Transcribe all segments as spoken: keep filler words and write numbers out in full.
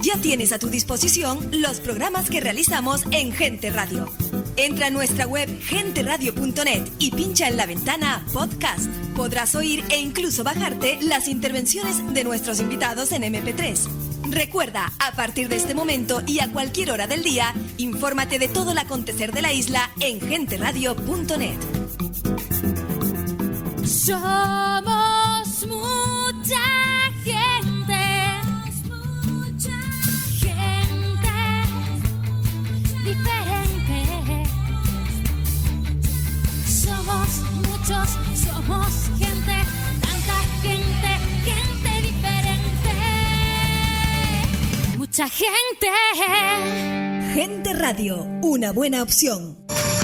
Ya tienes a tu disposición los programas que realizamos en Gente Radio. Entra a nuestra web gente radio punto net y pincha en la ventana Podcast. Podrás oír e incluso bajarte las intervenciones de nuestros invitados en eme pe tres. Recuerda, a partir de este momento y a cualquier hora del día, infórmate de todo el acontecer de la isla en gente radio punto net. Somos mucha gente, mucha gente diferente. Somos muchos, somos gente, tanta gente, gente diferente. Mucha gente. Gente Radio, una buena opción.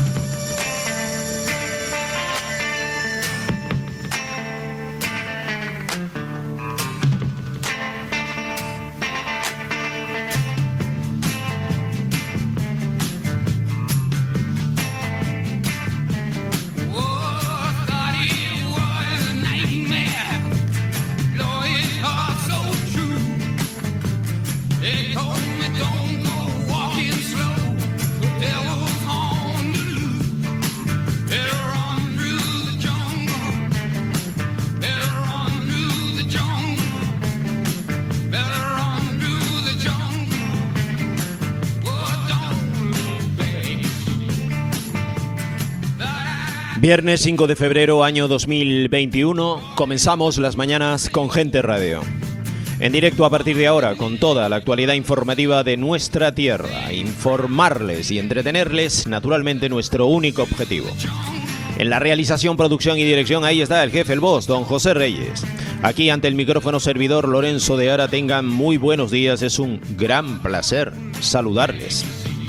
Viernes cinco de febrero, año dos mil veintiuno, comenzamos las mañanas con Gente Radio. En directo a partir de ahora, con toda la actualidad informativa de nuestra tierra. Informarles y entretenerles, naturalmente, nuestro único objetivo. En la realización, producción y dirección, ahí está el jefe, el boss, don José Reyes. Aquí ante el micrófono servidor Lorenzo de Ara, tengan muy buenos días, es un gran placer saludarles.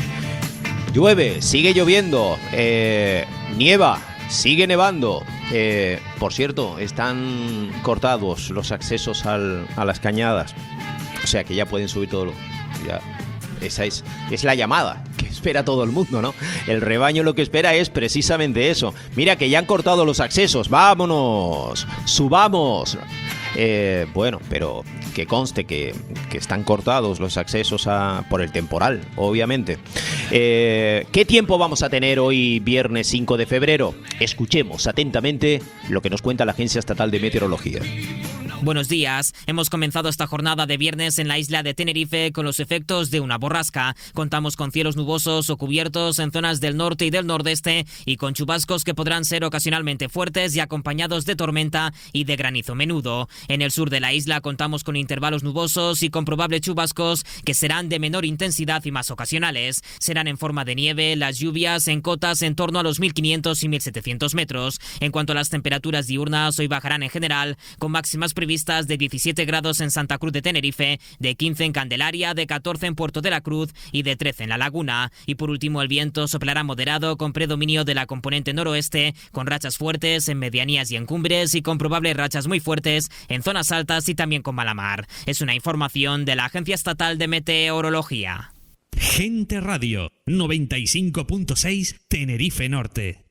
Llueve, sigue lloviendo, eh, nieva. Sigue nevando. Eh, por cierto, están cortados los accesos al, a las cañadas. O sea que ya pueden subir todo lo... Ya, esa es, es la llamada que espera todo el mundo, ¿no? El rebaño lo que espera es precisamente eso. Mira que ya han cortado los accesos. ¡Vámonos! ¡Subamos! Eh, bueno, pero que conste que, que están cortados los accesos a, por el temporal, obviamente. Eh, ¿Qué tiempo vamos a tener hoy, viernes cinco de febrero? Escuchemos atentamente lo que nos cuenta la Agencia Estatal de Meteorología. Buenos días. Hemos comenzado esta jornada de viernes en la isla de Tenerife con los efectos de una borrasca. Contamos con cielos nubosos o cubiertos en zonas del norte y del nordeste y con chubascos que podrán ser ocasionalmente fuertes y acompañados de tormenta y de granizo menudo. En el sur de la isla contamos con intervalos nubosos y con probables chubascos que serán de menor intensidad y más ocasionales. Serán en forma de nieve las lluvias en cotas en torno a los mil quinientos y mil setecientos metros. En cuanto a las temperaturas diurnas, hoy bajarán en general con máximas previstas de diecisiete grados en Santa Cruz de Tenerife, de quince en Candelaria, de catorce en Puerto de la Cruz y de trece en La Laguna. Y por último, el viento soplará moderado con predominio de la componente noroeste, con rachas fuertes en medianías y en cumbres y con probables rachas muy fuertes en zonas altas y también con mala mar. Es una información de la Agencia Estatal de Meteorología. Gente Radio, noventa y cinco punto seis, Tenerife Norte.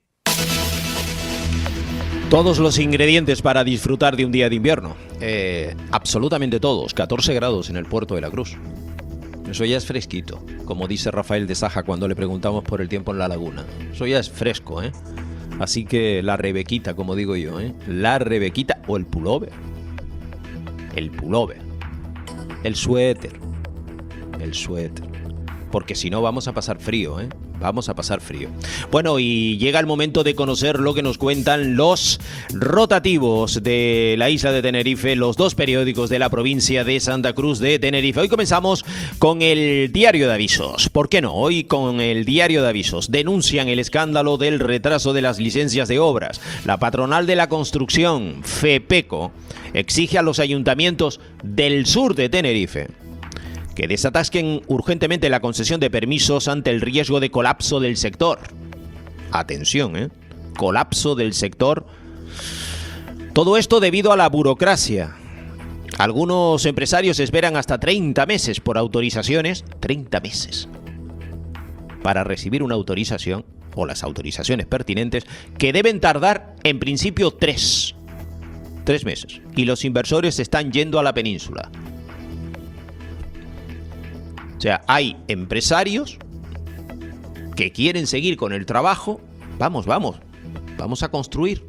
Todos los ingredientes para disfrutar de un día de invierno. Eh, absolutamente todos. catorce grados en el puerto de la Cruz. Eso ya es fresquito, como dice Rafael de Saja cuando le preguntamos por el tiempo en la laguna. Eso ya es fresco, ¿eh? Así que la rebequita, como digo yo, ¿eh? La rebequita o el pullover. El pullover. El suéter. El suéter. Porque si no vamos a pasar frío, ¿eh? Vamos a pasar frío. Bueno, y llega el momento de conocer lo que nos cuentan los rotativos de la isla de Tenerife, los dos periódicos de la provincia de Santa Cruz de Tenerife. Hoy comenzamos con el Diario de Avisos. ¿Por qué no? Hoy con el Diario de Avisos. Denuncian el escándalo del retraso de las licencias de obras. La patronal de la construcción, FEPECO, exige a los ayuntamientos del sur de Tenerife que desatasquen urgentemente la concesión de permisos ante el riesgo de colapso del sector. Atención, ¿eh? Colapso del sector. Todo esto debido a la burocracia. Algunos empresarios esperan hasta treinta meses por autorizaciones. treinta meses. Para recibir una autorización, o las autorizaciones pertinentes, que deben tardar en principio tres. Tres meses. Y los inversores están yendo a la península. O sea, hay empresarios que quieren seguir con el trabajo. Vamos, vamos, vamos a construir.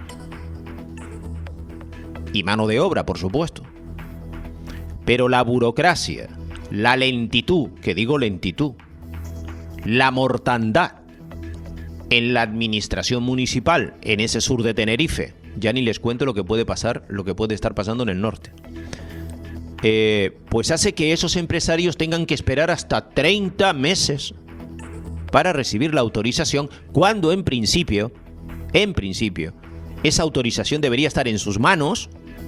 Y mano de obra, por supuesto. Pero la burocracia, la lentitud, que digo lentitud, la mortandad en la administración municipal en ese sur de Tenerife, ya ni les cuento lo que puede pasar, lo que puede estar pasando en el norte, eh, pues hace que esos empresarios tengan que esperar hasta treinta meses para recibir la autorización, cuando en principio, en principio, esa autorización debería estar en sus manos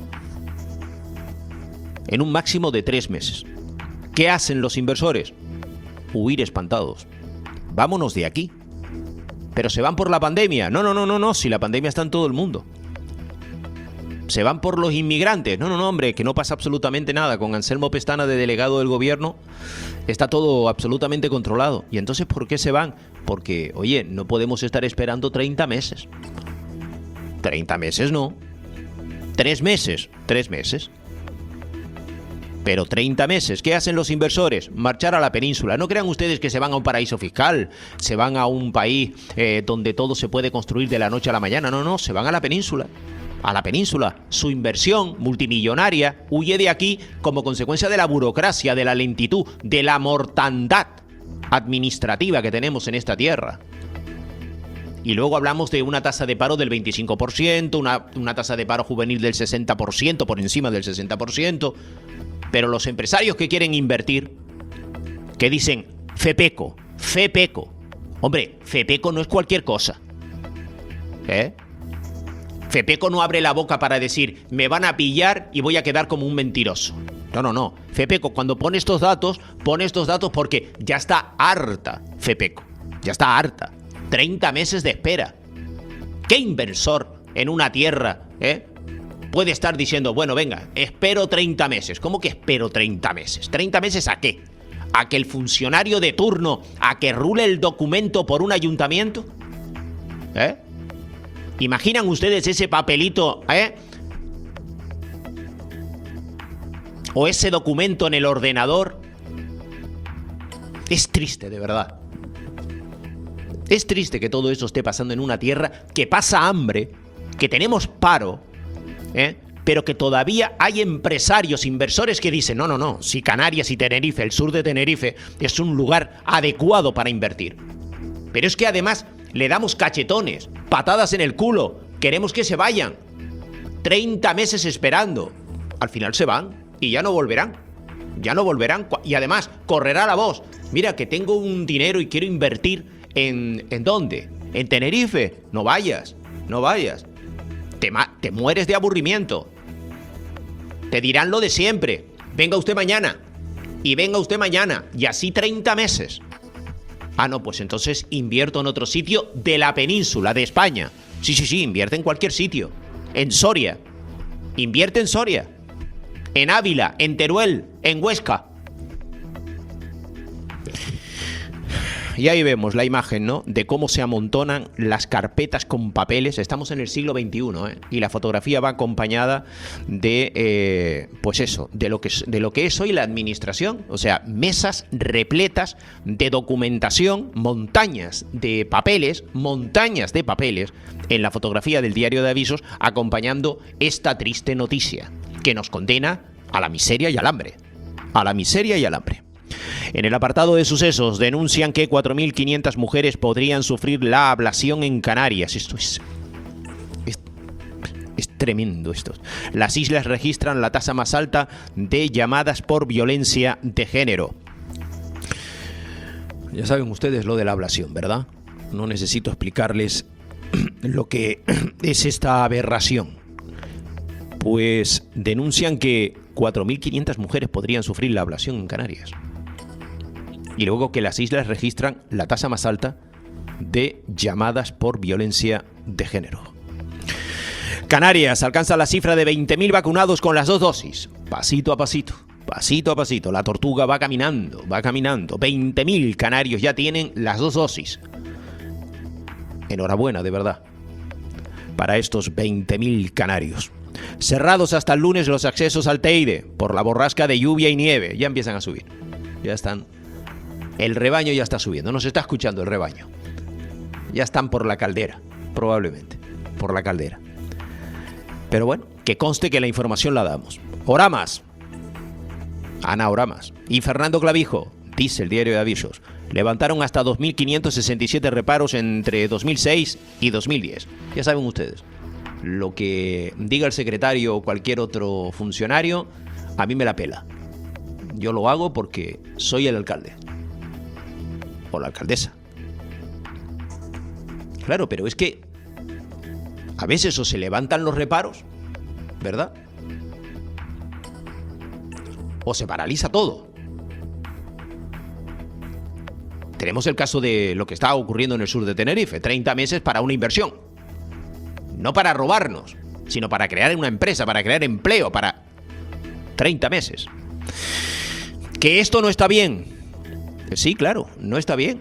en un máximo de tres meses. ¿Qué hacen los inversores? Huir espantados. Vámonos de aquí. Pero se van por la pandemia. No, no, no, no, no, si la pandemia está en todo el mundo. Se van por los inmigrantes. No, no, no, hombre, que no pasa absolutamente nada. Con Anselmo Pestana de delegado del gobierno está todo absolutamente controlado. ¿Y entonces por qué se van? Porque, oye, no podemos estar esperando treinta meses. treinta meses no. Tres meses. Tres meses. Pero treinta meses, ¿qué hacen los inversores? Marchar a la península. No crean ustedes que se van a un paraíso fiscal, se van a un país eh, donde todo se puede construir de la noche a la mañana. No, no, se van a la península. A la península. Su inversión multimillonaria huye de aquí como consecuencia de la burocracia, de la lentitud, de la mortandad administrativa que tenemos en esta tierra. Y luego hablamos de una tasa de paro del veinticinco por ciento, una, una tasa de paro juvenil del sesenta por ciento, por encima del sesenta por ciento. Pero los empresarios que quieren invertir, que dicen FEPECO, FEPECO. Hombre, FEPECO no es cualquier cosa. ¿Eh? FEPECO no abre la boca para decir, me van a pillar y voy a quedar como un mentiroso. No, no, no. FEPECO, cuando pone estos datos, pone estos datos porque ya está harta FEPECO. Ya está harta. treinta meses de espera. ¿Qué inversor en una tierra, eh? puede estar diciendo, bueno, venga, espero treinta meses. ¿Cómo que espero treinta meses? ¿treinta meses a qué? ¿A que el funcionario de turno, a que rule el documento por un ayuntamiento? ¿Eh? ¿Imaginan ustedes ese papelito, eh? O ese documento en el ordenador? Es triste, de verdad. Es triste que todo eso esté pasando en una tierra que pasa hambre, que tenemos paro, ¿Eh? pero que todavía hay empresarios, inversores que dicen, no, no, no, si Canarias y Tenerife, el sur de Tenerife, es un lugar adecuado para invertir. Pero es que además le damos cachetones, patadas en el culo, queremos que se vayan. treinta meses esperando. Al final se van y ya no volverán. Ya no volverán. Y además correrá la voz. Mira, que tengo un dinero y quiero invertir en... ¿En dónde? En Tenerife. No vayas, no vayas. Te, te mueres de aburrimiento. Te dirán lo de siempre. Venga usted mañana. Y venga usted mañana. Y así treinta meses. Ah, no, pues entonces invierto en otro sitio de la península, de España. Sí, sí, sí, invierte en cualquier sitio. En Soria. Invierte en Soria. En Ávila, en Teruel, en Huesca. Y ahí vemos la imagen, ¿no?, de cómo se amontonan las carpetas con papeles. Estamos en el siglo veintiuno, ¿eh? Y la fotografía va acompañada de, eh, pues eso, de lo que es, de lo que es hoy la administración. O sea, mesas repletas de documentación, montañas de papeles, montañas de papeles, en la fotografía del diario de avisos, acompañando esta triste noticia, que nos condena a la miseria y al hambre. A la miseria y al hambre. En el apartado de sucesos denuncian que cuatro mil quinientas mujeres podrían sufrir la ablación en Canarias. Esto es, es, es tremendo esto. Las islas registran la tasa más alta de llamadas por violencia de género. Ya saben ustedes lo de la ablación, ¿verdad? No necesito explicarles lo que es esta aberración. Pues denuncian que cuatro mil quinientas mujeres podrían sufrir la ablación en Canarias. Y luego que las islas registran la tasa más alta de llamadas por violencia de género. Canarias alcanza la cifra de veinte mil vacunados con las dos dosis. Pasito a pasito, pasito a pasito. La tortuga va caminando, va caminando. veinte mil canarios ya tienen las dos dosis. Enhorabuena, de verdad, para estos veinte mil canarios. Cerrados hasta el lunes los accesos al Teide por la borrasca de lluvia y nieve. Ya empiezan a subir. Ya están. El rebaño ya está subiendo. Nos está escuchando el rebaño. Ya están por la caldera, probablemente. Por la caldera. Pero bueno, que conste que la información la damos. Oramas. Ana Oramas y Fernando Clavijo, dice el diario de avisos, levantaron hasta dos mil quinientos sesenta y siete reparos entre dos mil seis y dos mil diez. Ya saben ustedes, lo que diga el secretario o cualquier otro funcionario, a mí me la pela. Yo lo hago porque soy el alcalde. O la alcaldesa. Claro, pero es que a veces o se levantan los reparos, ¿verdad? O se paraliza todo. Tenemos el caso de lo que está ocurriendo en el sur de Tenerife. treinta meses para una inversión. No para robarnos, sino para crear una empresa, para crear empleo, para... treinta meses. ¿Que esto no está bien? Sí, claro, no está bien.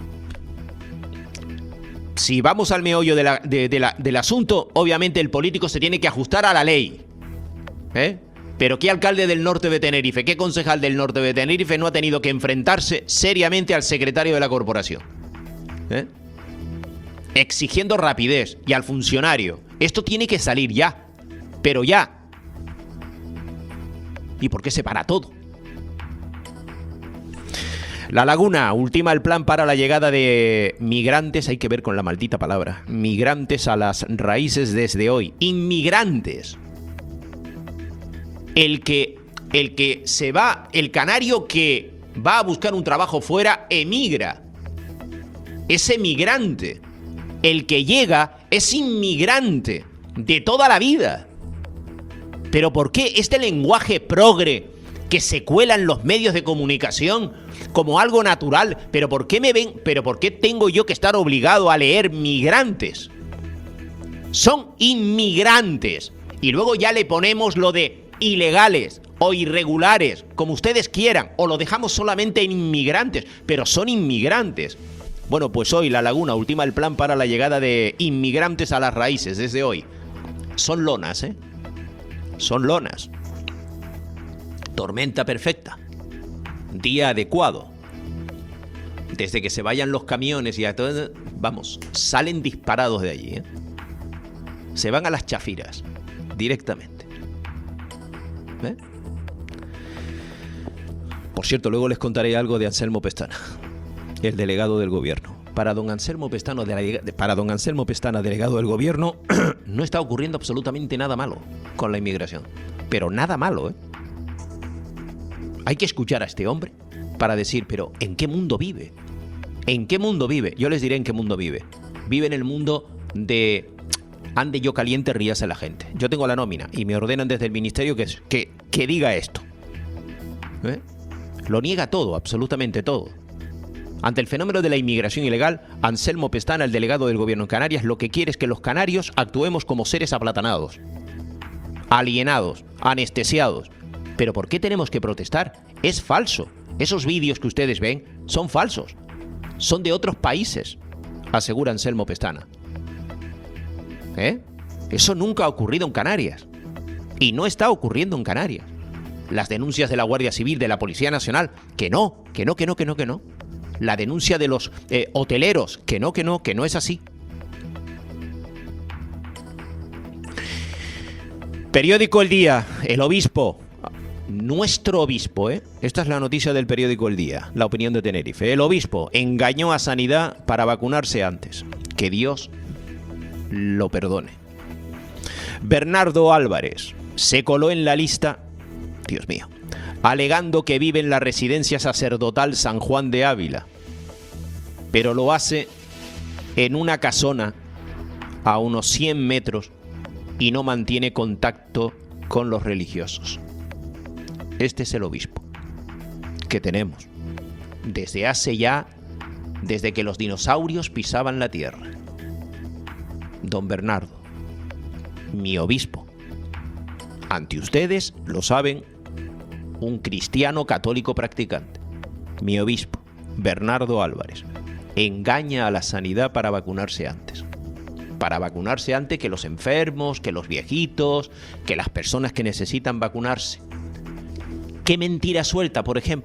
Si vamos al meollo de la, de, de la, del asunto, obviamente el político se tiene que ajustar a la ley. ¿Eh? Pero ¿qué alcalde del norte de Tenerife, qué concejal del norte de Tenerife no ha tenido que enfrentarse seriamente al secretario de la corporación? ¿Eh? Exigiendo rapidez y al funcionario. Esto tiene que salir ya, pero ya. ¿Y por qué se para todo? La Laguna ultima el plan para la llegada de migrantes, hay que ver con la maldita palabra, migrantes a las raíces desde hoy. Inmigrantes. El que, el que se va, el canario que va a buscar un trabajo fuera, emigra. Es emigrante. El que llega es inmigrante de toda la vida. Pero ¿por qué este lenguaje progre que se cuela en los medios de comunicación como algo natural? ¿Pero por qué me ven? ¿Pero por qué tengo yo que estar obligado a leer migrantes? Son inmigrantes. Y luego ya le ponemos lo de ilegales o irregulares, como ustedes quieran, o lo dejamos solamente en inmigrantes, pero son inmigrantes. Bueno, pues hoy La Laguna ultima el plan para la llegada de inmigrantes a las raíces, desde hoy. Son lonas, ¿eh? Son lonas. Tormenta perfecta. Día adecuado. Desde que se vayan los camiones y a todo, vamos, salen disparados de allí, ¿eh? Se van a las chafiras, directamente. ¿Eh? Por cierto, luego les contaré algo de Anselmo Pestana, el delegado del gobierno. Para don Anselmo Pestana, para don Anselmo Pestana, delegado del gobierno, no está ocurriendo absolutamente nada malo con la inmigración. Pero nada malo, ¿eh? Hay que escuchar a este hombre para decir, pero ¿en qué mundo vive? ¿En qué mundo vive? Yo les diré en qué mundo vive. Vive en el mundo de... ande yo caliente, ríase la gente. Yo tengo la nómina y me ordenan desde el ministerio que, que, que diga esto. ¿Eh? Lo niega todo, absolutamente todo. Ante el fenómeno de la inmigración ilegal, Anselmo Pestana, el delegado del gobierno en Canarias, lo que quiere es que los canarios actuemos como seres aplatanados, alienados, anestesiados. ¿Pero por qué tenemos que protestar? Es falso. Esos vídeos que ustedes ven son falsos. Son de otros países, asegura Anselmo Pestana. ¿Eh? Eso nunca ha ocurrido en Canarias. Y no está ocurriendo en Canarias. Las denuncias de la Guardia Civil, de la Policía Nacional, que no, que no, que no, que no, que no. La denuncia de los eh, hoteleros, que no, que no, que no es así. Periódico El Día, el obispo, nuestro obispo, ¿eh? Esta es la noticia del periódico El Día, la opinión de Tenerife. El obispo engañó a Sanidad para vacunarse antes. Que Dios lo perdone. Bernardo Álvarez se coló en la lista, Dios mío, alegando que vive en la residencia sacerdotal San Juan de Ávila, pero lo hace en una casona a unos cien metros y no mantiene contacto con los religiosos. Este es el obispo que tenemos desde hace ya, desde que los dinosaurios pisaban la tierra. Don Bernardo, mi obispo, ante ustedes, lo saben, un cristiano católico practicante. Mi obispo, Bernardo Álvarez, engaña a la sanidad para vacunarse antes. Para vacunarse antes que los enfermos, que los viejitos, que las personas que necesitan vacunarse. ¿Qué mentira suelta, por ejemplo?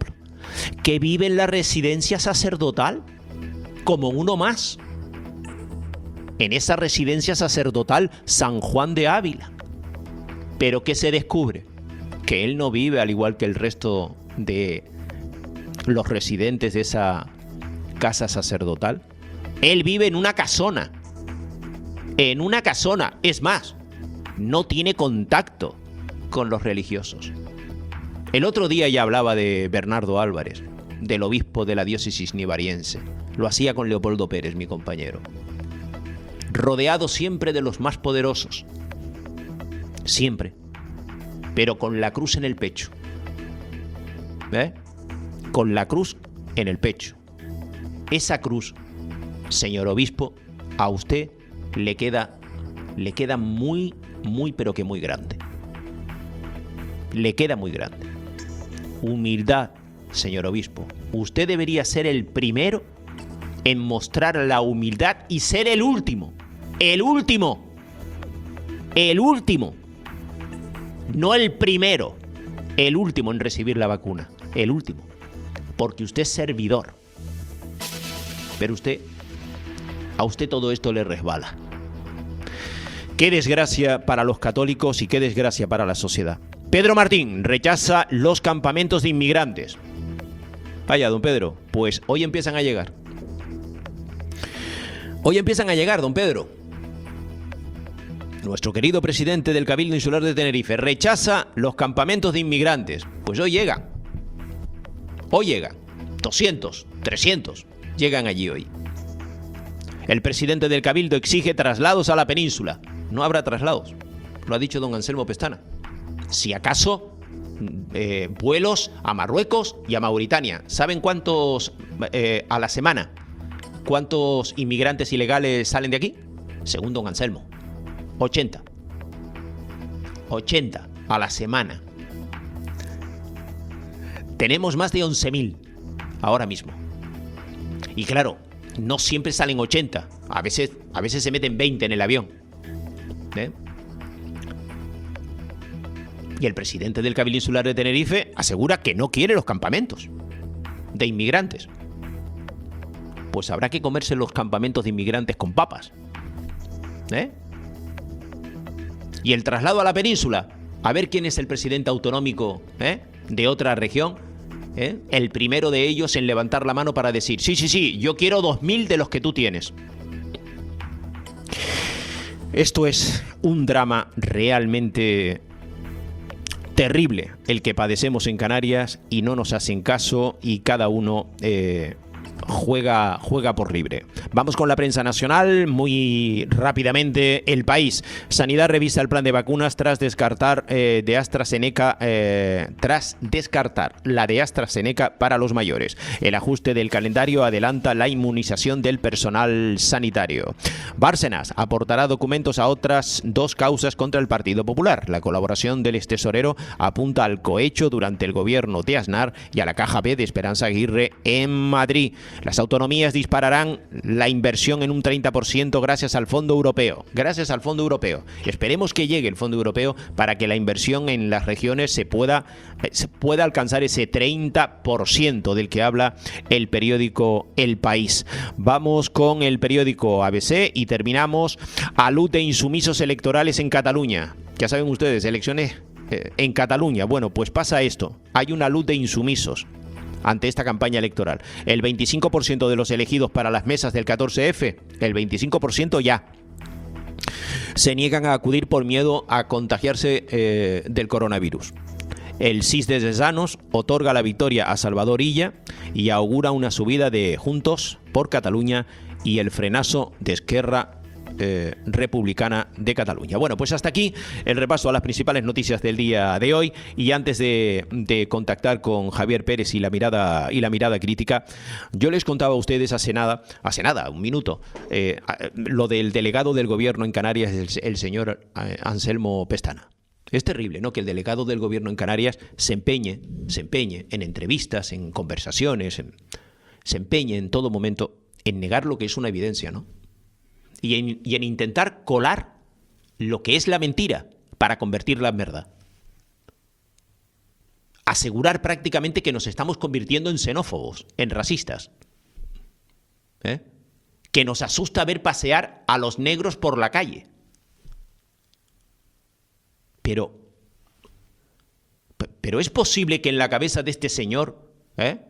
que vive en la residencia sacerdotal como uno más. En esa residencia sacerdotal San Juan de Ávila. Pero ¿qué se descubre? Que él no vive al igual que el resto de los residentes de esa casa sacerdotal. Él vive en una casona. En una casona. Es más, no tiene contacto con los religiosos. El otro día ya hablaba de Bernardo Álvarez, del obispo de la diócesis nivariense. Lo hacía con Leopoldo Pérez, mi compañero. Rodeado siempre de los más poderosos. Siempre. Pero con la cruz en el pecho. ¿Eh? Con la cruz en el pecho. Esa cruz, señor obispo, a usted le queda, le queda muy, muy, pero que muy grande. Le queda muy grande. Humildad, señor obispo. Usted debería ser el primero en mostrar la humildad y ser el último. El último. El último. No el primero. El último en recibir la vacuna. El último. Porque usted es servidor. Pero usted, a usted todo esto le resbala. Qué desgracia para los católicos y qué desgracia para la sociedad. Pedro Martín rechaza los campamentos de inmigrantes. Vaya, don Pedro, pues hoy empiezan a llegar. Hoy empiezan a llegar, don Pedro. Nuestro querido presidente del Cabildo Insular de Tenerife rechaza los campamentos de inmigrantes. Pues hoy llegan. Hoy llegan. doscientos, trescientos. Llegan allí hoy. El presidente del Cabildo exige traslados a la península. No habrá traslados. Lo ha dicho don Anselmo Pestana. Si acaso, eh, vuelos a Marruecos y a Mauritania. ¿Saben cuántos eh, a la semana? ¿Cuántos inmigrantes ilegales salen de aquí? Según don Anselmo. ochenta. ochenta a la semana. Tenemos más de once mil ahora mismo. Y claro, no siempre salen ochenta. A veces, a veces se meten veinte en el avión. ¿Eh? Y el presidente del Cabildo Insular de Tenerife asegura que no quiere los campamentos de inmigrantes. Pues habrá que comerse los campamentos de inmigrantes con papas. ¿Eh? Y el traslado a la península. A ver quién es el presidente autonómico ¿eh? de otra región. ¿eh? El primero de ellos en levantar la mano para decir, sí, sí, sí, yo quiero dos mil de los que tú tienes. Esto es un drama realmente terrible el que padecemos en Canarias y no nos hacen caso y cada uno eh, juega, juega por libre. Vamos con la prensa nacional muy rápidamente. El País. Sanidad revisa el plan de vacunas tras descartar eh, de AstraZeneca eh, tras descartar la de AstraZeneca para los mayores. El ajuste del calendario adelanta la inmunización del personal sanitario. Bárcenas aportará documentos a otras dos causas contra el Partido Popular. La colaboración del extesorero apunta al cohecho durante el gobierno de Aznar y a la caja B de Esperanza Aguirre en Madrid. Las autonomías dispararán la inversión en un treinta por ciento gracias al Fondo Europeo. Gracias al Fondo Europeo. Esperemos que llegue el Fondo Europeo para que la inversión en las regiones se pueda, se pueda alcanzar ese treinta por ciento del que habla el periódico El País. Vamos con el periódico A B C y terminamos. A luz de insumisos electorales en Cataluña. Ya saben ustedes, elecciones eh, en Cataluña. Bueno, pues pasa esto. Hay una luz de insumisos ante esta campaña electoral. El veinticinco por ciento de los elegidos para las mesas del catorce efe, el veinticinco por ciento ya, se niegan a acudir por miedo a contagiarse eh, del coronavirus. El S I S de Tesanos otorga la victoria a Salvador Illa y augura una subida de Juntos por Cataluña y el frenazo de Esquerra Eh, Republicana de Cataluña. Bueno, pues hasta aquí el repaso a las principales noticias del día de hoy y antes de, de contactar con Javier Pérez y la mirada y la mirada crítica, yo les contaba a ustedes hace nada, hace nada, un minuto, eh, lo del delegado del gobierno en Canarias, el, el señor Anselmo Pestana. Es terrible, ¿no?, que el delegado del gobierno en Canarias se empeñe, se empeñe en entrevistas, en conversaciones, en, se empeñe en todo momento en negar lo que es una evidencia, ¿no? Y en, y en intentar colar lo que es la mentira para convertirla en verdad. asegurar prácticamente que nos estamos convirtiendo en xenófobos, en racistas. ¿Eh? Que nos asusta ver pasear a los negros por la calle. Pero, pero es posible que en la cabeza de este señor ¿eh?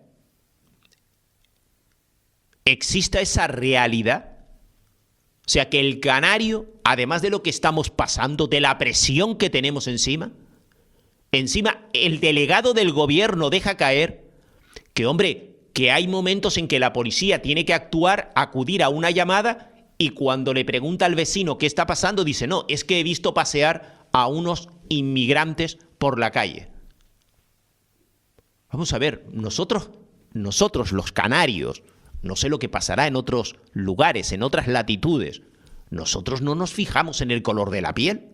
exista esa realidad. O sea, que el canario, además de lo que estamos pasando, de la presión que tenemos encima, encima el delegado del gobierno deja caer que, hombre, que hay momentos en que la policía tiene que actuar, acudir a una llamada, y cuando le pregunta al vecino qué está pasando, dice, no, es que he visto pasear a unos inmigrantes por la calle. Vamos a ver, nosotros, nosotros los canarios, no sé lo que pasará en otros lugares, en otras latitudes, nosotros no nos fijamos en el color de la piel.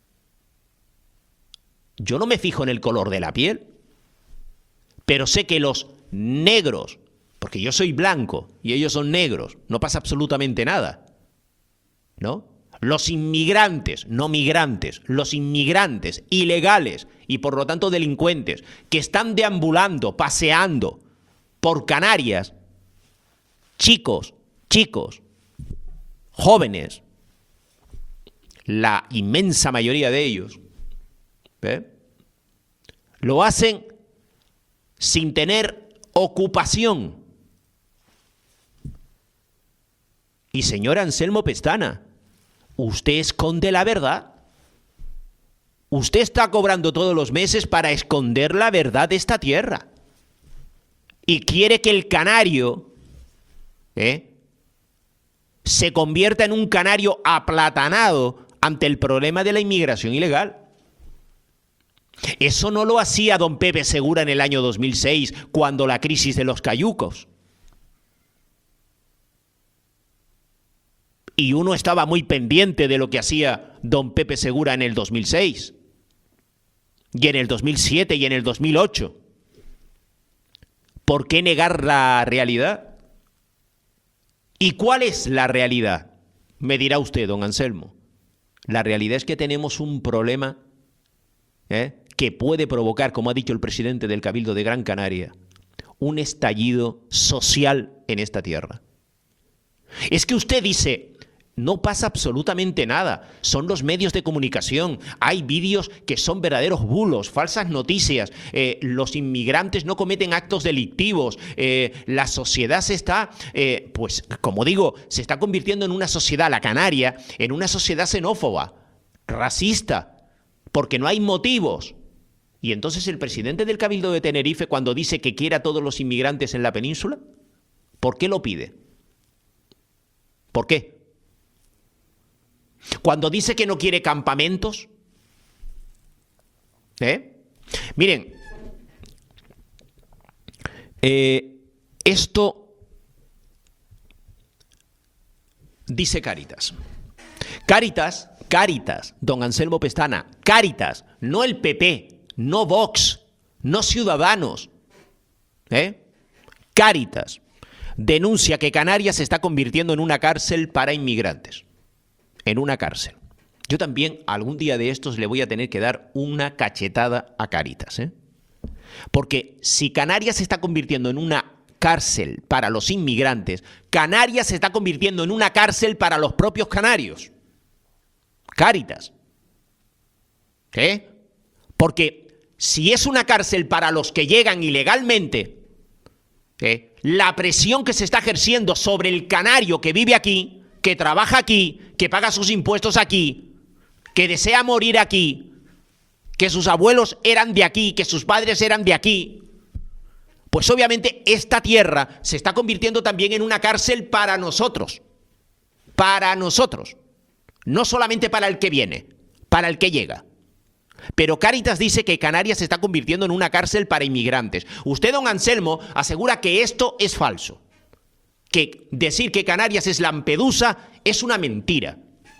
Yo no me fijo en el color de la piel, pero sé que los negros, porque yo soy blanco y ellos son negros, no pasa absolutamente nada, ¿no? Los inmigrantes, no migrantes, los inmigrantes ilegales y por lo tanto delincuentes que están deambulando, paseando por Canarias, chicos, chicos, jóvenes, la inmensa mayoría de ellos, ¿eh? lo hacen sin tener ocupación. Y señor Anselmo Pestana, usted esconde la verdad. Usted está cobrando todos los meses para esconder la verdad de esta tierra. Y quiere que el canario ¿eh? se convierta en un canario aplatanado ante el problema de la inmigración ilegal. Eso no lo hacía don Pepe Segura en el año dos mil seis, cuando la crisis de los cayucos. Y uno estaba muy pendiente de lo que hacía don Pepe Segura en el dos mil seis, y en el dos mil siete y en el dos mil ocho. ¿Por qué negar la realidad? ¿Y cuál es la realidad? Me dirá usted, don Anselmo. La realidad es que tenemos un problema ¿eh? que puede provocar, como ha dicho el presidente del Cabildo de Gran Canaria, un estallido social en esta tierra. Es que usted dice, no pasa absolutamente nada, son los medios de comunicación, hay vídeos que son verdaderos bulos, falsas noticias, eh, los inmigrantes no cometen actos delictivos, eh, la sociedad se está, eh, pues como digo, se está convirtiendo en una sociedad, la canaria, en una sociedad xenófoba, racista, porque no hay motivos. Y entonces el presidente del Cabildo de Tenerife, cuando dice que quiere a todos los inmigrantes en la península, ¿por qué lo pide? ¿Por qué? Cuando dice que no quiere campamentos, ¿eh? Miren, eh, esto dice Cáritas. Cáritas, Cáritas, don Anselmo Pestana, Cáritas, no el P P, no Vox, no Ciudadanos, ¿eh? Cáritas denuncia que Canarias se está convirtiendo en una cárcel para inmigrantes. En una cárcel. Yo también algún día de estos le voy a tener que dar una cachetada a Cáritas, ¿eh? Porque si Canarias se está convirtiendo en una cárcel para los inmigrantes, Canarias se está convirtiendo en una cárcel para los propios canarios. Cáritas. ¿Eh? Porque si es una cárcel para los que llegan ilegalmente, ¿eh? la presión que se está ejerciendo sobre el canario que vive aquí, que trabaja aquí, que paga sus impuestos aquí, que desea morir aquí, que sus abuelos eran de aquí, que sus padres eran de aquí, pues obviamente esta tierra se está convirtiendo también en una cárcel para nosotros, para nosotros, no solamente para el que viene, para el que llega. Pero Cáritas dice que Canarias se está convirtiendo en una cárcel para inmigrantes. Usted, don Anselmo, asegura que esto es falso. Que decir que Canarias es Lampedusa es una mentira.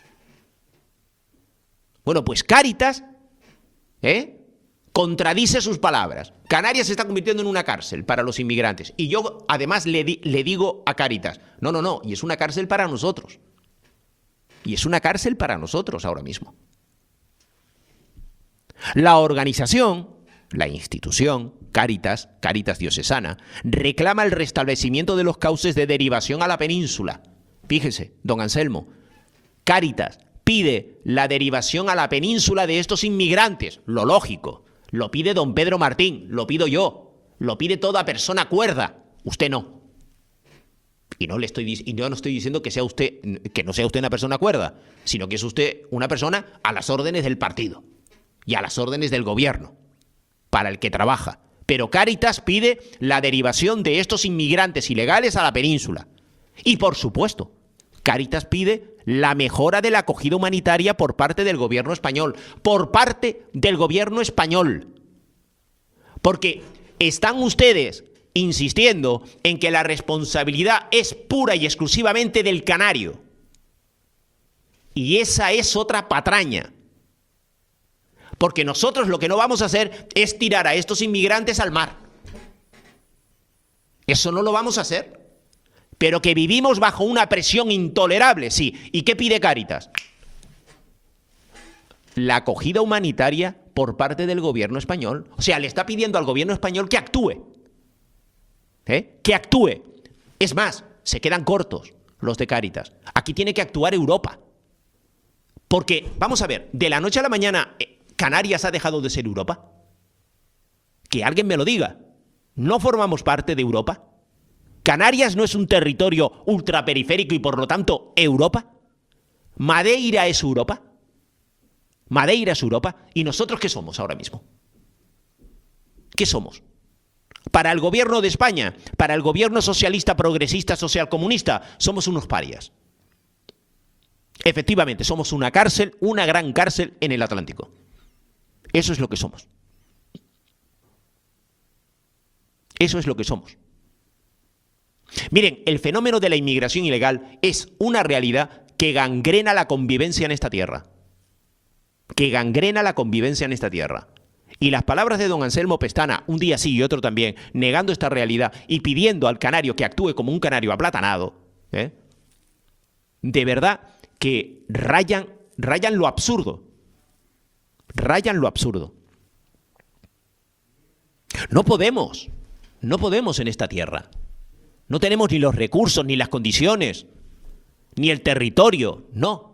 Bueno, pues Cáritas ¿eh? contradice sus palabras. Canarias se está convirtiendo en una cárcel para los inmigrantes. Y yo además le, di, le digo a Cáritas, no, no, no, y es una cárcel para nosotros. Y es una cárcel para nosotros ahora mismo. La organización, la institución, Cáritas, Cáritas Diocesana, reclama el restablecimiento de los cauces de derivación a la península. Fíjese, don Anselmo, Cáritas pide la derivación a la península de estos inmigrantes. Lo lógico, lo pide don Pedro Martín, lo pido yo, lo pide toda persona cuerda. Usted no. Y no le estoy y yo no estoy diciendo que sea usted que no sea usted una persona cuerda, sino que es usted una persona a las órdenes del partido y a las órdenes del gobierno para el que trabaja. Pero Cáritas pide la derivación de estos inmigrantes ilegales a la península. Y por supuesto, Cáritas pide la mejora de la acogida humanitaria por parte del gobierno español, por parte del gobierno español. Porque están ustedes insistiendo en que la responsabilidad es pura y exclusivamente del canario. Y esa es otra patraña. Porque nosotros lo que no vamos a hacer es tirar a estos inmigrantes al mar. Eso no lo vamos a hacer. Pero que vivimos bajo una presión intolerable, sí. ¿Y qué pide Cáritas? La acogida humanitaria por parte del gobierno español. O sea, le está pidiendo al gobierno español que actúe. ¿Eh? Que actúe. Es más, se quedan cortos los de Cáritas. Aquí tiene que actuar Europa. Porque, vamos a ver, de la noche a la mañana, ¿Canarias ha dejado de ser Europa? Que alguien me lo diga. ¿No formamos parte de Europa? ¿Canarias no es un territorio ultraperiférico y por lo tanto Europa? ¿Madeira es Europa? ¿Madeira es Europa? ¿Y nosotros qué somos ahora mismo? ¿Qué somos? Para el gobierno de España, para el gobierno socialista, progresista, socialcomunista, somos unos parias. Efectivamente, somos una cárcel, una gran cárcel en el Atlántico. Eso es lo que somos. Eso es lo que somos. Miren, el fenómeno de la inmigración ilegal es una realidad que gangrena la convivencia en esta tierra. Que gangrena la convivencia en esta tierra. Y las palabras de don Anselmo Pestana, un día sí y otro también, negando esta realidad y pidiendo al canario que actúe como un canario aplatanado, ¿eh? de verdad que rayan, rayan lo absurdo. Rayan lo absurdo. No podemos, no podemos en esta tierra. No tenemos ni los recursos, ni las condiciones, ni el territorio, no.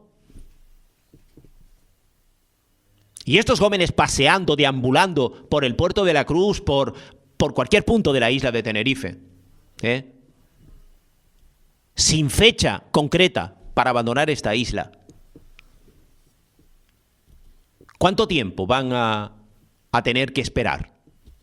Y estos jóvenes paseando, deambulando por el puerto de la Cruz, por, por cualquier punto de la isla de Tenerife, ¿eh? sin fecha concreta para abandonar esta isla. ¿Cuánto tiempo van a, a tener que esperar?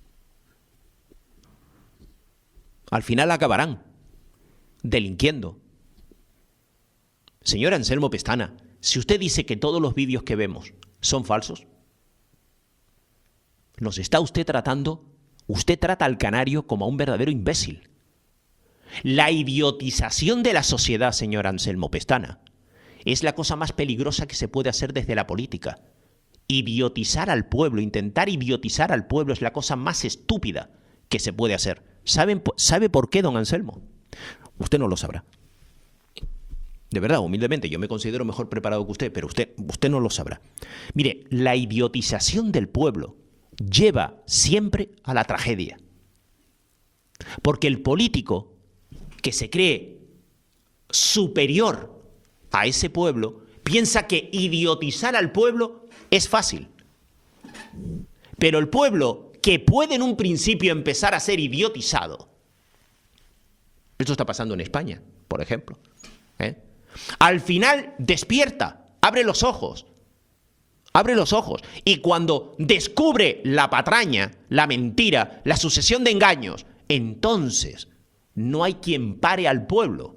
Al final acabarán delinquiendo. Señor Anselmo Pestana, si usted dice que todos los vídeos que vemos son falsos, nos está usted tratando, usted trata al canario como a un verdadero imbécil. La idiotización de la sociedad, señor Anselmo Pestana, es la cosa más peligrosa que se puede hacer desde la política. Idiotizar al pueblo, intentar idiotizar al pueblo es la cosa más estúpida que se puede hacer. ¿Saben, ¿Sabe por qué, don Anselmo? Usted no lo sabrá. De verdad, humildemente, yo me considero mejor preparado que usted, pero usted, usted no lo sabrá. Mire, la idiotización del pueblo lleva siempre a la tragedia. Porque el político que se cree superior a ese pueblo piensa que idiotizar al pueblo es fácil. Pero el pueblo que puede en un principio empezar a ser idiotizado, esto está pasando en España, por ejemplo, ¿eh? al final despierta, abre los ojos, abre los ojos, y cuando descubre la patraña, la mentira, la sucesión de engaños, entonces no hay quien pare al pueblo.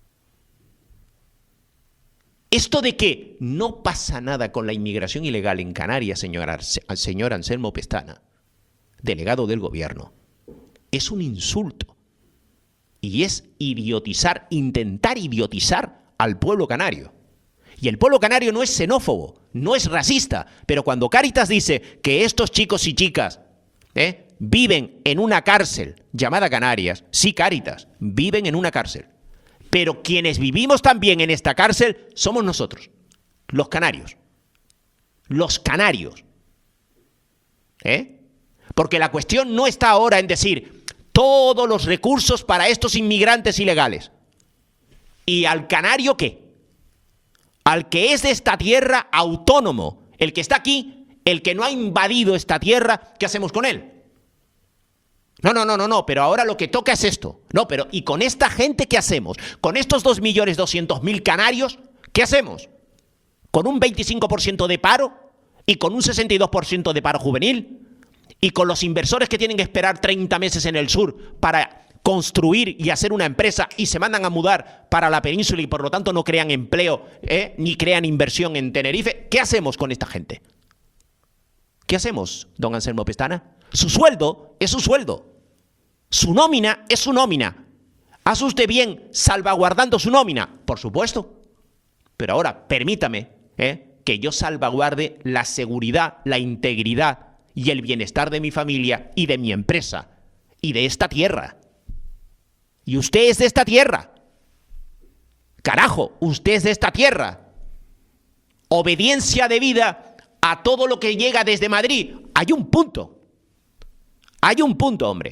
Esto de que no pasa nada con la inmigración ilegal en Canarias, señor, señor Anselmo Pestana, delegado del gobierno, es un insulto. Y es idiotizar, intentar idiotizar al pueblo canario. Y el pueblo canario no es xenófobo, no es racista, pero cuando Cáritas dice que estos chicos y chicas ¿eh? viven en una cárcel llamada Canarias, sí, Cáritas, viven en una cárcel. Pero quienes vivimos también en esta cárcel somos nosotros, los canarios. Los canarios. ¿Eh? Porque la cuestión no está ahora en decir todos los recursos para estos inmigrantes ilegales. ¿Y al canario qué? Al que es de esta tierra autónomo, el que está aquí, el que no ha invadido esta tierra, ¿qué hacemos con él? No, no, no, no, no, pero ahora lo que toca es esto. No, pero ¿y con esta gente qué hacemos? ¿Con estos dos millones doscientos mil canarios qué hacemos? ¿Con un veinticinco por ciento de paro y con un sesenta y dos por ciento de paro juvenil? ¿Y con los inversores que tienen que esperar treinta meses en el sur para construir y hacer una empresa y se mandan a mudar para la península y por lo tanto no crean empleo, ¿eh? ni crean inversión en Tenerife? ¿Qué hacemos con esta gente? ¿Qué hacemos, don Anselmo Pestana? Su sueldo es su sueldo. Su nómina es su nómina. ¿Hace usted bien salvaguardando su nómina? Por supuesto. Pero ahora, permítame ¿eh? que yo salvaguarde la seguridad, la integridad y el bienestar de mi familia y de mi empresa y de esta tierra. Y usted es de esta tierra. Carajo, usted es de esta tierra. Obediencia debida a todo lo que llega desde Madrid. Hay un punto. Hay un punto, hombre.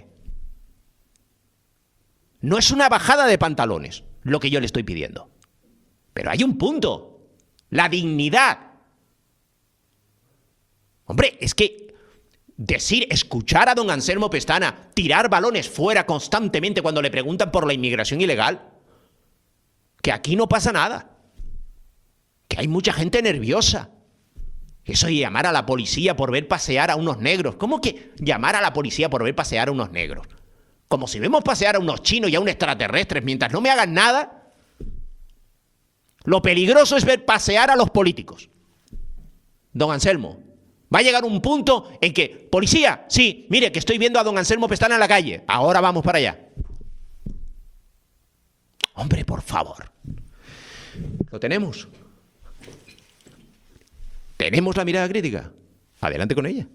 No es una bajada de pantalones lo que yo le estoy pidiendo. Pero hay un punto. La dignidad. Hombre, es que decir, escuchar a don Anselmo Pestana tirar balones fuera constantemente cuando le preguntan por la inmigración ilegal, que aquí no pasa nada, que hay mucha gente nerviosa. Eso de llamar a la policía por ver pasear a unos negros. ¿Cómo que llamar a la policía por ver pasear a unos negros? Como si vemos pasear a unos chinos y a unos extraterrestres mientras no me hagan nada. Lo peligroso es ver pasear a los políticos. Don Anselmo, va a llegar un punto en que, policía, sí, mire que estoy viendo a don Anselmo Pestana en la calle. Ahora vamos para allá. Hombre, por favor. ¿Lo tenemos? ¿Tenemos la mirada crítica? Adelante con ella.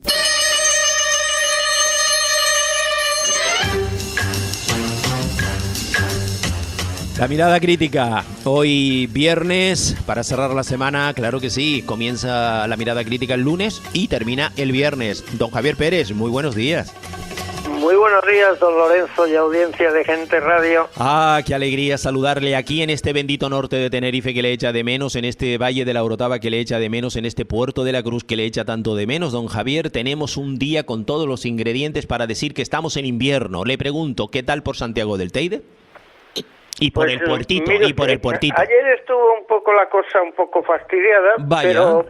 La mirada crítica, hoy viernes, para cerrar la semana, claro que sí, comienza la mirada crítica el lunes y termina el viernes. Don Javier Pérez, muy buenos días. Muy buenos días, don Lorenzo y audiencia de Gente Radio. Ah, qué alegría saludarle aquí en este bendito norte de Tenerife que le echa de menos, en este Valle de la Orotava que le echa de menos, en este Puerto de la Cruz que le echa tanto de menos. Don Javier, tenemos un día con todos los ingredientes para decir que estamos en invierno. Le pregunto, ¿qué tal por Santiago del Teide? Y por Pues, el puertito, mire, y por el puertito. Ayer estuvo un poco la cosa un poco fastidiada, Vaya. pero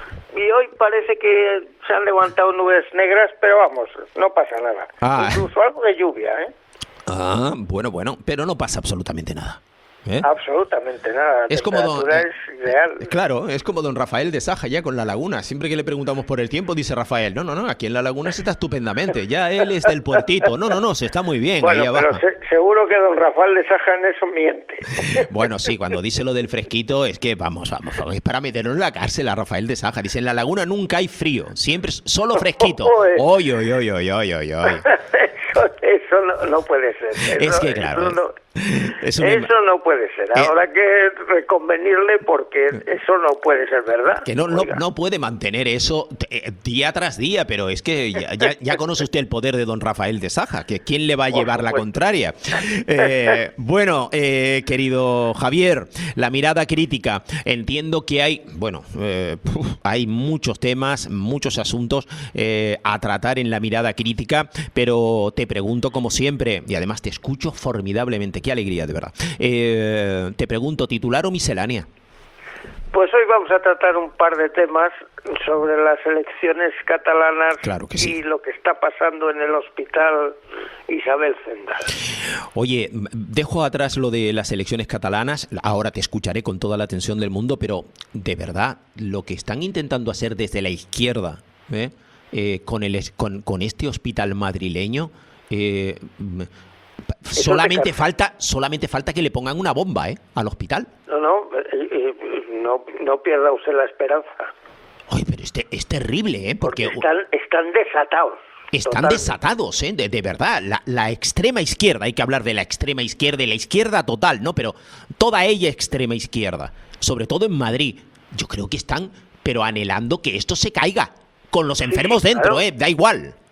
y hoy parece que se han levantado nubes negras, pero vamos, no pasa nada. Ah. Incluso algo de lluvia, ¿eh? Ah, bueno, bueno, pero no pasa absolutamente nada. ¿Eh? Absolutamente nada. La Es como don, temperatura eh, es ideal. eh, claro, es como don Rafael de Saja ya con la laguna. Siempre que le preguntamos por el tiempo, dice Rafael, no, no, no, aquí en la laguna se está estupendamente. Ya él es del puertito. No, no, no, se está muy bien Bueno, ahí pero abajo. se- seguro que don Rafael de Saja en eso miente. Bueno, sí, cuando dice lo del fresquito es que vamos, vamos, vamos, es para meterlo en la cárcel a Rafael de Saja. Dice, en la laguna nunca hay frío, siempre es solo fresquito. Oy, oy, oy, oy, oy, oy, oy. Eso, eso no, no puede ser. Eso, Es que claro, Eso no, es un eso no puede ser. Eh, Habrá que reconvenirle porque eso no puede ser verdad. Que no, no, Oiga. no puede mantener eso eh, día tras día, pero es que ya, ya, ya conoce usted el poder de don Rafael de Saja, que quién le va a Por llevar la supuesto. contraria. Eh, bueno, eh, querido Javier, la mirada crítica. Entiendo que hay, bueno, eh, puf, hay muchos temas, muchos asuntos eh, a tratar en la mirada crítica, pero te pregunto como siempre, y además te escucho formidablemente, qué alegría, de verdad. Eh, te pregunto, ¿titular o miscelánea? Pues hoy vamos a tratar un par de temas sobre las elecciones catalanas Claro que sí. y lo que está pasando en el hospital Isabel Zendal. Oye, m- dejo atrás lo de las elecciones catalanas, ahora te escucharé con toda la atención del mundo, pero de verdad, lo que están intentando hacer desde la izquierda, ¿eh? Eh, con, el, es- con, con este hospital madrileño, eh, m- pa- solamente te cansa. falta, solamente falta que le pongan una bomba, ¿eh? Al hospital. No, no, eh, eh, no, no pierda usted la esperanza, Ay, pero este, es terrible, ¿eh? porque Porque están, están desatados. están totalmente. desatados, ¿eh? De, de verdad. La, la extrema izquierda, hay que hablar de la extrema izquierda y la izquierda total, ¿no? Pero toda ella extrema izquierda, sobre todo en Madrid. Yo creo que están, pero anhelando que esto se caiga. Con los enfermos sí, dentro, claro. ¿eh? Da igual. Sí,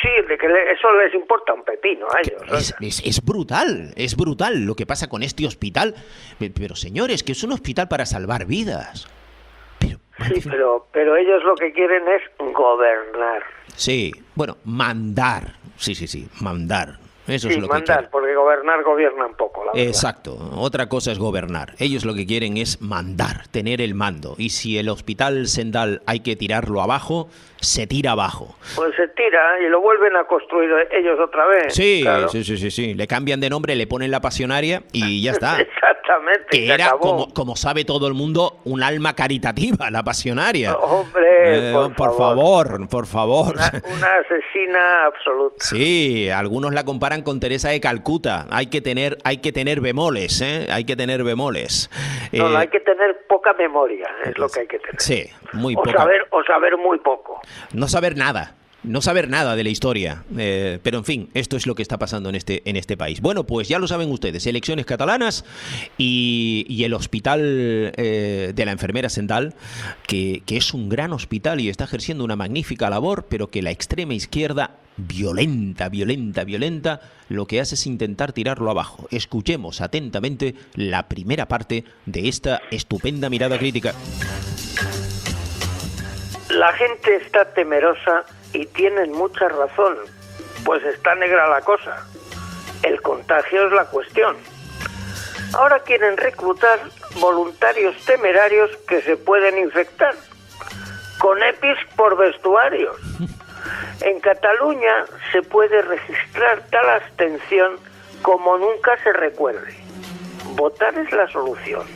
sí, de que le- eso les importa un pepino a ellos. Es, es, es brutal, es brutal lo que pasa con este hospital. Pero señores, que es un hospital para salvar vidas. Pero, Sí, pero, pero ellos lo que quieren es gobernar. sí, bueno, mandar. Sí, sí, sí, mandar. Eso Sí, es lo que mandar, quieren. porque gobernar gobiernan poco, la verdad. Exacto, otra cosa es gobernar. Ellos lo que quieren es mandar, tener el mando. Y si el hospital Sendal hay que tirarlo abajo, se tira abajo. Pues se tira y lo vuelven a construir ellos otra vez. Sí, claro. sí, sí, sí, sí. Le cambian de nombre, le ponen la pasionaria y ya está. Exactamente. Que se era, acabó. como, como sabe todo el mundo, un alma caritativa, la pasionaria. Hombre, Eh, por, por favor, por favor. Una, una asesina absoluta. Sí, algunos la comparan con Teresa de Calcuta. Hay que tener, hay que tener bemoles, ¿eh? Hay que tener bemoles. No, no, Eh, hay que tener poca memoria, es lo que hay que tener. Sí, muy o poca. saber, o saber muy poco. No saber nada. No saber nada de la historia, eh, pero en fin, esto es lo que está pasando en este, en este país. Bueno, pues ya lo saben ustedes, elecciones catalanas y, y el hospital eh, de la enfermera Sendal, que, que es un gran hospital y está ejerciendo una magnífica labor, pero que la extrema izquierda, violenta, violenta, violenta, lo que hace es intentar tirarlo abajo. Escuchemos atentamente la primera parte de esta estupenda mirada crítica. La gente está temerosa y tienen mucha razón, pues está negra la cosa. El contagio es la cuestión. Ahora quieren reclutar voluntarios temerarios que se pueden infectar, con EPIs por vestuarios. En Cataluña se puede registrar tal abstención como nunca se recuerde. Votar es la solución.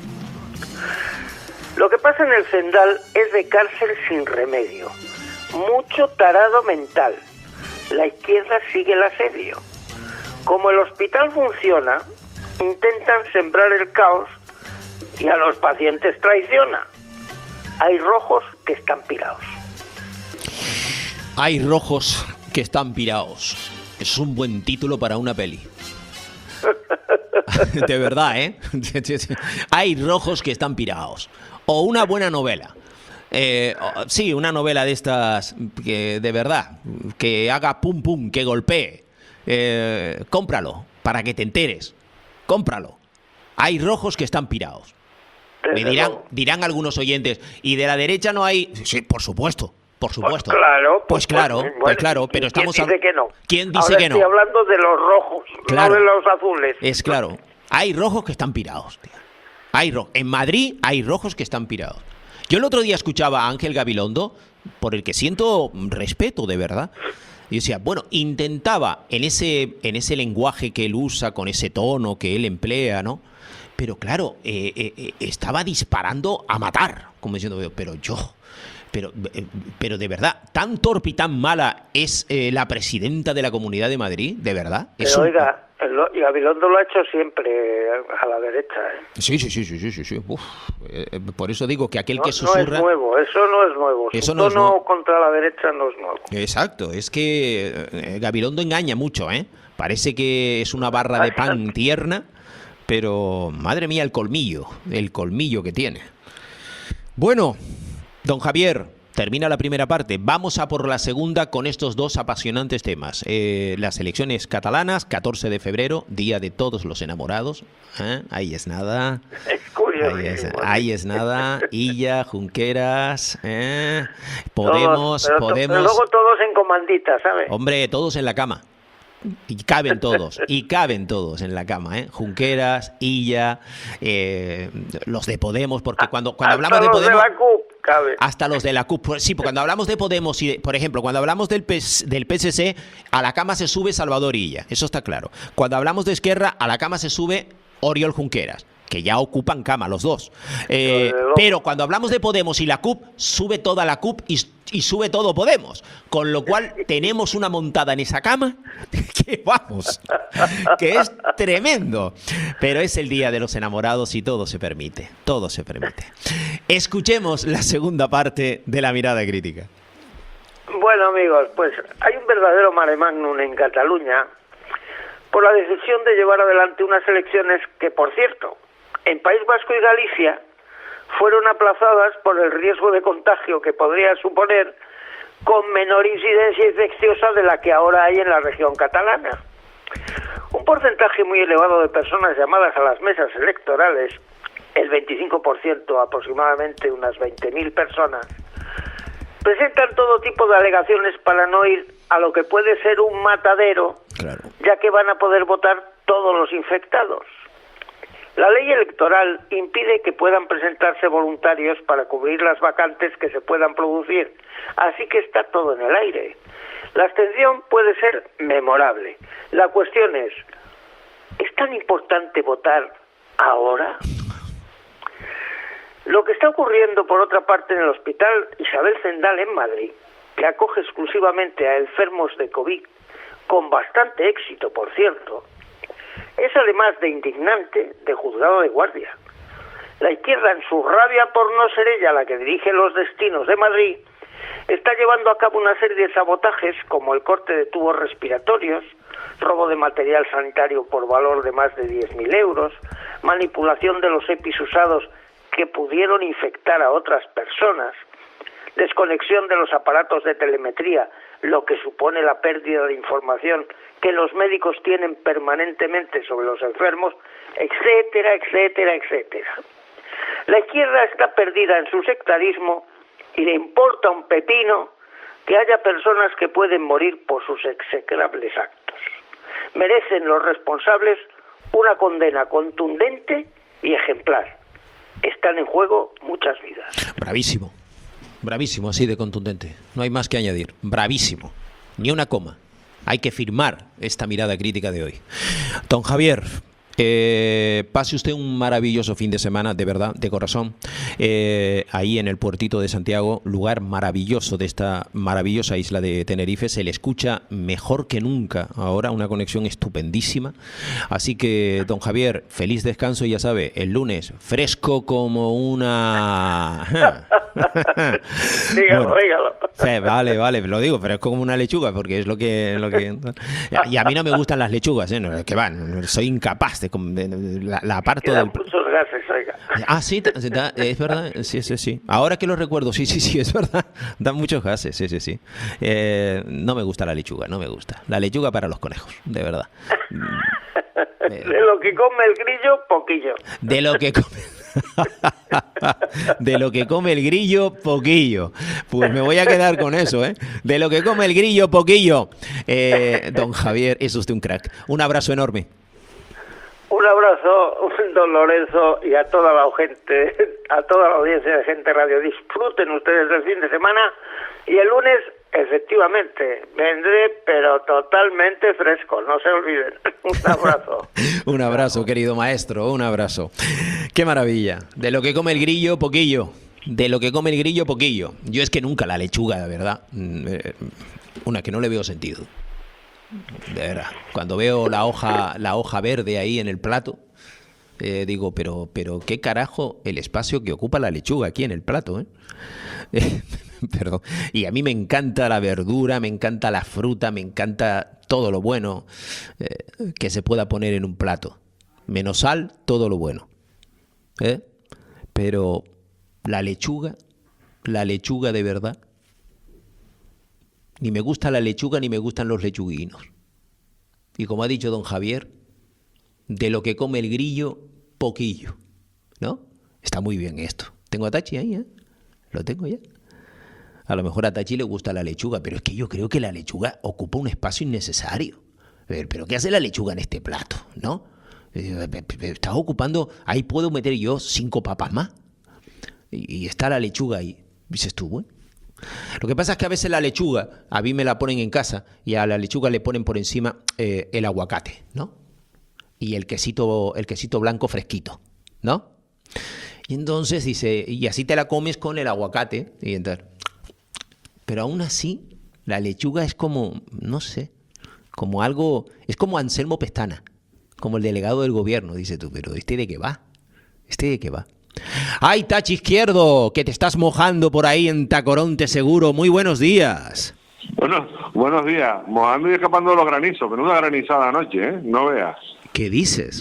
Lo que pasa en el Sendal es de cárcel sin remedio. Mucho tarado mental. La izquierda sigue el asedio. Como el hospital funciona, intentan sembrar el caos y a los pacientes traiciona. Hay rojos que están pirados. Hay rojos que están pirados. Es un buen título para una peli. De verdad, ¿eh? Hay rojos que están pirados. O una buena novela. Eh, sí, una novela de estas que de verdad, que haga pum pum, que golpee. Eh, cómpralo, para que te enteres. Cómpralo. Hay rojos que están pirados. Me dirán, dirán algunos oyentes, ¿y de la derecha no hay? Sí, por supuesto. Por supuesto. Pues claro. Pues claro, bueno, pues claro, pero ¿quién estamos dice hab- que no? ¿Quién dice Ahora que no? estoy hablando de los rojos, Claro. no de los azules. Es claro. Hay rojos que están pirados, tío. Hay ro- en Madrid hay rojos que están pirados. Yo el otro día escuchaba a Ángel Gabilondo, por el que siento respeto de verdad. Y decía, bueno, intentaba en ese, en ese lenguaje que él usa, con ese tono que él emplea, ¿no? Pero claro, eh, eh, eh, estaba disparando a matar, como diciendo, pero yo... Pero, eh, pero de verdad, ¿tan torpe y tan mala es eh, la presidenta de la Comunidad de Madrid? ¿De verdad? Es Pero un- oiga, el- y Gabilondo lo ha hecho siempre a la derecha. ¿eh? Sí, sí, sí, sí, sí, sí, sí. Uf, eh, eh, por eso digo que aquel No, que no susurra... es nuevo, eso no es nuevo. Eso Su no es tono nuevo. contra la derecha no es nuevo. Exacto, es que eh, Gabilondo engaña mucho, ¿eh? Parece que es una barra de pan tierna, pero madre mía el colmillo, el colmillo que tiene. Bueno, don Javier, termina la primera parte. Vamos a por la segunda con estos dos apasionantes temas. Eh, las elecciones catalanas, catorce de febrero, Día de Todos los Enamorados. ¿Eh? Ahí es nada. Es curioso. Ahí es, ahí es nada. Illa, Junqueras, ¿eh? Podemos, Todos, pero, to- Podemos. pero luego todos en comandita, ¿sabes? Hombre, todos en la cama. Y caben todos, y caben todos en la cama, ¿eh? Junqueras, Illa, eh, los de Podemos, porque cuando, cuando Hasta hablamos de los Podemos... de la C U P, cabe. Hasta los de la C U P. Sí, porque cuando hablamos de Podemos, y de- por ejemplo, cuando hablamos del, P S del P S C, a la cama se sube Salvador Illa, eso está claro. Cuando hablamos de Esquerra, a la cama se sube Oriol Junqueras, que ya ocupan cama los dos. Eh, Desde luego. pero cuando hablamos de Podemos y la C U P, sube toda la C U P y, y sube todo Podemos. Con lo cual tenemos una montada en esa cama que vamos, que es tremendo. Pero es el Día de los Enamorados y todo se permite, todo se permite. Escuchemos la segunda parte de la mirada crítica. Bueno, amigos, pues hay un verdadero mare magnum en Cataluña por la decisión de llevar adelante unas elecciones que, por cierto, en País Vasco y Galicia fueron aplazadas por el riesgo de contagio que podría suponer con menor incidencia infecciosa de la que ahora hay en la región catalana. Un porcentaje muy elevado de personas llamadas a las mesas electorales, el veinticinco por ciento aproximadamente, unas veinte mil personas, presentan todo tipo de alegaciones para no ir a lo que puede ser un matadero, claro, ya que van a poder votar todos los infectados. La ley electoral impide que puedan presentarse voluntarios para cubrir las vacantes que se puedan producir, así que está todo en el aire. La abstención puede ser memorable. La cuestión es, ¿es tan importante votar ahora? Lo que está ocurriendo, por otra parte, en el Hospital Isabel Zendal en Madrid, que acoge exclusivamente a enfermos de COVID, con bastante éxito, por cierto, es además de indignante, de juzgado de guardia. La izquierda, en su rabia por no ser ella la que dirige los destinos de Madrid, está llevando a cabo una serie de sabotajes como el corte de tubos respiratorios, robo de material sanitario por valor de más de diez mil euros, manipulación de los EPIs usados que pudieron infectar a otras personas, desconexión de los aparatos de telemetría, lo que supone la pérdida de información que los médicos tienen permanentemente sobre los enfermos, etcétera, etcétera, etcétera. La izquierda está perdida en su sectarismo y le importa un pepino que haya personas que pueden morir por sus execrables actos. Merecen los responsables una condena contundente y ejemplar. Están en juego muchas vidas. Bravísimo, bravísimo, así de contundente. No hay más que añadir. Bravísimo. Ni una coma. Hay que firmar esta mirada crítica de hoy. Don Javier, eh, pase usted un maravilloso fin de semana, de verdad, de corazón, eh, ahí en el puertito de Santiago, lugar maravilloso de esta maravillosa isla de Tenerife. Se le escucha mejor que nunca ahora, una conexión estupendísima. Así que, don Javier, feliz descanso y ya sabe, el lunes, fresco como una... dígalo, bueno, dígalo. Sí, vale, vale, lo digo, pero es como una lechuga, porque es lo que... Lo que... Y a mí no me gustan las lechugas, ¿eh? No, que van, soy incapaz de... de la, la aparto del... muchos gases, oiga. Ah, sí, es verdad, sí, sí, sí. Ahora que lo recuerdo, sí, sí, sí, es verdad. Dan muchos gases, sí, sí, sí. Eh, no me gusta la lechuga, no me gusta. La lechuga para los conejos, de verdad. De lo que come el grillo, poquillo. De lo que come... De lo que come el grillo, poquillo. Pues me voy a quedar con eso, ¿eh? De lo que come el grillo, poquillo. Eh, don Javier, es usted un crack. Un abrazo enorme. Un abrazo, don Lorenzo, y a toda la gente, a toda la audiencia de Gente Radio. Disfruten ustedes del fin de semana y el lunes, efectivamente, vendré, pero totalmente fresco, no se olviden. Un abrazo. Un abrazo, querido maestro, un abrazo. Qué maravilla. De lo que come el grillo, poquillo. De lo que come el grillo, poquillo. Yo es que nunca la lechuga, de verdad. Una que no le veo sentido. De verdad. Cuando veo la hoja, la hoja verde ahí en el plato, eh, digo, pero, pero qué carajo el espacio que ocupa la lechuga aquí en el plato, ¿eh? Eh, perdón. Y a mí me encanta la verdura, me encanta la fruta, me encanta todo lo bueno eh, que se pueda poner en un plato. Menos sal, todo lo bueno. ¿Eh? Pero la lechuga, la lechuga de verdad, ni me gusta la lechuga ni me gustan los lechuguinos. Y como ha dicho don Javier, de lo que come el grillo, poquillo, ¿no? Está muy bien esto. Tengo a Tachi ahí, ¿eh? Lo tengo ya. A lo mejor a Tachi le gusta la lechuga, pero es que yo creo que la lechuga ocupa un espacio innecesario. Pero ¿qué hace la lechuga en este plato, no? Estás ocupando, ahí puedo meter yo cinco papas más. Y está la lechuga ahí. Dices tú, bueno. Lo que pasa es que a veces la lechuga, a mí me la ponen en casa y a la lechuga le ponen por encima eh, el aguacate, ¿no? Y el quesito, el quesito blanco fresquito, ¿no? Y entonces dice, y así te la comes con el aguacate. Y entonces, pero aún así, la lechuga es como, no sé, como algo, es como Anselmo Pestana, como el delegado del gobierno, dice tú, pero ¿este de qué va? ¿Este de qué va? ¡Ay, Tachi Izquierdo! Que te estás mojando por ahí en Tacoronte seguro. Muy buenos días. Bueno, buenos días. Mojando y escapando de los granizos. Menuda granizada anoche, ¿eh? No veas. ¿Qué dices?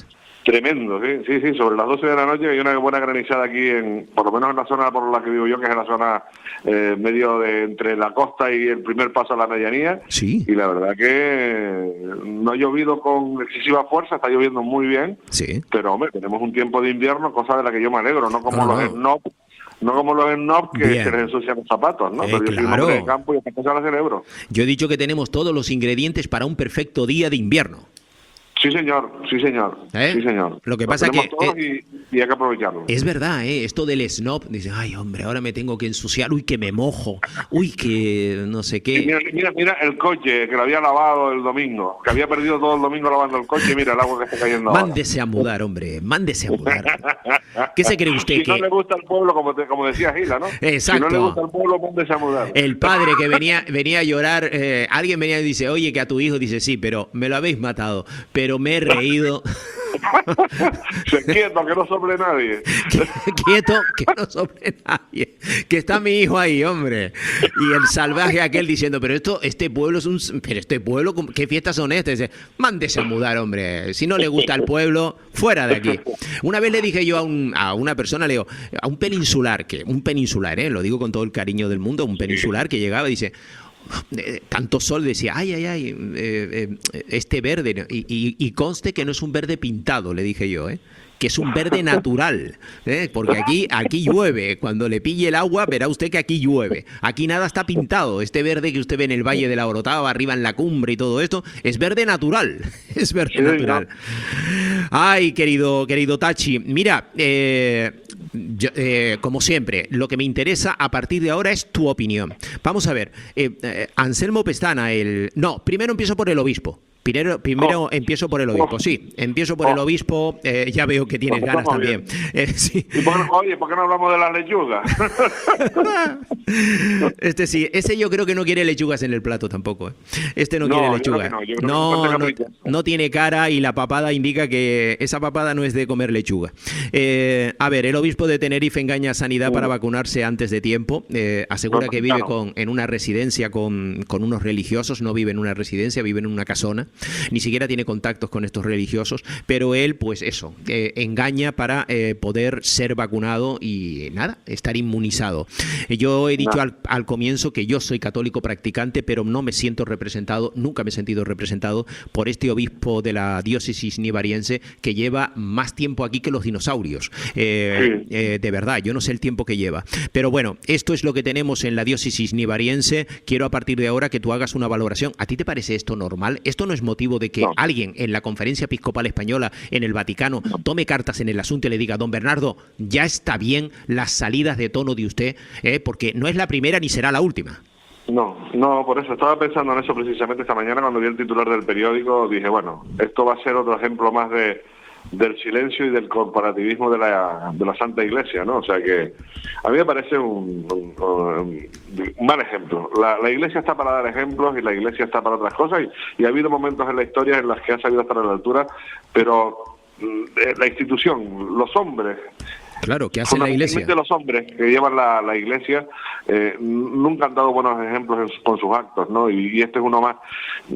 Tremendo, sí, sí, sí, sobre las doce de la noche hay una buena granizada aquí, en por lo menos en la zona por la que vivo yo, que es en la zona eh, medio de entre la costa y el primer paso a la medianía. Sí. Y la verdad que no ha llovido con excesiva fuerza, está lloviendo muy bien. Sí. Pero, hombre, tenemos un tiempo de invierno, cosa de la que yo me alegro, no como No, los no. snob, no como los snob que Bien. se les ensucian los zapatos, ¿no? Eh, Pero yo soy un claro. hombre de campo y estas cosas las celebro. Yo he dicho que tenemos todos los ingredientes para un perfecto día de invierno. Sí, señor, sí, señor, ¿Eh? sí, señor. Lo que Lo pasa tenemos que, todos eh, y, y hay que aprovecharlo. Es verdad, ¿eh? Esto del snob, dice, ay, hombre, ahora me tengo que ensuciar, uy, que me mojo, uy, que no sé Y qué. Mira, mira, mira el coche que lo había lavado el domingo, que había perdido todo el domingo lavando el coche, y mira el agua que está cayendo ahora. Mándese a mudar, hombre, mándese a mudar. ¿Qué se cree usted Si que no le gusta el pueblo, como, te- como decía Gila, ¿no? Exacto. Si no le gusta el pueblo, mándese a mudar. el padre que venía venía a llorar, eh, alguien venía y dice, oye, que a tu hijo, dice, sí, pero me lo habéis matado, pero me he reído. Se quieto, que no sople nadie. Quieto, que no sobre nadie, que está mi hijo ahí, hombre. Y el salvaje aquel diciendo, pero esto, este pueblo es un, pero este pueblo, ¿qué fiestas son estas? Dice, mándese a mudar, hombre. Si no le gusta el pueblo, fuera de aquí. Una vez le dije yo a, un, a una persona, le digo, a un peninsular, que un peninsular, ¿eh? Lo digo con todo el cariño del mundo, un peninsular que llegaba y dice, eh, tanto sol, decía, ay, ay, ay, eh, eh, este verde, y, y, y conste que no es un verde pintado, le dije yo, ¿eh? Que es un verde natural, ¿eh? Porque aquí, aquí llueve, cuando le pille el agua verá usted que aquí llueve, aquí nada está pintado, este verde que usted ve en el Valle de la Orotava, arriba en la cumbre y todo esto, es verde natural, es verde Sí, natural. Ay, querido, querido Tachi, mira, eh, yo, eh, como siempre, lo que me interesa a partir de ahora es tu opinión. Vamos a ver, eh, eh, Anselmo Pestana, el... No, primero empiezo por el obispo. Primero, primero Oh. empiezo por el obispo, sí, empiezo por Oh. el obispo, eh, ya veo que tienes Pues ganas estamos también. Eh, sí. Y por- oye, ¿por qué no hablamos de las lechugas? Este sí, ese yo creo que no quiere lechugas en el plato tampoco. ¿eh? Este no, No, quiere yo creo lechuga. que no, yo creo que No, no no, tenga pinta. no tiene cara y la papada indica que esa papada no es de comer lechuga. Eh, a ver, el obispo de Tenerife engaña a Sanidad para vacunarse antes de tiempo. Eh, asegura No, que vive no. con, en una residencia con, con unos religiosos, no vive en una residencia, vive en una casona. Ni siquiera tiene contactos con estos religiosos, pero él, pues eso, eh, engaña para eh, poder ser vacunado y nada, estar inmunizado. Eh, Yo he dicho Nah. al, al comienzo que yo soy católico practicante, pero no me siento representado, nunca me he sentido representado por este obispo de la diócesis nivariense que lleva más tiempo aquí que los dinosaurios. Eh, Sí. eh, de verdad, yo no sé el tiempo que lleva. Pero bueno, esto es lo que tenemos en la diócesis nivariense. Quiero a partir de ahora que tú hagas una valoración. ¿A ti te parece esto normal? ¿Esto no es motivo de que No. alguien en la Conferencia Episcopal Española, en el Vaticano, tome cartas en el asunto y le diga, don Bernardo, ya está bien las salidas de tono de usted, eh, porque no es la primera ni será la última? No, no, por eso estaba pensando en eso precisamente esta mañana cuando vi el titular del periódico. Dije, bueno, esto va a ser otro ejemplo más de del silencio y del corporativismo de la de la Santa Iglesia, ¿no? O sea que a mí me parece un, un, un- un mal ejemplo. La, la Iglesia está para dar ejemplos y la Iglesia está para otras cosas y, y ha habido momentos en la historia en las que ha sabido estar a la altura, pero mm, eh, la institución, los hombres, Claro, ¿qué hace la Iglesia? fundamentalmente los hombres que llevan la, la Iglesia, eh, nunca han dado buenos ejemplos en su- con sus actos, ¿no? Y, y este es uno más.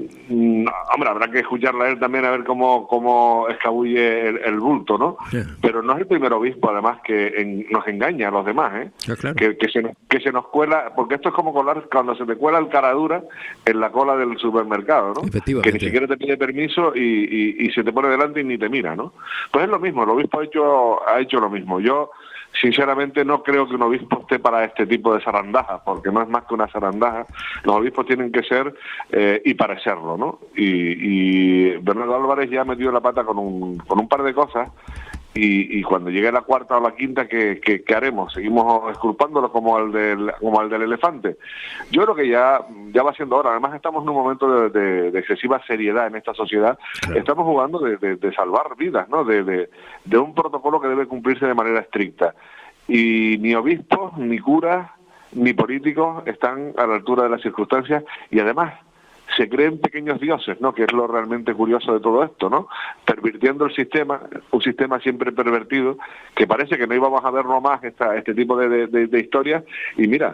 Mm, hombre, habrá que escucharle a él también a ver cómo, cómo escabulle el, el bulto, ¿no? Yeah. Pero no es el primer obispo, además, que en- nos engaña a los demás, ¿eh? Ya, claro. Que, que, se nos, que se nos cuela, porque esto es como colar, cuando se te cuela el cara dura en la cola del supermercado, ¿no? Efectivamente. Que ni siquiera te pide permiso y, y, y se te pone delante y ni te mira, ¿no? Pues es lo mismo, el obispo ha hecho, ha hecho lo mismo. Yo, sinceramente, no creo que un obispo esté para este tipo de zarandajas, porque no es más que una zarandaja. Los obispos tienen que ser eh, y parecerlo, ¿no? Y, y Bernardo Álvarez ya ha metido la pata con un, con un par de cosas. Y, y cuando llegue la cuarta o la quinta, ¿qué, qué, qué haremos? ¿Seguimos exculpándolo como al del como al del elefante? Yo creo que ya, ya va siendo hora. Además, estamos en un momento de, de, de excesiva seriedad en esta sociedad. Claro. Estamos jugando de, de, de salvar vidas, ¿no? De, de, de un protocolo que debe cumplirse de manera estricta. Y ni obispos, ni curas, ni políticos están a la altura de las circunstancias y además se creen pequeños dioses, ¿no? Que es lo realmente curioso de todo esto, ¿no? Pervirtiendo el sistema, un sistema siempre pervertido, que parece que no íbamos a verlo más esta, este tipo de, de, de, de historias, y mira,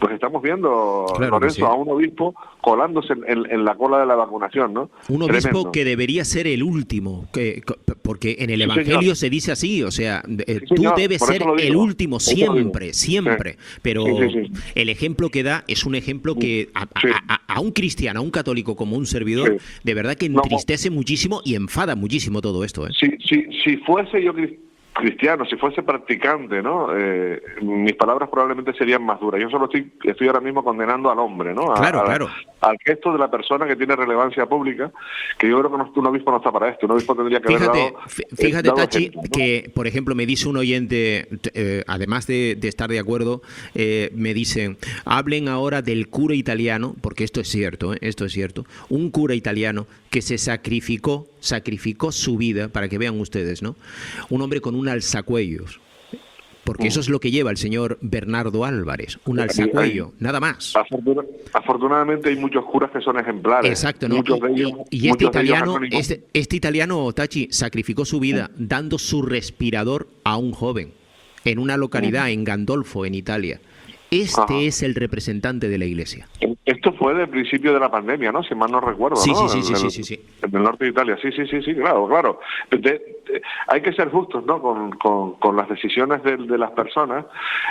pues estamos viendo, Claro Lorenzo, que sí. a un obispo colándose en, en- en la cola de la vacunación, ¿no? Un obispo Tremendo. que debería ser el último, que, porque en el Sí, Evangelio señor. se dice así, o sea, eh, Sí, tú señor, debes por ser eso lo digo, el último por eso lo digo. siempre, siempre. Sí. Pero Sí, sí, sí. el ejemplo que da es un ejemplo que a, a- Sí. a- a un cristiano, a un católico como un servidor, Sí. de verdad que No, entristece muchísimo y enfada muchísimo todo esto, ¿eh? Si, si, si fuese yo cri- cristiano, si fuese practicante, ¿no? Eh, mis palabras probablemente serían más duras. Yo solo estoy, estoy ahora mismo condenando al hombre, ¿no? A- Claro, a- claro. Al gesto de la persona que tiene relevancia pública, que yo creo que no- un obispo no está para esto. Un obispo tendría que Fíjate, haber dado, fí- eh, fíjate dado Tachi, ejemplo, ¿no? que por ejemplo me dice un oyente, t- eh, además de, de estar de acuerdo, eh, me dicen, hablen ahora del cura italiano, porque esto es cierto, ¿eh? Esto es cierto, un cura italiano que se sacrificó, sacrificó su vida, para que vean ustedes, ¿no? Un hombre con un alzacuellos. Porque eso es lo que lleva el señor Bernardo Álvarez, un alzacuello, nada más. Afortuna- afortunadamente hay muchos curas que son ejemplares. Exacto, ¿no? Muchos Y, de ellos, y- y este muchos de ellos italiano, anónimos. este, este italiano, Tachi, sacrificó su vida dando su respirador a un joven en una localidad, en Gandolfo, en Italia. Este Ajá. es el representante de la Iglesia. Esto fue del principio de la pandemia, ¿no? Si mal no recuerdo, Sí, ¿no? sí, sí, En sí, el- sí, sí, sí. En el norte de Italia, sí, sí, sí, sí, claro, claro. De- de- hay que ser justos, ¿no? Con, con, con las decisiones de, de las personas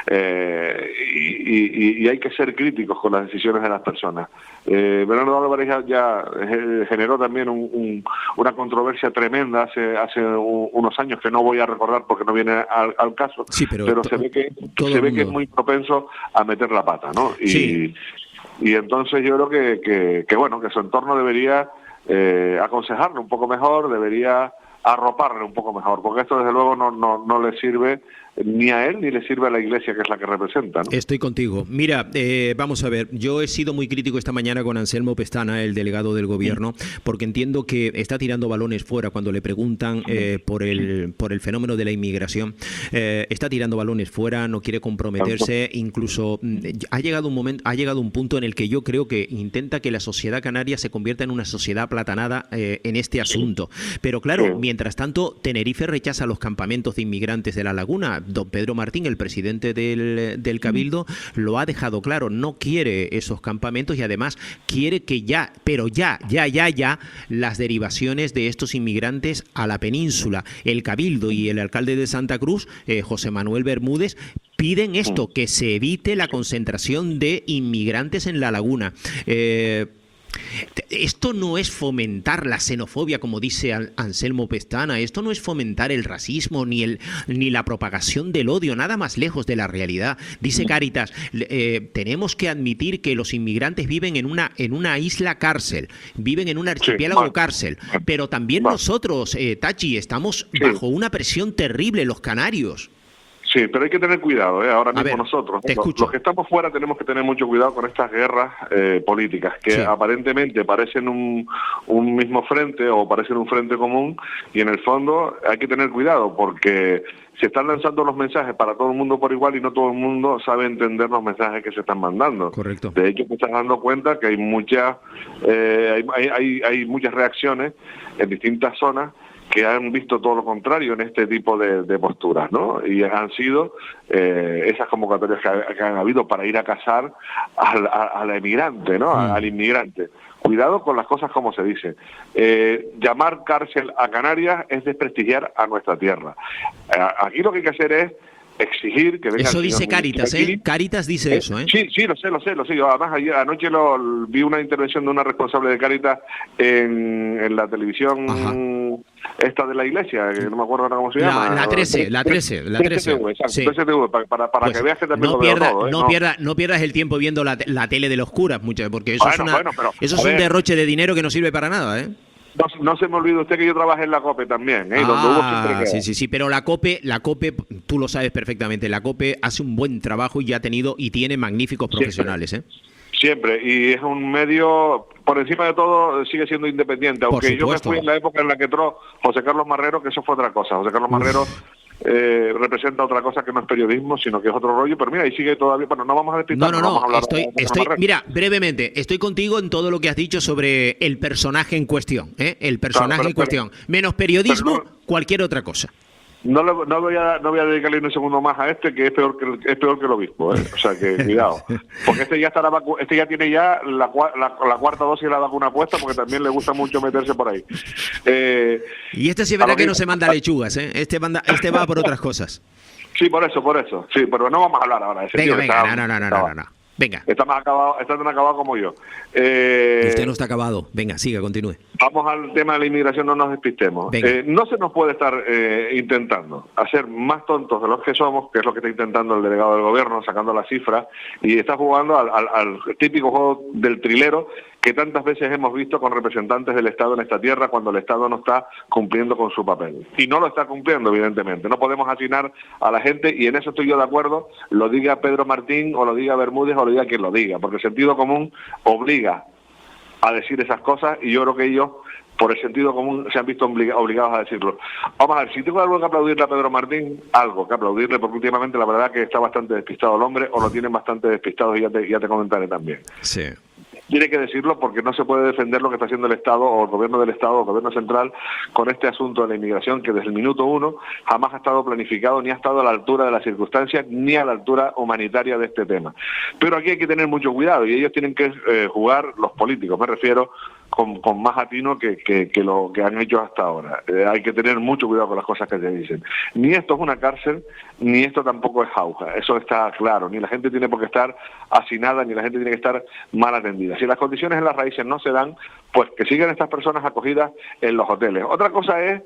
eh, y, y- y hay que ser críticos con las decisiones de las personas. Eh, Bernardo Álvarez ya, ya, eh, generó también un- un- una controversia tremenda hace hace u- unos años que no voy a recordar porque no viene al, al caso, Sí, pero to- se ve que todo se el ve que es mundo. muy propenso a meter la pata, ¿no? Y, Sí. y entonces yo creo que, que, que, bueno, que su entorno debería eh, aconsejarle un poco mejor, debería arroparle un poco mejor, porque esto desde luego no, no, no le sirve ni a él ni le sirve a la Iglesia, que es la que representa, ¿no? Estoy contigo. Mira, eh, vamos a ver, yo he sido muy crítico esta mañana con Anselmo Pestana, el delegado del gobierno, porque entiendo que está tirando balones fuera cuando le preguntan eh, por el por el fenómeno de la inmigración. Eh, está tirando balones fuera, no quiere comprometerse, incluso mm, ha llegado un momento, ha llegado un punto en el que yo creo que intenta que la sociedad canaria se convierta en una sociedad aplatanada eh, en este asunto. Pero claro, Sí. mientras tanto, Tenerife rechaza los campamentos de inmigrantes de la laguna. Don Pedro Martín, el presidente del, del Cabildo, lo ha dejado claro, no quiere esos campamentos y además quiere que ya, pero ya, ya, ya, ya, las derivaciones de estos inmigrantes a la península. El Cabildo y el alcalde de Santa Cruz, eh, José Manuel Bermúdez, piden esto, que se evite la concentración de inmigrantes en la laguna. Eh, Esto no es fomentar la xenofobia, como dice An- Anselmo Pestana, esto no es fomentar el racismo ni, el, ni la propagación del odio, nada más lejos de la realidad. Dice Cáritas, eh, tenemos que admitir que los inmigrantes viven en una, en una isla cárcel, viven en un archipiélago vale. cárcel, pero también Vale. nosotros, eh, Tachi, estamos Sí. bajo una presión terrible, los canarios. Sí, pero hay que tener cuidado, ¿eh? Ahora A mismo ver, nosotros, te los, escucho. los que estamos fuera tenemos que tener mucho cuidado con estas guerras eh, políticas, que Sí. aparentemente parecen un, un mismo frente o parecen un frente común, y en el fondo hay que tener cuidado porque se están lanzando los mensajes para todo el mundo por igual y no todo el mundo sabe entender los mensajes que se están mandando. Correcto. De hecho, te estás dando cuenta que hay muchas, eh, hay, hay, hay muchas reacciones en distintas zonas que han visto todo lo contrario en este tipo de, de posturas, ¿no? Y han sido eh, esas convocatorias que, ha- que han habido para ir a cazar al, a, a la emigrante, ¿no? Mm. Al inmigrante. Cuidado con las cosas como se dice. Eh, llamar cárcel a Canarias es desprestigiar a nuestra tierra. Eh, aquí lo que hay que hacer es exigir que venga Eso el dice señor Cáritas, ministro ¿eh? aquí. Cáritas dice eso, ¿eh? Sí, sí, lo sé, lo sé, lo sé. Yo, además, ayer, anoche lo, vi una intervención de una responsable de Cáritas en, en la televisión Ajá. esta de la iglesia, que no me acuerdo ahora cómo se La- llama. la trece, la trece, la trece. T S T V, exacto, Sí. T S T V, para, para, para Pues que veas que también no lo veo pierda- todo, ¿eh? no, pierda- no pierdas el tiempo viendo la, te- la tele de los curas, muchas, porque eso es, Bueno, una- bueno, pero, eso a es un ver. derroche de dinero que no sirve para nada, ¿eh? No, no se me olvide usted que yo trabajé en la COPE también, ¿eh? Donde hubo siempre Ah, que- sí, sí, sí, pero la COPE, la COPE, tú lo sabes perfectamente, la COPE hace un buen trabajo y ya ha tenido y tiene magníficos Siempre. profesionales, ¿eh? Siempre, y es un medio, por encima de todo, sigue siendo independiente, Por aunque yo me supuesto. fui en la época en la que entró José Carlos Marrero, que eso fue otra cosa. José Carlos Marrero eh, representa otra cosa que no es periodismo, sino que es otro rollo, pero mira, ahí sigue todavía, bueno, no vamos a No, despistar, no, vamos a no, hablar estoy, de José estoy, Marrero. mira, brevemente, estoy contigo en todo lo que has dicho sobre el personaje en cuestión, ¿eh? El personaje pero- en cuestión. Menos periodismo, pero no- cualquier otra cosa. No, le, no, voy a, no voy a dedicarle un segundo más a este, que es peor que el, es peor que el obispo, ¿eh? O sea que cuidado, porque este ya estará vacu este ya tiene ya la, la, la cuarta dosis de la vacuna puesta, porque también le gusta mucho meterse por ahí. Eh, y este sí es verdad que no se manda lechugas, ¿eh? Este manda, este va por otras cosas. Sí, por eso, por eso. Sí, pero no vamos a hablar ahora de ese Venga, tío venga, está, no, no, no, no, no, no. Venga. Está más acabado, está tan acabado como yo. Eh, Usted no está acabado. Venga, siga, continúe. Vamos al tema de la inmigración, no nos despistemos. Eh, no se nos puede estar eh, intentando hacer más tontos de los que somos, que es lo que está intentando el delegado del gobierno, sacando la cifra, y está jugando al, al, al típico juego del trilero que tantas veces hemos visto con representantes del Estado en esta tierra cuando el Estado no está cumpliendo con su papel. Y no lo está cumpliendo, evidentemente. No podemos asignar a la gente, y en eso estoy yo de acuerdo, lo diga Pedro Martín, o lo diga Bermúdez, o lo diga quien lo diga, porque el sentido común obliga a decir esas cosas, y yo creo que ellos, por el sentido común, se han visto obligados a decirlo. Vamos a ver, si tengo algo que aplaudirle a Pedro Martín, algo que aplaudirle, porque últimamente la verdad que está bastante despistado el hombre, o lo tienen bastante despistado, y ya te, ya te comentaré también. Sí. Tiene que decirlo porque no se puede defender lo que está haciendo el Estado o el gobierno del Estado o el gobierno central con este asunto de la inmigración, que desde el minuto uno jamás ha estado planificado ni ha estado a la altura de las circunstancias ni a la altura humanitaria de este tema. Pero aquí hay que tener mucho cuidado, y ellos tienen que eh, jugar, los políticos me refiero, con, con más atino que, que, que lo que han hecho hasta ahora. Eh, hay que tener mucho cuidado con las cosas que se dicen. Ni esto es una cárcel, ni esto tampoco es jauja, eso está claro. Ni la gente tiene por qué estar hacinada, ni la gente tiene que estar mal atendida. Si las condiciones en las raíces no se dan, pues que sigan estas personas acogidas en los hoteles. Otra cosa es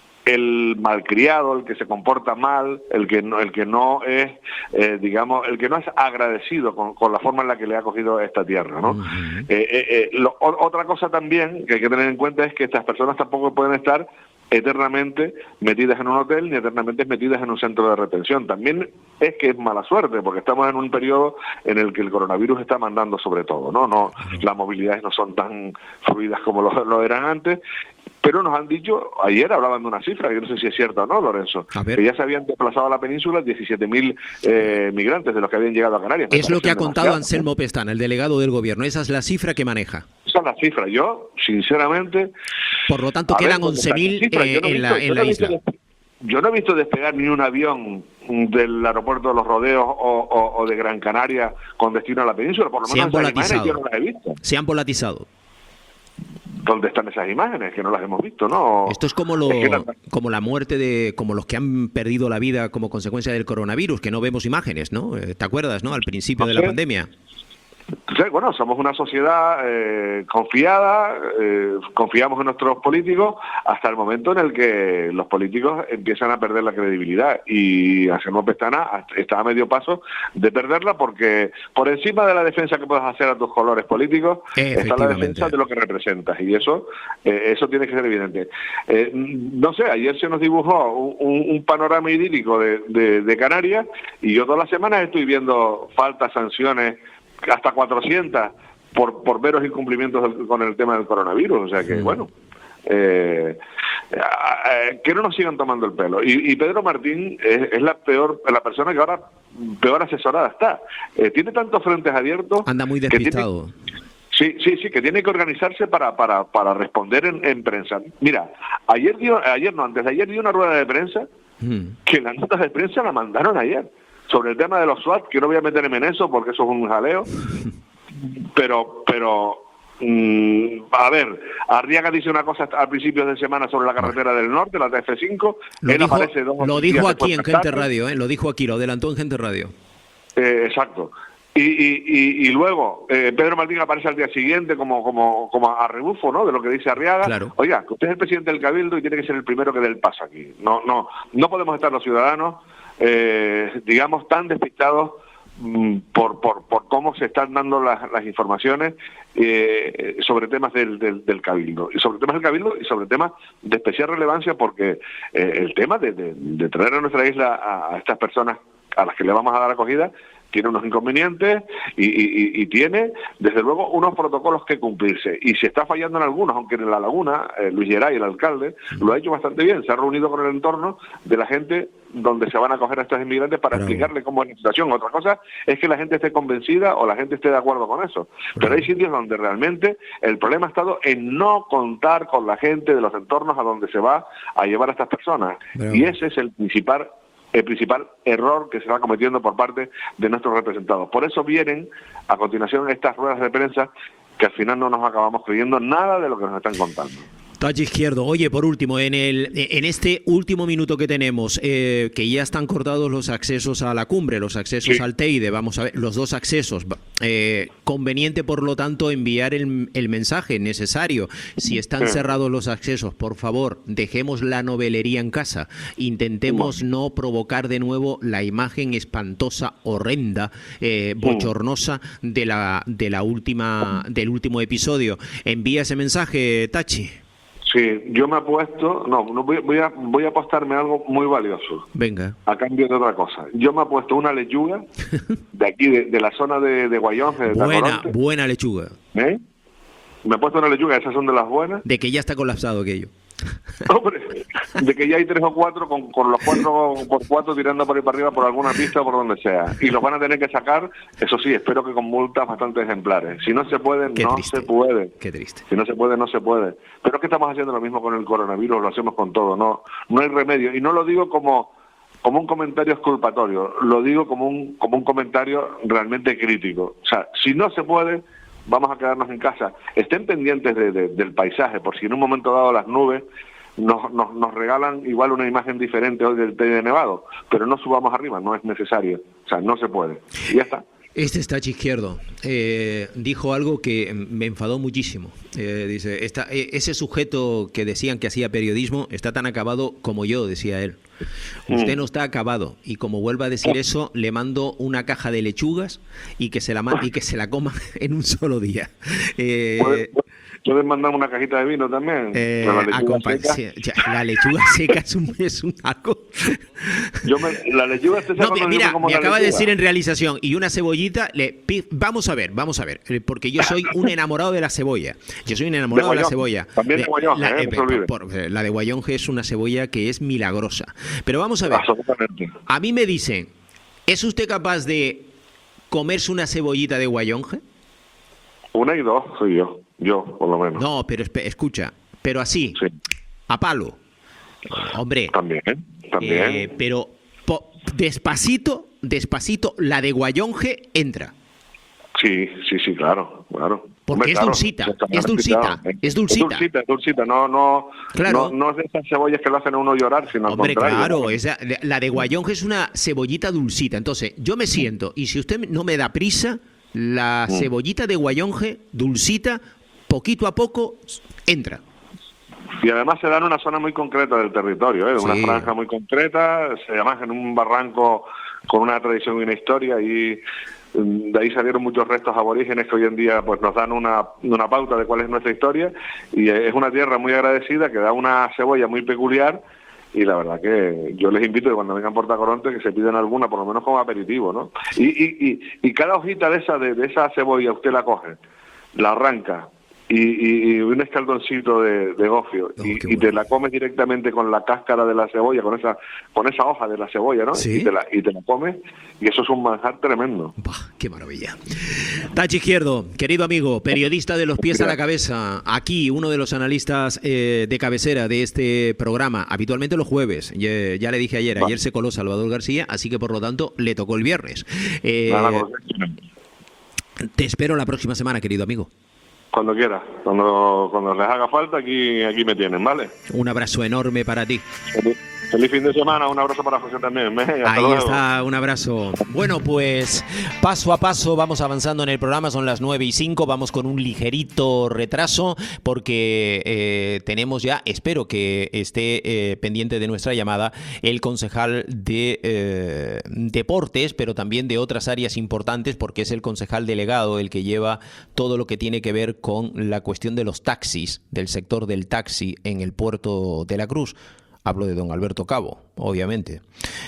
el malcriado, el que se comporta mal, el que no, el que no es, eh, digamos, el que no es agradecido con, con la forma en la que le ha cogido esta tierra, ¿no? Uh-huh. eh, eh, eh, lo, o, otra cosa también que hay que tener en cuenta es que estas personas tampoco pueden estar eternamente metidas en un hotel ni eternamente metidas en un centro de retención. También es que es mala suerte, porque estamos en un periodo en el que el coronavirus está mandando sobre todo, ¿no? No, las movilidades no son tan fluidas como lo, lo eran antes, pero nos han dicho, ayer hablaban de una cifra, yo no sé si es cierta o no, Lorenzo, que ya se habían desplazado a la península diecisiete mil eh, migrantes de los que habían llegado a Canarias. Es lo que ha contado demasiado. Anselmo Pestana, el delegado del gobierno. Esa es la cifra que maneja. Esa es la cifra. Yo, sinceramente... Por lo tanto, quedan once mil eh, en la, en la isla. Yo no he visto despegar ni un avión del aeropuerto de Los Rodeos o, o, o de Gran Canaria con destino a la península. Por lo menos se han volatizado. Yo no las he visto. Se han volatizado. ¿Dónde están esas imágenes? Que no las hemos visto, ¿no? Esto es como lo, es la... como la muerte de, como los que han perdido la vida como consecuencia del coronavirus, que no vemos imágenes, ¿no? ¿Te acuerdas, no? Al principio no de la pandemia. Sí, bueno, somos una sociedad eh, confiada, eh, confiamos en nuestros políticos hasta el momento en el que los políticos empiezan a perder la credibilidad, y Anselmo Pestana está a medio paso de perderla, porque por encima de la defensa que puedas hacer a tus colores políticos está la defensa de lo que representas, y eso eh, eso tiene que ser evidente. Eh, no sé, ayer se nos dibujó un, un panorama idílico de, de, de Canarias, y yo todas las semanas estoy viendo faltas, sanciones, hasta cuatrocientas por, por veros incumplimientos del, con el tema del coronavirus. O sea que, sí. bueno, eh, eh, que no nos sigan tomando el pelo. Y, y Pedro Martín es, es la peor, la persona que ahora peor asesorada está. Eh, tiene tantos frentes abiertos. Anda muy despistado. Sí, sí, sí, que tiene que organizarse para para para responder en, en prensa. Mira, ayer dio, ayer no, antes de ayer dio una rueda de prensa mm. que las notas de prensa la mandaron ayer. Sobre el tema de los SWAT, que no voy a meterme en eso porque eso es un jaleo, pero, pero mmm, a ver, Arriaga dice una cosa al principio de semana sobre la carretera del norte, la T F cinco, lo él dijo, aparece dos lo dijo aquí en Gente Radio, ¿eh? lo dijo aquí, lo adelantó en Gente Radio. Eh, exacto. Y, y, y, y luego eh, Pedro Martín aparece al día siguiente como como como a rebufo, ¿no?, de lo que dice Arriaga. Claro. Oiga, que usted es el presidente del Cabildo y tiene que ser el primero que dé el paso aquí. No, no, no podemos estar los ciudadanos Eh, digamos, tan despistados mm, por, por por cómo se están dando las, las informaciones eh, sobre temas del, del, del Cabildo, y sobre temas del Cabildo y sobre temas de especial relevancia, porque eh, el tema de, de, de traer a nuestra isla a, a estas personas a las que le vamos a dar acogida tiene unos inconvenientes y, y, y tiene, desde luego, unos protocolos que cumplirse. Y si está fallando en algunos, aunque en La Laguna, eh, Luis Geray, el alcalde, lo ha hecho bastante bien. Se ha reunido con el entorno de la gente donde se van a acoger a estos inmigrantes para Bravo. explicarle cómo es la situación. Otra cosa es que la gente esté convencida o la gente esté de acuerdo con eso. Bravo. Pero hay sitios donde realmente el problema ha estado en no contar con la gente de los entornos a donde se va a llevar a estas personas. Bravo. Y ese es el principal el principal error que se va cometiendo por parte de nuestros representados. Por eso vienen a continuación estas ruedas de prensa que al final no nos acabamos creyendo nada de lo que nos están contando. Tachi Izquierdo, oye, por último, en el en este último minuto que tenemos, eh, que ya están cortados los accesos a la cumbre, los accesos sí. al Teide, vamos a ver, los dos accesos, eh, conveniente por lo tanto enviar el, el mensaje necesario. Si están sí. cerrados los accesos, por favor, dejemos la novelería en casa, intentemos sí. no provocar de nuevo la imagen espantosa, horrenda, eh, bochornosa de la de la última del último episodio. Envía ese mensaje, Tachi. Sí, yo me apuesto, no, no voy, voy a voy a apostarme algo muy valioso. Venga. A cambio de otra cosa. Yo me apuesto una lechuga de aquí, de, de la zona de, de Guayonje, de Buena, Tacoronte. buena lechuga. ¿Eh? Me apuesto una lechuga, esas son de las buenas. De que ya está colapsado aquello. Hombre, de que ya hay tres o cuatro con, con los cuatro por cuatro tirando por ahí para arriba por alguna pista o por donde sea. Y los van a tener que sacar, eso sí, espero que con multas bastante ejemplares. Si no se puede, Qué no triste. se puede. Qué triste. Si no se puede, no se puede. Pero es que estamos haciendo lo mismo con el coronavirus, lo hacemos con todo, no no hay remedio. Y no lo digo como como un comentario exculpatorio, lo digo como un como un comentario realmente crítico. O sea, si no se puede, vamos a quedarnos en casa. Estén pendientes de, de, del paisaje, por si en un momento dado las nubes nos, nos, nos regalan igual una imagen diferente hoy del Teide Nevado, pero no subamos arriba, no es necesario. O sea, no se puede. Y ya está. Este es Tachi Izquierdo. Eh, dijo algo que me enfadó muchísimo. Eh, dice, está, eh, ese sujeto que decían que hacía periodismo está tan acabado como yo, decía él. Usted no está acabado. Y como vuelva a decir eso, le mando una caja de lechugas y que se la, y que se la coma en un solo día. Eh, ¿Puedes mandar una cajita de vino también? Eh, la, lechuga sí, ya, la lechuga seca es un, es un asco. Yo me, la lechuga seca no, mira, me acaba lechuga. de decir en realización, y una cebollita, le, vamos a ver, vamos a ver, porque yo soy un enamorado de la cebolla. Yo soy un enamorado de, de la cebolla. También de Guayonje, la, eh, eh, no por, por, la de Guayonje es una cebolla que es milagrosa. Pero vamos a ver, a mí me dicen, ¿es usted capaz de comerse una cebollita de Guayonje? Una y dos soy yo. Yo, por lo menos. No, pero escucha, pero así, sí. a palo. Hombre. También, también. Eh, pero po, despacito, despacito, la de Guayonje entra. Sí, sí, sí, claro, claro. Porque Hombre, es, claro, dulcita, es dulcita, es dulcita, es dulcita. Es dulcita, no, no, claro. no, no es de esas cebollas que lo hacen a uno llorar, sino Hombre, al contrario. claro, esa, la de Guayonje es una cebollita dulcita. Entonces, yo me siento, y si usted no me da prisa, la mm. cebollita de Guayonje, dulcita, poquito a poco entra. Y además se da en una zona muy concreta del territorio, ¿eh? Sí. Una franja muy concreta, se llama en un barranco con una tradición y una historia, y de ahí salieron muchos restos aborígenes que hoy en día pues nos dan una, una pauta de cuál es nuestra historia, y es una tierra muy agradecida que da una cebolla muy peculiar. Y la verdad que yo les invito que cuando vengan por Tacoronte que se pidan alguna, por lo menos como aperitivo, ¿no? Y, y, y, y cada hojita de esa de, de esa cebolla usted la coge, la arranca, y, y, y un escaldoncito de, de gofio, oh, y, bueno. y te la comes directamente con la cáscara de la cebolla, con esa con esa hoja de la cebolla, ¿no? ¿Sí? Y, te la, y te la comes, y eso es un manjar tremendo. Bah, ¡qué maravilla! Tachi Izquierdo, querido amigo, periodista de los pies a la cabeza, aquí uno de los analistas eh, de cabecera de este programa, habitualmente los jueves, ya, ya le dije ayer, bah. ayer se coló Salvador García, así que por lo tanto le tocó el viernes. Eh, Nada, te espero la próxima semana, querido amigo. Cuando quiera, cuando cuando les haga falta, aquí aquí me tienen, ¿vale? Un abrazo enorme para ti. Feliz, feliz fin de semana, un abrazo para José también. Venga, hasta Ahí luego. está, un abrazo. Bueno, pues paso a paso vamos avanzando en el programa, son las nueve y cinco, vamos con un ligerito retraso porque eh, tenemos ya, espero que esté eh, pendiente de nuestra llamada, el concejal de eh, deportes, pero también de otras áreas importantes, porque es el concejal delegado el que lleva todo lo que tiene que ver con la cuestión de los taxis, del sector del taxi en el puerto de la Cruz. Hablo de don Alberto Cabo, obviamente.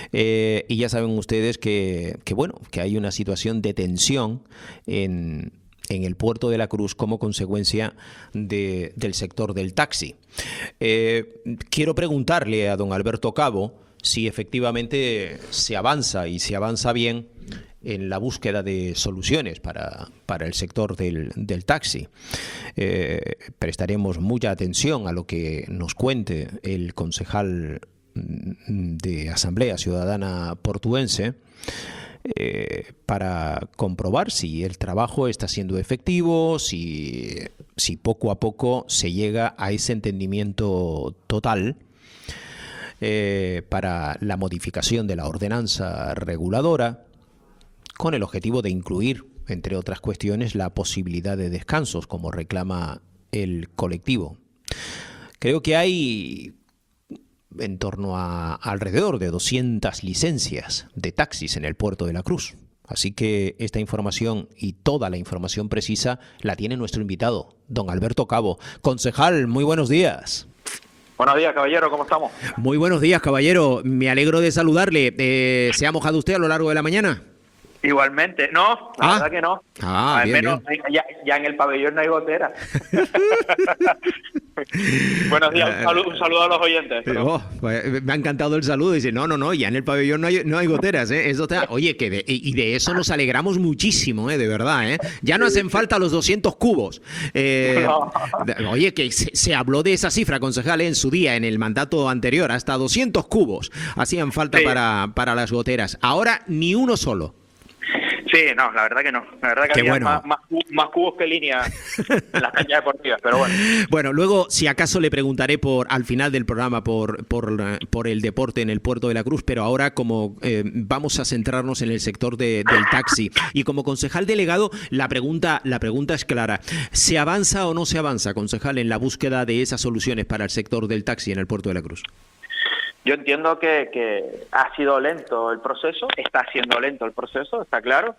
Eh, y ya saben ustedes que, que, bueno, que hay una situación de tensión en, en el puerto de la Cruz como consecuencia de, del sector del taxi. Eh, quiero preguntarle a don Alberto Cabo si efectivamente se avanza y se avanza bien en la búsqueda de soluciones para, para el sector del, del taxi. Eh, prestaremos mucha atención a lo que nos cuente el concejal de Asamblea Ciudadana Portuense eh, para comprobar si el trabajo está siendo efectivo, si, si poco a poco se llega a ese entendimiento total eh, para la modificación de la ordenanza reguladora, con el objetivo de incluir, entre otras cuestiones, la posibilidad de descansos, como reclama el colectivo. Creo que hay en torno a alrededor de doscientas licencias de taxis en el puerto de la Cruz. Así que esta información y toda la información precisa la tiene nuestro invitado, don Alberto Cabo. Concejal, muy buenos días. Buenos días, caballero, ¿cómo estamos? Muy buenos días, caballero. Me alegro de saludarle. Eh, ¿Se ha mojado usted a lo largo de la mañana? Igualmente, no, la ah. verdad que no. Ah, Al bien, menos bien. Ya, ya en el pabellón no hay gotera. Buenos días, un saludo, un saludo a los oyentes. Pero... Oh, pues, me ha encantado el saludo. Dice, no, no, no, ya en el pabellón no hay, no hay goteras, ¿eh? Eso está... Oye, que de, y de eso nos alegramos muchísimo, ¿eh? De verdad, ¿eh? Ya no hacen falta los doscientos cubos. Eh, no. Oye, que se, se habló de esa cifra, concejal, ¿eh? En su día, en el mandato anterior, hasta doscientos cubos hacían falta sí. para, para las goteras. Ahora, ni uno solo. Sí, no, la verdad que no. La verdad que Qué había bueno. más, más, más cubos que líneas en las canchas deportivas, pero bueno. Bueno, luego, si acaso le preguntaré por al final del programa por, por, por el deporte en el puerto de la Cruz, pero ahora como eh, vamos a centrarnos en el sector de, del taxi. Y como concejal delegado, la pregunta, la pregunta es clara. ¿Se avanza o no se avanza, concejal, en la búsqueda de esas soluciones para el sector del taxi en el puerto de la Cruz? Yo entiendo que, que ha sido lento el proceso, está siendo lento el proceso, está claro,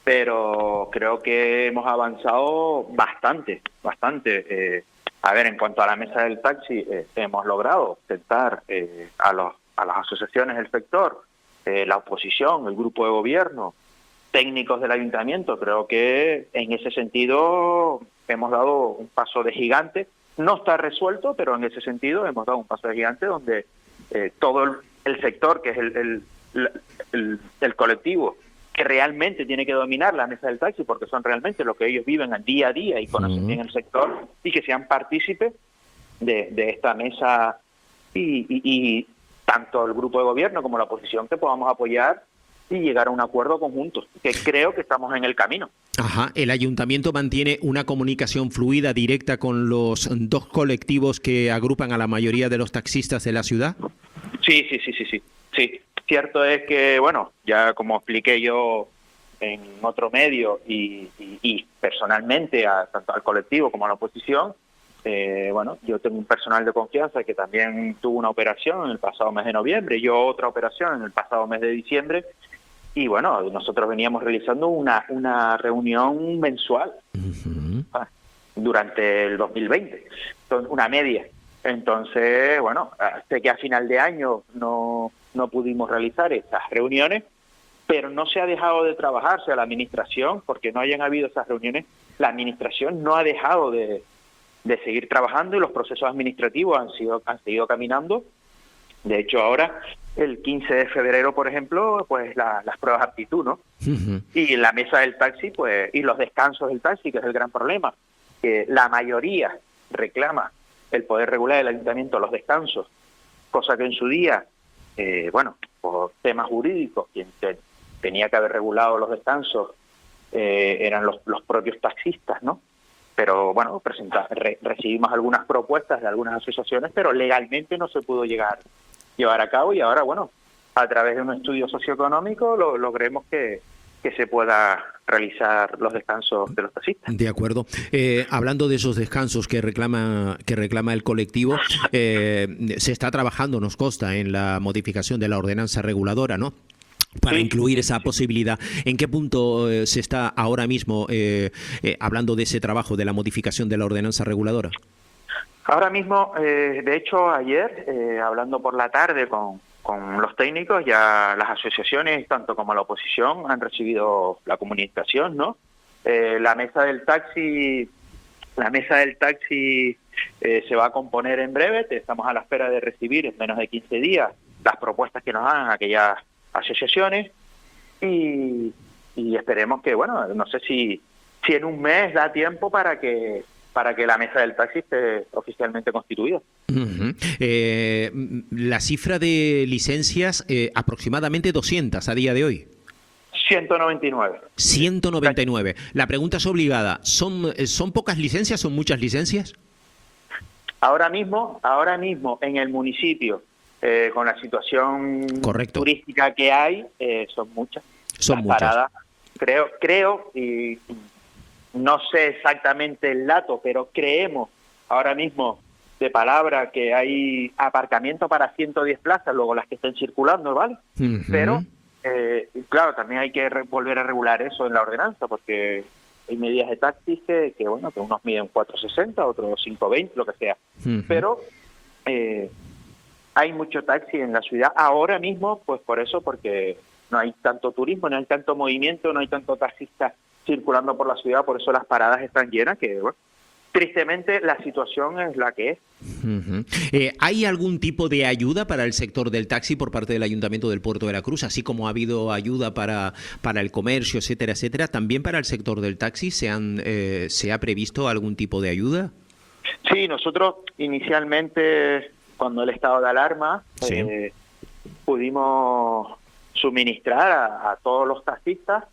pero creo que hemos avanzado bastante, bastante. Eh, a ver, en cuanto a la mesa del taxi, eh, hemos logrado sentar eh, a, los, a las asociaciones del sector, eh, la oposición, el grupo de gobierno, técnicos del ayuntamiento. Creo que en ese sentido hemos dado un paso de gigante. No está resuelto, pero en ese sentido hemos dado un paso de gigante donde Eh, todo el, el sector, que es el, el, el, el colectivo, que realmente tiene que dominar la mesa del taxi, porque son realmente lo que ellos viven día a día y conocen uh-huh. bien el sector, y que sean partícipes de, de esta mesa y, y, y tanto el grupo de gobierno como la oposición que podamos apoyar y llegar a un acuerdo conjunto, que creo que estamos en el camino. Ajá. ¿El ayuntamiento mantiene una comunicación fluida, directa con los dos colectivos que agrupan a la mayoría de los taxistas de la ciudad? Sí, sí, sí, sí, sí. sí. Cierto es que, bueno, ya como expliqué yo en otro medio y, y, y personalmente a, tanto al colectivo como a la oposición, eh, bueno, yo tengo un personal de confianza que también tuvo una operación en el pasado mes de noviembre, yo otra operación en el pasado mes de diciembre. Y bueno, nosotros veníamos realizando una, una reunión mensual uh-huh. durante el dos mil veinte, una media. Entonces, bueno, hasta que a final de año no, no pudimos realizar estas reuniones, pero no se ha dejado de trabajar. O sea, la administración, porque no hayan habido esas reuniones, la administración no ha dejado de, de seguir trabajando y los procesos administrativos han, sido, han seguido caminando. De hecho, ahora... el quince de febrero, por ejemplo, pues la, las pruebas de aptitud, ¿no? Uh-huh. Y la mesa del taxi, pues, y los descansos del taxi, que es el gran problema, que la mayoría reclama el poder regular del ayuntamiento los descansos, cosa que en su día, eh, bueno, por temas jurídicos, quien te, tenía que haber regulado los descansos eh, eran los, los propios taxistas, ¿no? Pero, bueno, presenta, re, recibimos algunas propuestas de algunas asociaciones, pero legalmente no se pudo llegar llevar a cabo, y ahora, bueno, a través de un estudio socioeconómico lo, logremos que, que se pueda realizar los descansos de los taxistas. De acuerdo. Eh, hablando de esos descansos que reclama que reclama el colectivo, eh, se está trabajando, nos consta, en la modificación de la ordenanza reguladora, ¿no? Para sí. incluir esa posibilidad. ¿En qué punto eh, se está ahora mismo eh, eh, hablando de ese trabajo de la modificación de la ordenanza reguladora? Ahora mismo, eh, de hecho, ayer, eh, hablando por la tarde con, con los técnicos, ya las asociaciones, tanto como la oposición, han recibido la comunicación, ¿no? Eh, la mesa del taxi, la mesa del taxi eh, se va a componer en breve. Estamos a la espera de recibir en menos de quince días las propuestas que nos hagan aquellas asociaciones y, y esperemos que, bueno, no sé si, si en un mes da tiempo para que para que la mesa del taxi esté oficialmente constituida. Uh-huh. Eh, la cifra de licencias, eh, aproximadamente doscientas a día de hoy. ciento noventa y nueve. ciento noventa y nueve. La pregunta es obligada. ¿Son, son pocas licencias? ¿Son muchas licencias? Ahora mismo, ahora mismo en el municipio, eh, con la situación Correcto. turística que hay, eh, son muchas. Son Las muchas. paradas, creo, creo, y no sé exactamente el dato, pero creemos ahora mismo de palabra que hay aparcamiento para ciento diez plazas, luego las que estén circulando, ¿vale? Uh-huh. Pero, eh, claro, también hay que re- volver a regular eso en la ordenanza, porque hay medidas de taxis que, que bueno, que unos miden cuatro sesenta, otros cinco veinte, lo que sea. Uh-huh. Pero eh, hay mucho taxi en la ciudad ahora mismo, pues por eso, porque no hay tanto turismo, no hay tanto movimiento, no hay tanto taxista circulando por la ciudad, por eso las paradas están llenas, que bueno, tristemente la situación es la que es. Uh-huh. Eh, ¿Hay algún tipo de ayuda para el sector del taxi por parte del Ayuntamiento del Puerto de la Cruz? Así como ha habido ayuda para, para el comercio, etcétera, etcétera, ¿también para el sector del taxi se, han, eh, se ha previsto algún tipo de ayuda? Sí, nosotros inicialmente, cuando el estado de alarma, Sí. eh, pudimos suministrar a, a todos los taxistas,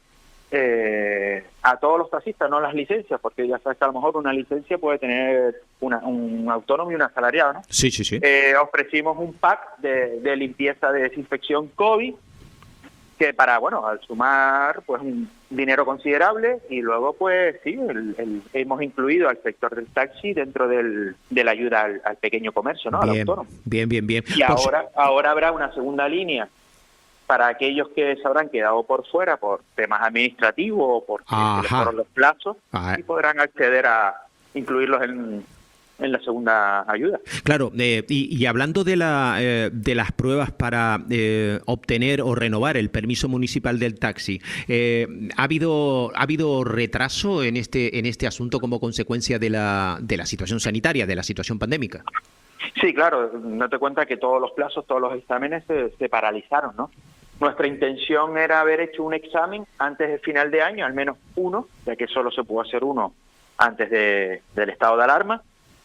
eh, a todos los taxistas, no las licencias, porque ya sabes que a lo mejor una licencia puede tener una, un autónomo y un asalariado, ¿no? Sí, sí, sí. Eh, ofrecimos un pack de, de limpieza de desinfección COVID, que para, bueno, al sumar pues un dinero considerable, y luego pues sí, el, el, hemos incluido al sector del taxi dentro del, de la ayuda al, al pequeño comercio, ¿no? Al Bien, autónomo. bien, bien, bien. Y Por su- ahora, ahora habrá una segunda línea para aquellos que se habrán quedado por fuera por temas administrativos o porque se les Ajá. fueron los plazos, Ah. y podrán acceder a incluirlos en, en la segunda ayuda. Claro, eh, y, y hablando de, la, eh, de las pruebas para eh, obtener o renovar el permiso municipal del taxi, eh, ¿ha habido ha habido retraso en este en este asunto como consecuencia de la de la situación sanitaria, de la situación pandémica? Sí, claro, no te cuenta que todos los plazos, todos los exámenes se, se paralizaron, ¿no? Nuestra intención era haber hecho un examen antes del final de año, al menos uno, ya que solo se pudo hacer uno antes de, del estado de alarma,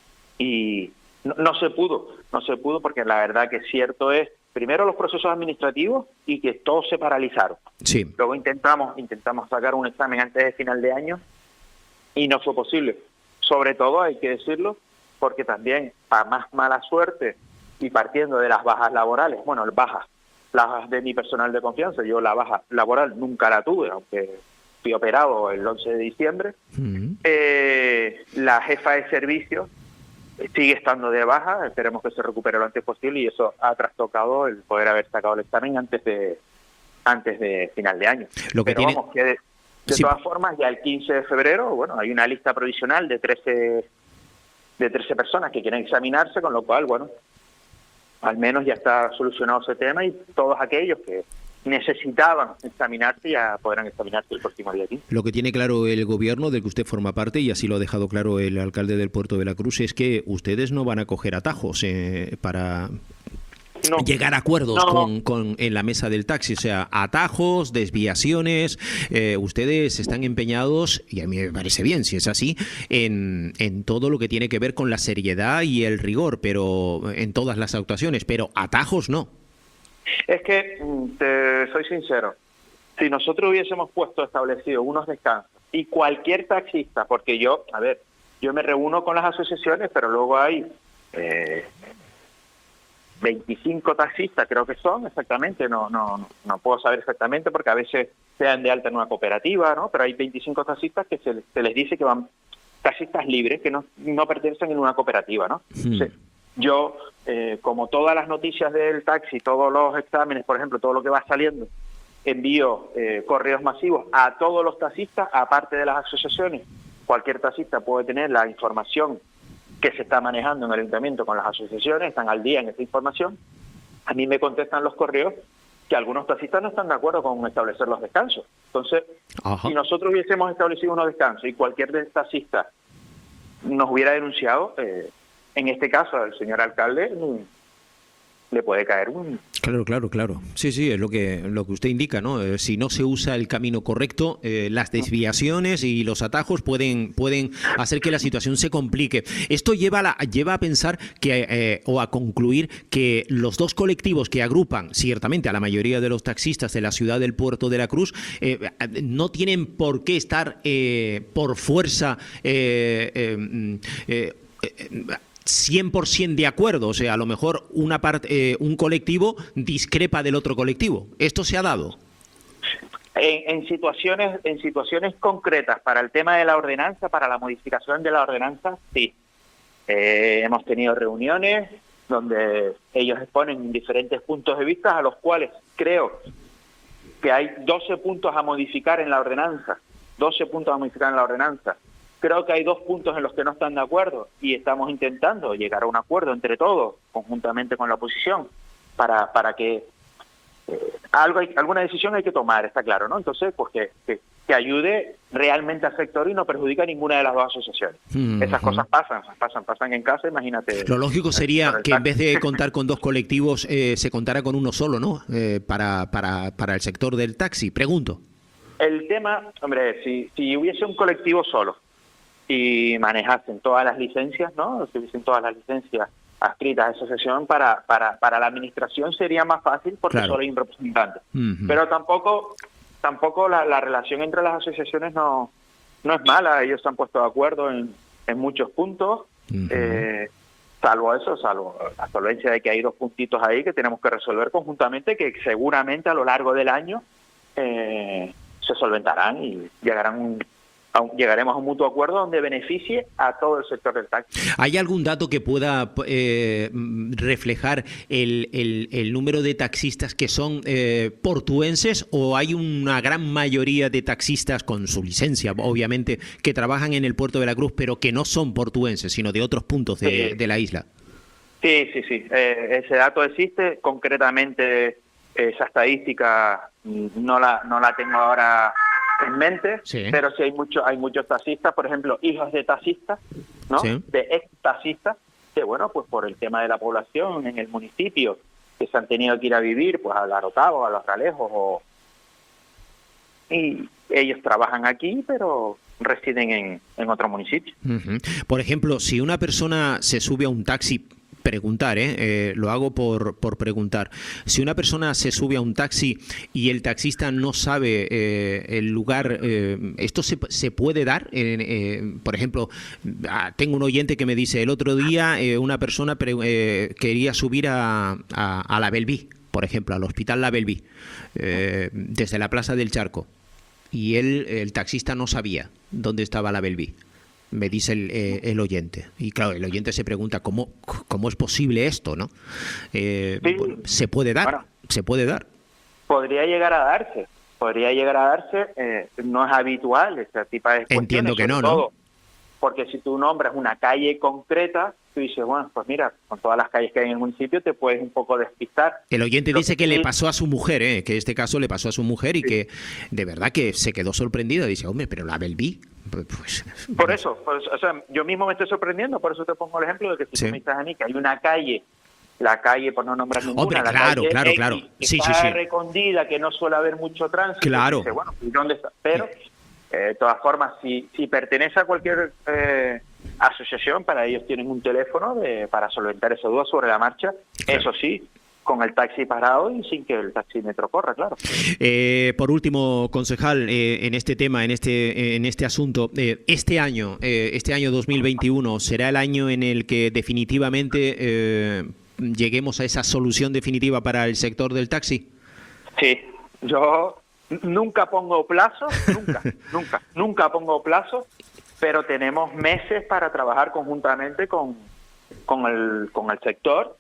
y no, no se pudo, no se pudo porque la verdad que cierto es, primero los procesos administrativos y que todos se paralizaron. Sí. Luego intentamos, intentamos sacar un examen antes del final de año y no fue posible. Sobre todo, hay que decirlo, porque también, a más mala suerte y partiendo de las bajas laborales, bueno, bajas, las bajas de mi personal de confianza, yo la baja laboral nunca la tuve, aunque fui operado el once de diciembre, Uh-huh. eh, la jefa de servicio sigue estando de baja, esperemos que se recupere lo antes posible, y eso ha trastocado el poder haber sacado el examen antes de antes de final de año. Lo que Pero tiene- vamos, que de, de Sí. todas formas, ya el quince de febrero, bueno, hay una lista provisional de trece de trece personas que quieren examinarse, con lo cual, bueno, al menos ya está solucionado ese tema, y todos aquellos que necesitaban examinarse ya podrán examinarse el próximo día aquí. Lo que tiene claro el gobierno del que usted forma parte, y así lo ha dejado claro el alcalde del Puerto de la Cruz, es que ustedes no van a coger atajos eh, para No. llegar a acuerdos No. con, con- en la mesa del taxi. O sea, atajos, desviaciones. eh, ustedes están empeñados, y a mí me parece bien si es así, en, en todo lo que tiene que ver con la seriedad y el rigor, pero en todas las actuaciones. Pero atajos no. Es que, mm, te soy sincero, si nosotros hubiésemos puesto establecido unos descansos y cualquier taxista, porque yo, a ver, yo me reúno con las asociaciones, pero luego hay eh, veinticinco taxistas, creo que son exactamente, no, no, no, no puedo saber exactamente porque a veces se dan de alta en una cooperativa, ¿no? Pero hay veinticinco taxistas que se, se les dice que van taxistas libres, que no, no pertenecen en una cooperativa, ¿no? Hmm. Sí. Yo, eh, como todas las noticias del taxi, todos los exámenes, por ejemplo, todo lo que va saliendo, envío eh, correos masivos a todos los taxistas, aparte de las asociaciones. Cualquier taxista puede tener la información que se está manejando en el ayuntamiento con las asociaciones, están al día en esta información. a mí me contestan los correos que algunos taxistas no están de acuerdo con establecer los descansos. Entonces, Ajá. si nosotros hubiésemos establecido unos descansos y cualquier taxista nos hubiera denunciado, eh, en este caso al señor alcalde le puede caer un... Claro, claro, claro. Sí, sí, es lo que lo que usted indica, ¿no? Eh, si no se usa el camino correcto, eh, las desviaciones y los atajos pueden pueden hacer que la situación se complique. Esto lleva a, la, lleva a pensar que eh, o a concluir que los dos colectivos que agrupan ciertamente a la mayoría de los taxistas de la ciudad del Puerto de la Cruz eh, no tienen por qué estar eh, por fuerza eh, eh, eh, eh, cien por ciento de acuerdo, o sea, a lo mejor una parte, eh, un colectivo discrepa del otro colectivo. ¿Esto se ha dado? En, en situaciones en situaciones concretas, para el tema de la ordenanza, para la modificación de la ordenanza, sí. Eh, hemos tenido reuniones donde ellos exponen diferentes puntos de vista, a los cuales creo que hay doce puntos a modificar en la ordenanza, doce puntos a modificar en la ordenanza. Creo que hay dos puntos en los que no están de acuerdo y estamos intentando llegar a un acuerdo entre todos, conjuntamente con la oposición, para para que eh, algo hay, alguna decisión hay que tomar, está claro, ¿no? Entonces, pues que, que, que ayude realmente al sector y no perjudique a ninguna de las dos asociaciones. Mm-hmm. Esas cosas pasan, pasan, pasan en casa, imagínate. Lo lógico sería que en vez de contar con dos colectivos, eh, se contara con uno solo, ¿no? Eh, para, para, para el sector del taxi, pregunto. El tema, hombre, si, si hubiese un colectivo solo, y manejasen todas las licencias, ¿no? Si hubiesen todas las licencias adscritas a esa asociación, para, para, para la administración sería más fácil porque claro. solo hay un representante. Uh-huh. Pero tampoco tampoco la, la relación entre las asociaciones no, no es mala, ellos se han puesto de acuerdo en, en muchos puntos, uh-huh. eh, salvo eso, salvo la solvencia de que hay dos puntitos ahí que tenemos que resolver conjuntamente, que seguramente a lo largo del año eh, se solventarán y llegarán un llegaremos a un mutuo acuerdo donde beneficie a todo el sector del taxi. ¿Hay algún dato que pueda eh, reflejar el, el, el número de taxistas que son eh, portuenses, o hay una gran mayoría de taxistas con su licencia, obviamente, que trabajan en el Puerto de la Cruz, pero que no son portuenses, sino de otros puntos de, sí. de la isla? Sí, sí, sí. Eh, ese dato existe. Concretamente, esa estadística no la, no la tengo ahora en mente, sí. pero sí hay mucho, hay muchos taxistas, por ejemplo, hijos de taxistas, ¿no? Sí. De ex taxistas, que bueno, pues por el tema de la población en el municipio, que se han tenido que ir a vivir, pues a Larotavo, a Los Ralejos, o... y ellos trabajan aquí, pero residen en, en otro municipio. Uh-huh. Por ejemplo, si una persona se sube a un taxi, preguntar, ¿eh? Eh, lo hago por, por preguntar. Si una persona se sube a un taxi y el taxista no sabe eh, el lugar, eh, ¿esto se, se puede dar? Eh, eh, por ejemplo, tengo un oyente que me dice, el otro día eh, una persona pre, eh, quería subir a, a, a la Belví, por ejemplo, al Hospital La Belví, eh, desde la Plaza del Charco, y él, el taxista no sabía dónde estaba la Belví. Me dice el, eh, el oyente. Y claro, el oyente se pregunta cómo, cómo es posible esto, ¿no? Eh, sí. ¿Se puede dar? Bueno, ¿Se puede dar? Podría llegar a darse. Podría llegar a darse. Eh, no es habitual este tipo de cuestiones. Entiendo que no, ¿no? Todo, porque si tú nombras una calle concreta, tú dices, bueno, pues mira, con todas las calles que hay en el municipio te puedes un poco despistar. El oyente Lo dice que, que le pasó a su mujer, ¿eh? Que este caso le pasó a su mujer y sí. que de verdad que se quedó sorprendida. Dice, hombre, pero la Belví... Pues, por eso, por eso, o sea, yo mismo me estoy sorprendiendo, por eso te pongo el ejemplo de que si sí. tú me dices a mí que hay una calle, la calle, por no nombrar ninguna, Hombre, la claro, calle claro, X, claro. que sí, está sí, sí. recondida, que no suele haber mucho tránsito. Claro. Dice, bueno, ¿dónde está? Pero, eh, de todas formas, si, si pertenece a cualquier eh, asociación, para ellos tienen un teléfono de, para solventar esa duda sobre la marcha, claro. Eso sí, con el taxi parado y sin que el taxímetro corra, claro. Eh, por último, concejal, eh, en este tema, en este eh, en este asunto, eh, este año, eh, este año dos mil veintiuno, ¿será el año en el que definitivamente eh, lleguemos a esa solución definitiva para el sector del taxi? Sí, yo nunca pongo plazos, nunca, nunca, nunca pongo plazos, pero tenemos meses para trabajar conjuntamente con, con, el, con el sector.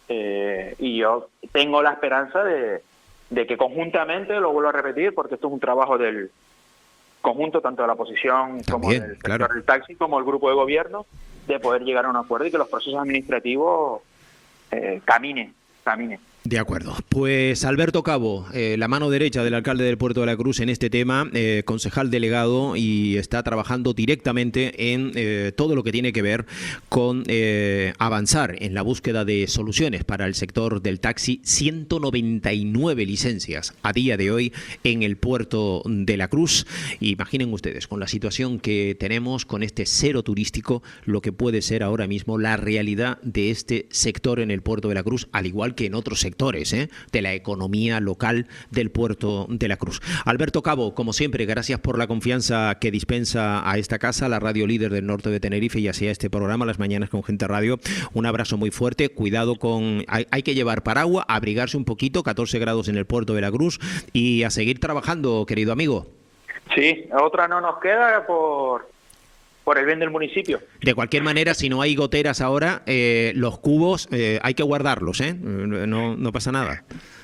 Eh, y yo tengo la esperanza de, de que conjuntamente, lo vuelvo a repetir, porque esto es un trabajo del conjunto, tanto de la oposición También, como del sector claro. del taxi, como el grupo de gobierno, de poder llegar a un acuerdo y que los procesos administrativos eh, caminen, caminen. De acuerdo. Pues Alberto Cabo, eh, la mano derecha del alcalde del Puerto de la Cruz en este tema, eh, concejal delegado, y está trabajando directamente en eh, todo lo que tiene que ver con eh, avanzar en la búsqueda de soluciones para el sector del taxi. ciento noventa y nueve licencias a día de hoy en el Puerto de la Cruz. Imaginen ustedes, con la situación que tenemos, con este cero turístico, lo que puede ser ahora mismo la realidad de este sector en el Puerto de la Cruz, al igual que en otros sectores ¿eh? de la economía local del Puerto de la Cruz. Alberto Cabo, como siempre, gracias por la confianza que dispensa a esta casa, la radio líder del norte de Tenerife, y así a este programa, Las Mañanas con Gente Radio. Un abrazo muy fuerte, cuidado con... Hay, hay que llevar paraguas, abrigarse un poquito, catorce grados en el Puerto de la Cruz, y a seguir trabajando, querido amigo. Sí, otra no nos queda por... por el bien del municipio. De cualquier manera, si no hay goteras ahora, eh, los cubos eh, hay que guardarlos, ¿eh? No, no pasa nada.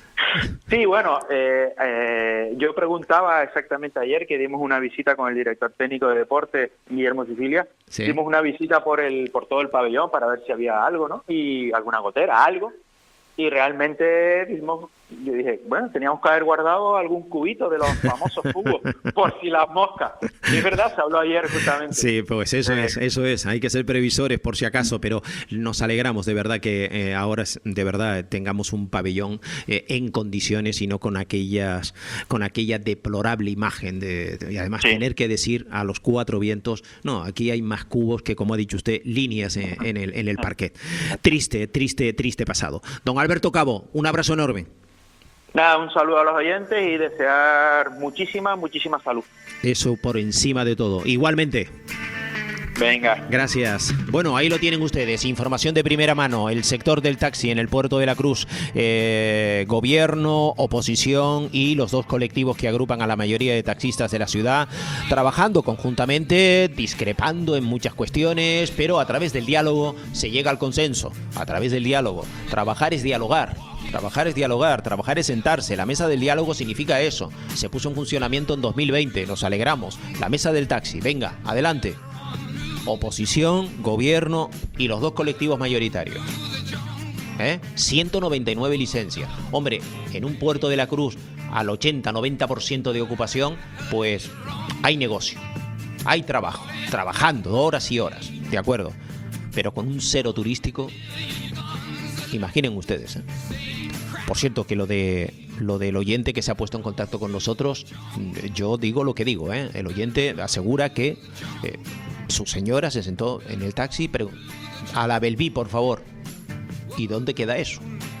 Sí, bueno, eh, eh, yo preguntaba exactamente ayer que dimos una visita con el director técnico de deporte, Guillermo Sicilia. Sí. Dimos una visita por el por todo el pabellón para ver si había algo, ¿no? Y alguna gotera, algo. Y realmente dijimos, yo dije, bueno, teníamos que haber guardado algún cubito de los famosos cubos por si las moscas. Y es verdad, se habló ayer justamente. Sí, pues eso eh. es, eso es. Hay que ser previsores por si acaso, pero nos alegramos de verdad que eh, ahora de verdad tengamos un pabellón eh, en condiciones y no con aquellas, con aquella deplorable imagen de, de y además sí. tener que decir a los cuatro vientos, no, aquí hay más cubos que, como ha dicho usted, líneas en, en el en el parquet. Triste, triste, triste pasado. Don Alberto Cabo, un abrazo enorme. Nada, un saludo a los oyentes y desear muchísima, muchísima salud. Eso por encima de todo. Igualmente. Venga. Gracias. Bueno, ahí lo tienen ustedes. Información de primera mano. El sector del taxi en el Puerto de la Cruz. Eh, gobierno, oposición y los dos colectivos que agrupan a la mayoría de taxistas de la ciudad, trabajando conjuntamente, discrepando en muchas cuestiones, pero a través del diálogo se llega al consenso. A través del diálogo. Trabajar es dialogar. Trabajar es dialogar, trabajar es sentarse. La mesa del diálogo significa eso. Se puso en funcionamiento en dos mil veinte, nos alegramos. La mesa del taxi, venga, adelante. Oposición, gobierno y los dos colectivos mayoritarios. ¿Eh? ciento noventa y nueve licencias. Hombre, en un Puerto de la Cruz al ochenta noventa por ciento de ocupación, pues hay negocio, hay trabajo, trabajando horas y horas, de acuerdo. Pero con un cero turístico, imaginen ustedes, ¿eh? Por cierto, que lo de lo del oyente que se ha puesto en contacto con nosotros, yo digo lo que digo, ¿eh? El oyente asegura que eh, su señora se sentó en el taxi, pero a la Belví, por favor. ¿Y dónde queda eso?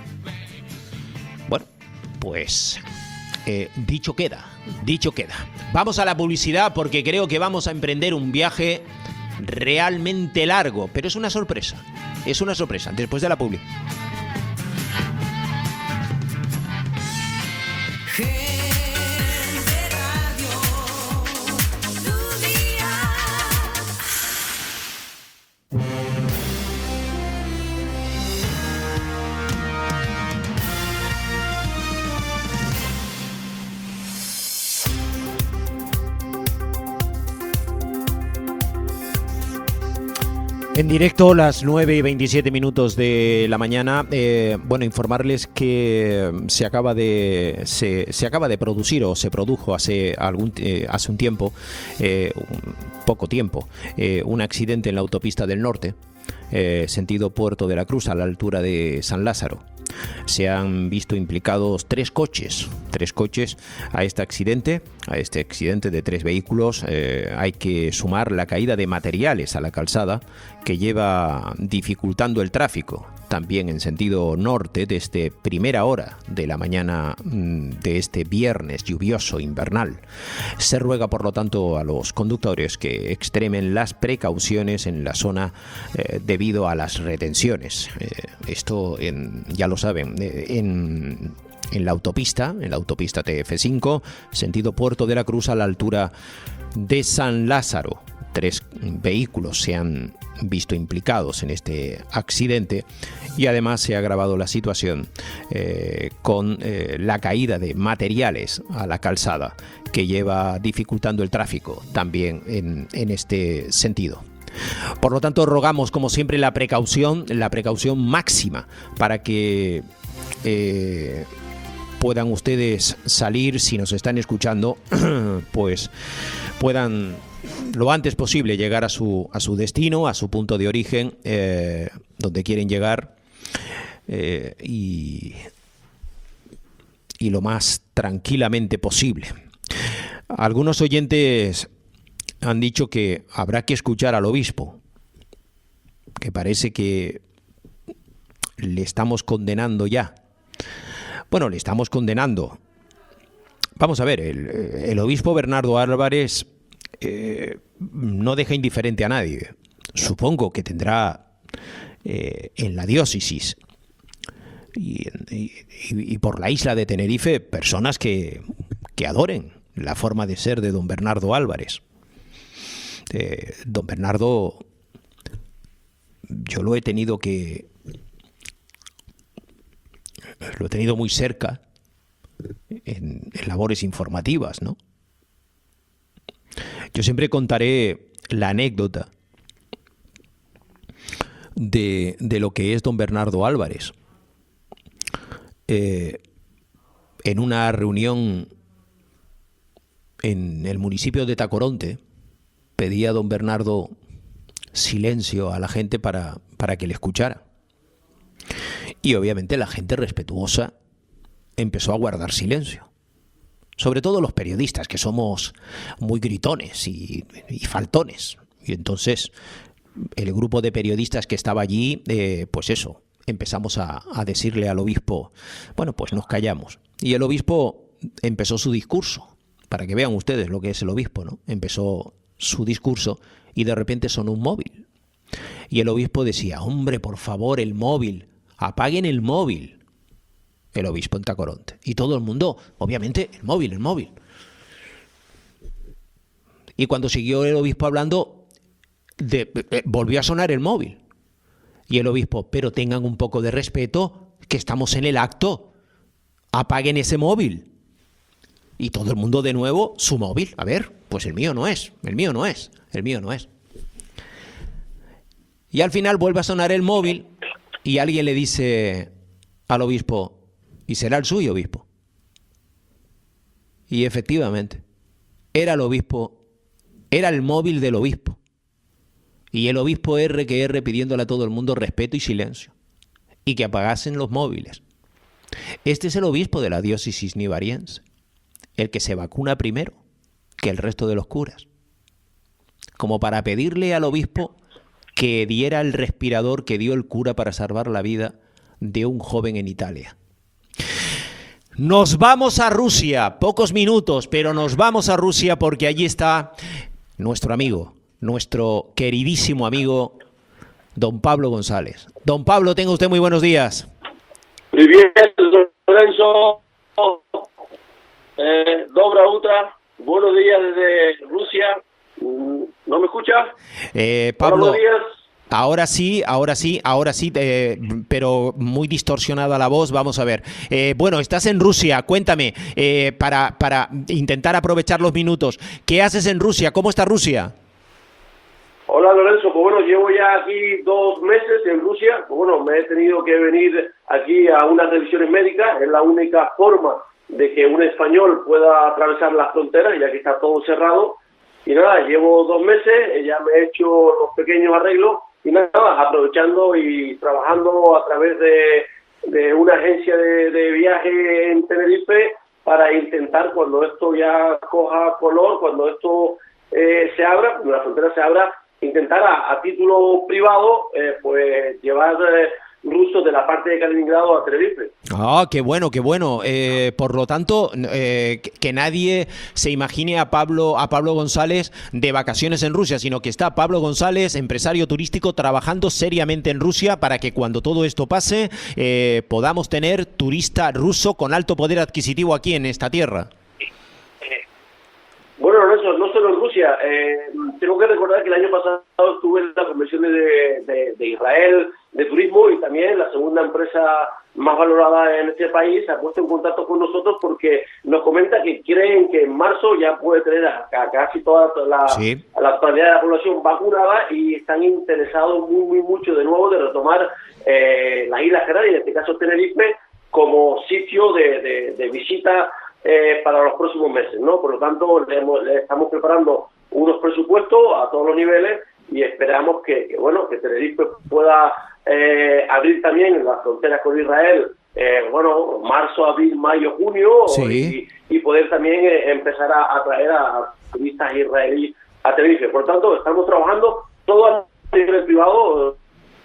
Bueno, pues eh, dicho queda, dicho queda. Vamos a la publicidad porque creo que vamos a emprender un viaje realmente largo, pero es una sorpresa, es una sorpresa, después de la publicidad. En directo, las nueve y veintisiete minutos de la mañana. Eh, bueno, informarles que se acaba de se, se acaba de producir o se produjo hace algún eh, hace un tiempo, eh, un poco tiempo, eh, un accidente en la autopista del norte, eh, sentido Puerto de la Cruz, a la altura de San Lázaro. Se han visto implicados tres coches, tres coches a este accidente, a este accidente de tres vehículos. Eh, hay que sumar la caída de materiales a la calzada que lleva dificultando el tráfico, también en sentido norte desde primera hora de la mañana de este viernes lluvioso invernal. Se ruega, por lo tanto, a los conductores que extremen las precauciones en la zona eh, debido a las retenciones. Eh, esto, en, ya lo saben, eh, en... en la autopista, en la autopista T F cinco, sentido Puerto de la Cruz, a la altura de San Lázaro. Tres vehículos se han visto implicados en este accidente y además se ha agravado la situación eh, con eh, la caída de materiales a la calzada que lleva dificultando el tráfico también en, en este sentido. Por lo tanto, rogamos, como siempre, la precaución, la precaución máxima para que eh, puedan ustedes salir, si nos están escuchando, pues puedan lo antes posible llegar a su, a su destino, a su punto de origen, eh, donde quieren llegar, eh, y, y lo más tranquilamente posible. Algunos oyentes han dicho que habrá que escuchar al obispo, que parece que le estamos condenando ya. Bueno, le estamos condenando. Vamos a ver, el, el obispo Bernardo Álvarez eh, no deja indiferente a nadie. Supongo que tendrá eh, en la diócesis y, y, y por la isla de Tenerife personas que, que adoren la forma de ser de don Bernardo Álvarez. Eh, don Bernardo, yo lo he tenido que lo he tenido muy cerca en, en labores informativas, ¿no? Yo siempre contaré la anécdota de, de lo que es don Bernardo Álvarez. Eh, en una reunión en el municipio de Tacoronte, pedía a don Bernardo silencio a la gente para, para que le escuchara. Y obviamente la gente respetuosa empezó a guardar silencio. Sobre todo los periodistas, que somos muy gritones y, y faltones. Y entonces el grupo de periodistas que estaba allí, eh, pues eso, empezamos a, a decirle al obispo, bueno, pues nos callamos. Y el obispo empezó su discurso, para que vean ustedes lo que es el obispo, ¿no? Empezó su discurso y de repente sonó un móvil. Y el obispo decía, hombre, por favor, el móvil, apaguen el móvil. El obispo en Tacoronte. Y todo el mundo, obviamente, el móvil, el móvil. Y cuando siguió el obispo hablando, de, de, volvió a sonar el móvil. Y el obispo, pero tengan un poco de respeto, que estamos en el acto. Apaguen ese móvil. Y todo el mundo de nuevo, su móvil. A ver, pues el mío no es, el mío no es, el mío no es. Y al final vuelve a sonar el móvil y alguien le dice al obispo, ¿y será el suyo, obispo? Y efectivamente, era el obispo, era el móvil del obispo. Y el obispo R que R pidiéndole a todo el mundo respeto y silencio. Y que apagasen los móviles. Este es el obispo de la diócesis nivariense. El que se vacuna primero que el resto de los curas. Como para pedirle al obispo que diera el respirador que dio el cura para salvar la vida de un joven en Italia. Nos vamos a Rusia, pocos minutos, pero nos vamos a Rusia porque allí está nuestro amigo, nuestro queridísimo amigo, don Pablo González. Don Pablo, tenga usted muy buenos días. Muy bien, Lorenzo. Eh, Dobra Utra, buenos días desde Rusia. ¿No me escuchas? Eh, Pablo, buenos días. Ahora sí, ahora sí, ahora sí, eh, pero muy distorsionada la voz. Vamos a ver. Eh, bueno, estás en Rusia, cuéntame, eh, para, para intentar aprovechar los minutos. ¿Qué haces en Rusia? ¿Cómo está Rusia? Hola Lorenzo, pues bueno, llevo ya aquí dos meses en Rusia. Pues bueno, me he tenido que venir aquí a unas revisiones médicas. Es la única forma de que un español pueda atravesar las fronteras, ya que está todo cerrado. Y nada, llevo dos meses, ya me he hecho los pequeños arreglos y nada, aprovechando y trabajando a través de, de una agencia de, de viaje en Tenerife para intentar, cuando esto ya coja color, cuando esto eh, se abra, cuando la frontera se abra, intentar a, a título privado eh, pues llevar eh, rusos de la parte de Kaliningrado a Tenerife. Ah, qué bueno, qué bueno. Eh, por lo tanto, eh, que, que nadie se imagine a Pablo, a Pablo González de vacaciones en Rusia, sino que está Pablo González, empresario turístico, trabajando seriamente en Rusia para que cuando todo esto pase eh, podamos tener turista ruso con alto poder adquisitivo aquí en esta tierra. Bueno, Lorenzo, no solo en Rusia. Eh, tengo que recordar que el año pasado estuve en las convenciones de, de, de Israel de turismo y también la segunda empresa más valorada en este país se ha puesto en contacto con nosotros porque nos comenta que creen que en marzo ya puede tener a, a casi toda la, sí. a la totalidad de la población vacunada y están interesados muy, muy mucho de nuevo de retomar eh, las Islas Canarias, en este caso Tenerife, como sitio de, de, de visita eh, para los próximos meses, ¿no? Por lo tanto, le, hemos, le estamos preparando unos presupuestos a todos los niveles y esperamos que, que bueno, que Tenerife pueda eh, abrir también las fronteras con Israel, eh, bueno, marzo, abril, mayo, junio, sí. y, y poder también eh, empezar a atraer a, a turistas israelíes a Tenerife. Por tanto, estamos trabajando todo a nivel privado.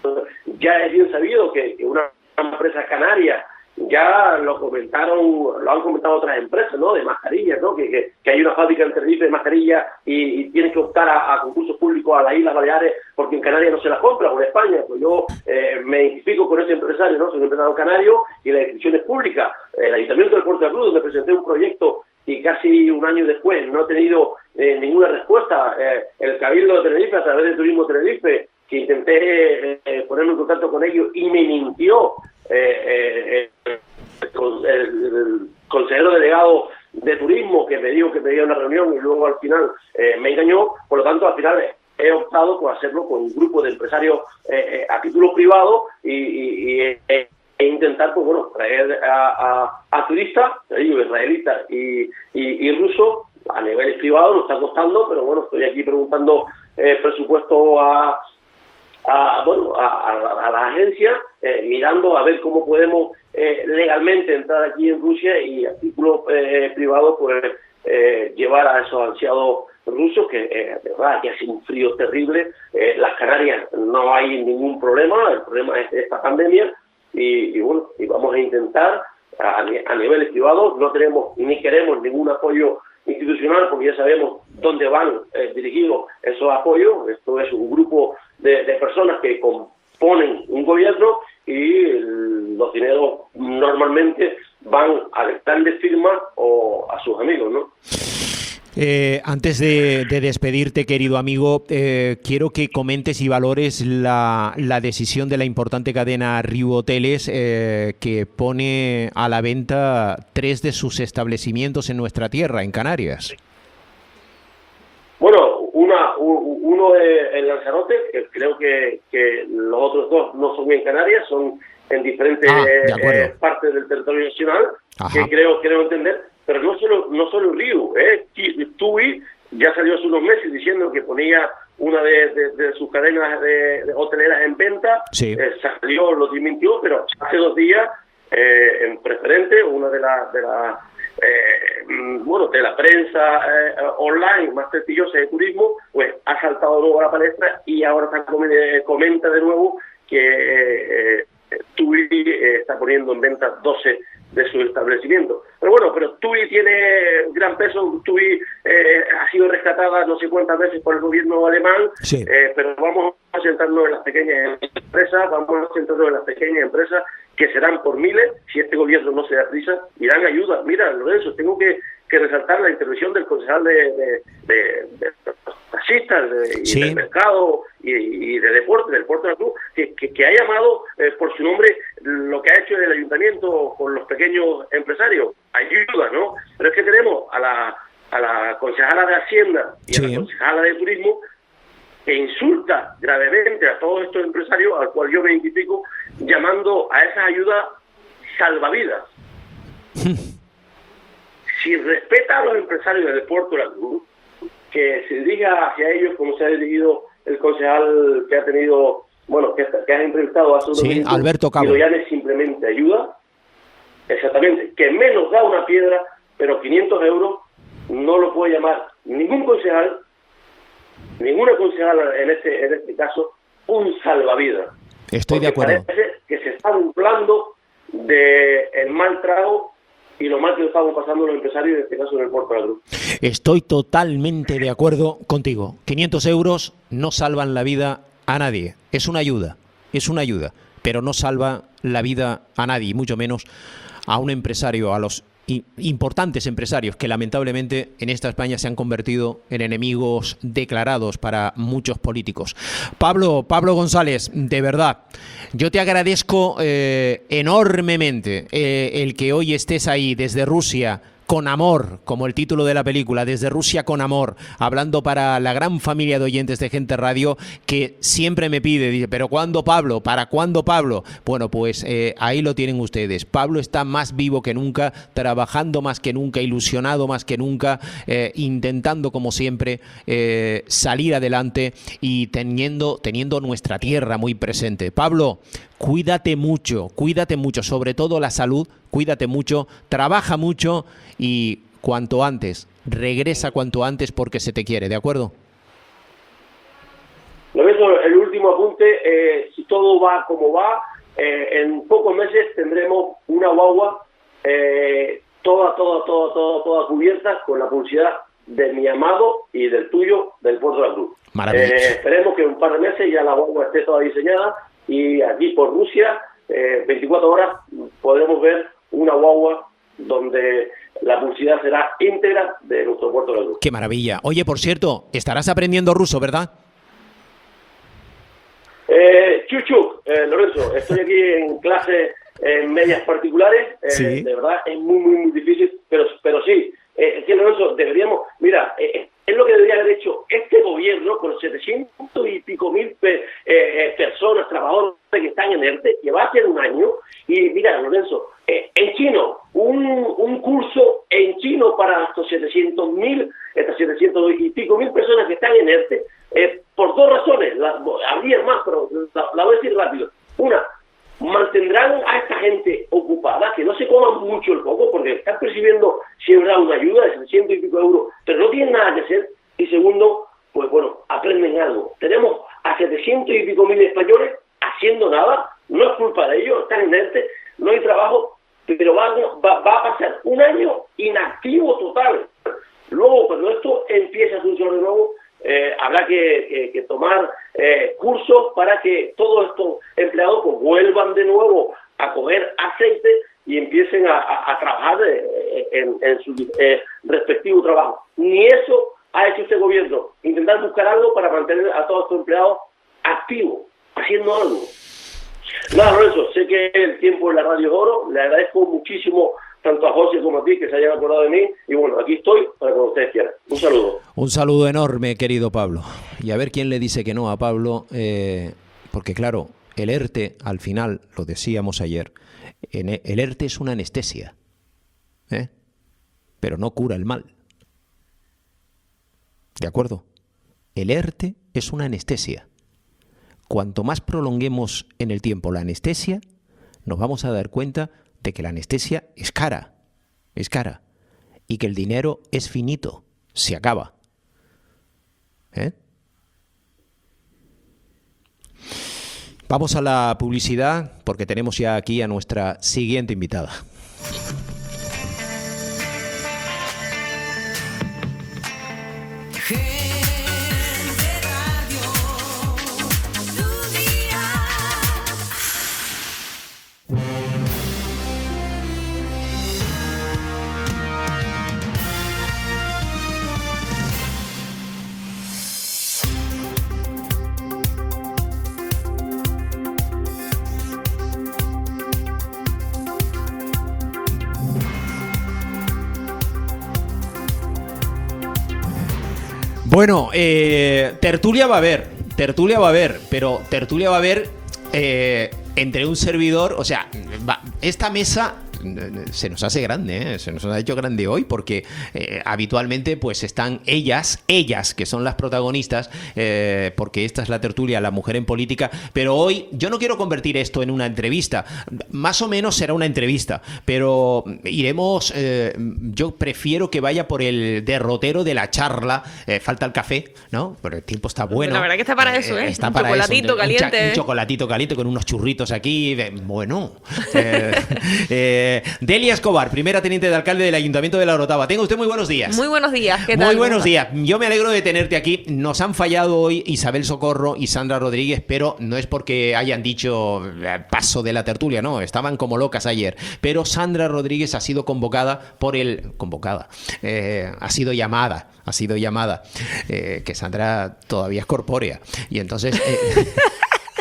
Ya es bien sabido que, que una empresa canaria, ya lo comentaron, lo han comentado otras empresas, ¿no? De mascarillas, ¿no? Que, que, que hay una fábrica en Tenerife de mascarillas y, y tienen que optar a, a concursos públicos a las Islas Baleares porque en Canarias no se las compra, o en España. Pues yo eh, me identifico con ese empresario, ¿no? Soy un empresario canario y la inscripción es pública. El Ayuntamiento del Puerto de la Cruz, donde presenté un proyecto y casi un año después no he tenido eh, ninguna respuesta. Eh, el Cabildo de Tenerife, a través de Turismo Tenerife, que intenté eh, ponerme en contacto con ellos y me mintió eh, eh, el, el, el consejero delegado de turismo, que me dijo que pedía una reunión y luego al final eh, me engañó. Por lo tanto, al final he optado por hacerlo con un grupo de empresarios eh, a título privado y, y, y eh, e intentar, pues bueno, traer a, a, a turistas, digo, israelitas y, y, y rusos a nivel privado. Nos está costando, pero bueno, estoy aquí preguntando eh, presupuesto a a bueno a, a, a la agencia, eh, mirando a ver cómo podemos eh, legalmente entrar aquí en Rusia y a título eh, privado pues eh, llevar a esos ansiados rusos, que eh, de verdad que hace un frío terrible. Eh, las Canarias no hay ningún problema, el problema es esta pandemia y, y bueno, y vamos a intentar a, a niveles privados. No tenemos ni queremos ningún apoyo institucional porque ya sabemos dónde van eh, dirigidos esos apoyos. Esto es un grupo de, de personas que componen un gobierno y el, los dineros normalmente van a grandes firmas o a sus amigos, ¿no? Eh, antes de, de despedirte, querido amigo, eh, quiero que comentes y valores la, la decisión de la importante cadena Riu Hoteles eh, que pone a la venta tres de sus establecimientos en nuestra tierra, en Canarias. Bueno, una, uno es en Lanzarote, que creo que, que los otros dos no son en Canarias, son en diferentes ah, eh, partes del territorio nacional, Ajá. que creo, creo entender. Pero no solo no solo Riu, ¿eh? TUI ya salió hace unos meses diciendo que ponía una de, de, de sus cadenas de, de hoteleras en venta, sí. eh, salió, lo desmintió, pero hace dos días eh, en Preferente, una de las de la, eh, bueno, de la prensa eh, online más prestigiosa de turismo, pues ha saltado de nuevo a la palestra y ahora está, comenta de nuevo que eh, TUI eh, está poniendo en venta doce de su establecimiento. Pero bueno, pero TUI tiene gran peso. TUI eh, ha sido rescatada no sé cuántas veces por el gobierno alemán, sí. eh, pero vamos a centrarnos en las pequeñas empresas, vamos a centrarnos en las pequeñas empresas que serán por miles si este gobierno no se da prisa y dan ayuda. Mira, Lorenzo, tengo que, que resaltar la intervención del concejal de, de, de, de taxistas de, sí. y del mercado y, y de deporte, del Puerto de la Cruz, que, que, que ha llamado eh, por su nombre lo que ha hecho el ayuntamiento con los pequeños empresarios. Ayuda, ¿no? Pero es que tenemos a la, a la concejala de Hacienda y sí. a la concejala de Turismo que insulta gravemente a todos estos empresarios, al cual yo me identifico, llamando a esas ayudas salvavidas. Si respeta a los empresarios del Puerto de la Cruz, que se dirija hacia ellos como se ha dirigido el concejal que ha tenido, bueno, que, que ha entrevistado hace unos sí, minutos, Alberto Cabo. y lo llame simplemente ayuda. Exactamente, que menos da una piedra, pero quinientos euros no lo puede llamar ningún concejal, ninguna concejala en este en este caso, un salvavidas. Estoy de acuerdo. Parece que se está burlando del mal trago y lo mal que lo estamos pasando los empresarios, en este caso en el Puerto de la Cruz. Estoy totalmente de acuerdo contigo. quinientos euros no salvan la vida a nadie. Es una ayuda, es una ayuda, pero no salva la vida a nadie, mucho menos a un empresario, a los importantes empresarios que lamentablemente en esta España se han convertido en enemigos declarados para muchos políticos. Pablo, Pablo González, de verdad, yo te agradezco eh, enormemente eh, el que hoy estés ahí desde Rusia con amor, como el título de la película, desde Rusia con amor, hablando para la gran familia de oyentes de Gente Radio que siempre me pide, dice, pero ¿cuándo Pablo? ¿Para cuándo Pablo? Bueno, pues eh, ahí lo tienen ustedes. Pablo está más vivo que nunca, trabajando más que nunca, ilusionado más que nunca, eh, intentando como siempre eh, salir adelante y teniendo, teniendo nuestra tierra muy presente. Pablo, cuídate mucho, cuídate mucho, sobre todo la salud, cuídate mucho, trabaja mucho y cuanto antes, regresa cuanto antes porque se te quiere, ¿de acuerdo? Lorenzo, el último apunte, eh, si todo va como va, eh, en pocos meses tendremos una guagua eh, toda, toda, toda, toda, toda cubierta con la publicidad de mi amado y del tuyo, del Puerto de la Cruz. Maravilloso. Eh, esperemos que en un par de meses ya la guagua esté toda diseñada y aquí por Rusia, eh, veinticuatro horas, podremos ver una guagua donde la publicidad será íntegra de nuestro Puerto de la Cruz. ¡Qué maravilla! Oye, por cierto, estarás aprendiendo ruso, ¿verdad? Eh, Chuchuk, eh, Lorenzo, estoy aquí en clases en medias particulares, eh, Sí. de verdad es muy, muy, muy difícil, pero, pero sí, eh, que Lorenzo, deberíamos, mira, eh, es lo que debería haber hecho este gobierno con los setecientos y pico mil pe, eh, eh, personas, trabajadores que están en ERTE, que va a ser un año, y mira, Lorenzo, eh, en chino, un, un curso en chino para estos setecientos mil, estas setecientos y pico mil personas que están en ERTE, eh, por dos razones, la, habría más, pero la, la voy a decir rápido. Una, mantendrán a esta gente ocupada, que no se coman mucho el poco, porque están percibiendo siempre una ayuda de setecientos y pico euros, pero no tienen nada que hacer. Y segundo, pues bueno, aprenden algo. Tenemos a setecientos y pico mil españoles haciendo nada, no es culpa de ellos, están en ERTE, no hay trabajo, pero va, va, va a pasar un año inactivo total. Luego, cuando esto empiece a funcionar de nuevo, Eh, habrá que, que, que tomar eh, cursos para que todos estos empleados pues, vuelvan de nuevo a coger aceite y empiecen a, a, a trabajar eh, en, en su eh, respectivo trabajo. Ni eso ha hecho este gobierno, intentar buscar algo para mantener a todos estos empleados activos, haciendo algo. Nada, Lorenzo, sé que el tiempo en la radio es oro, le agradezco muchísimo tanto a José como a ti que se hayan acordado de mí, y bueno, aquí estoy para cuando ustedes quieran. Un saludo. Un saludo enorme, querido Pablo. Y a ver quién le dice que no a Pablo, eh, porque claro, el ERTE, al final, lo decíamos ayer, en el ERTE es una anestesia, ¿eh? Pero no cura el mal. ¿De acuerdo? El ERTE es una anestesia. Cuanto más prolonguemos en el tiempo la anestesia, nos vamos a dar cuenta de que la anestesia es cara, es cara, y que el dinero es finito, se acaba. ¿Eh? Vamos a la publicidad porque tenemos ya aquí a nuestra siguiente invitada. Bueno, eh, tertulia va a haber, tertulia va a haber, pero tertulia va a haber eh, entre un servidor, o sea, va, esta mesa se nos hace grande, ¿eh? Se nos ha hecho grande hoy porque eh, habitualmente pues están ellas, ellas que son las protagonistas, eh, porque esta es la tertulia, la mujer en política, pero hoy yo no quiero convertir esto en una entrevista, más o menos será una entrevista, pero iremos, eh, yo prefiero que vaya por el derrotero de la charla, eh, falta el café, ¿no? Pero el tiempo está bueno. La verdad que está para eso, ¿eh? Está un para chocolatito eso, un, caliente. Un, un chocolatito caliente con unos churritos aquí, bueno. Eh, eh, Delia Escobar, primera teniente de alcalde del Ayuntamiento de La Orotava. Tenga usted muy buenos días. Muy buenos días, ¿qué tal? Muy buenos días. Yo me alegro de tenerte aquí. Nos han fallado hoy Isabel Socorro y Sandra Rodríguez, pero no es porque hayan dicho paso de la tertulia, no, estaban como locas ayer. Pero Sandra Rodríguez ha sido convocada por el... Convocada. Eh, ha sido llamada, ha sido llamada. Eh, que Sandra todavía es corpórea. Y entonces... Eh,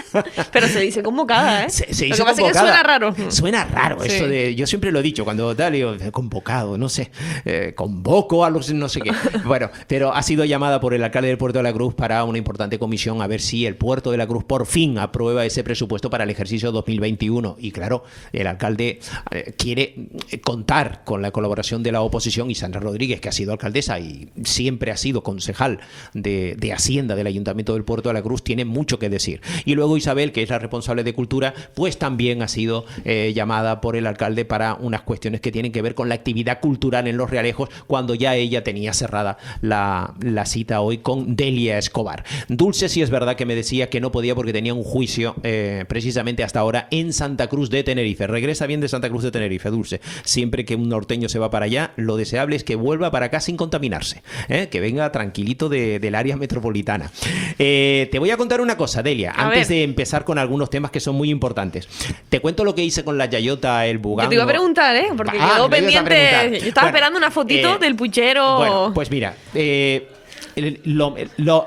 Pero se dice convocada, ¿eh? Se, se lo hizo que pasa convocada. es que suena raro. Suena raro Sí. eso de... Yo siempre lo he dicho, cuando tal, digo, convocado, no sé, eh, convoco a los no sé qué. Bueno, pero ha sido llamada por el alcalde del Puerto de la Cruz para una importante comisión a ver si el Puerto de la Cruz por fin aprueba ese presupuesto para el ejercicio dos mil veintiuno. Y claro, el alcalde eh, quiere contar con la colaboración de la oposición, y Sandra Rodríguez, que ha sido alcaldesa y siempre ha sido concejal de, de Hacienda del Ayuntamiento del Puerto de la Cruz, tiene mucho que decir. Y luego Isabel, que es la responsable de Cultura, pues también ha sido eh, llamada por el alcalde para unas cuestiones que tienen que ver con la actividad cultural en Los Realejos, cuando ya ella tenía cerrada la, la cita hoy con Delia Escobar. Dulce sí es verdad que me decía que no podía porque tenía un juicio eh, precisamente hasta ahora en Santa Cruz de Tenerife. Regresa bien de Santa Cruz de Tenerife, Dulce. Siempre que un norteño se va para allá, lo deseable es que vuelva para acá sin contaminarse, ¿eh? Que venga tranquilito de, del área metropolitana. Eh, te voy a contar una cosa, Delia, A antes ver. de empezar con algunos temas que son muy importantes. Te cuento lo que hice con la yayota, el bugango. Yo te iba a preguntar, ¿eh? Porque Ah, quedó me ibas a pendiente. preguntar. Yo estaba Bueno, esperando una fotito eh, del puchero. Bueno, pues mira, eh, el- lo, lo,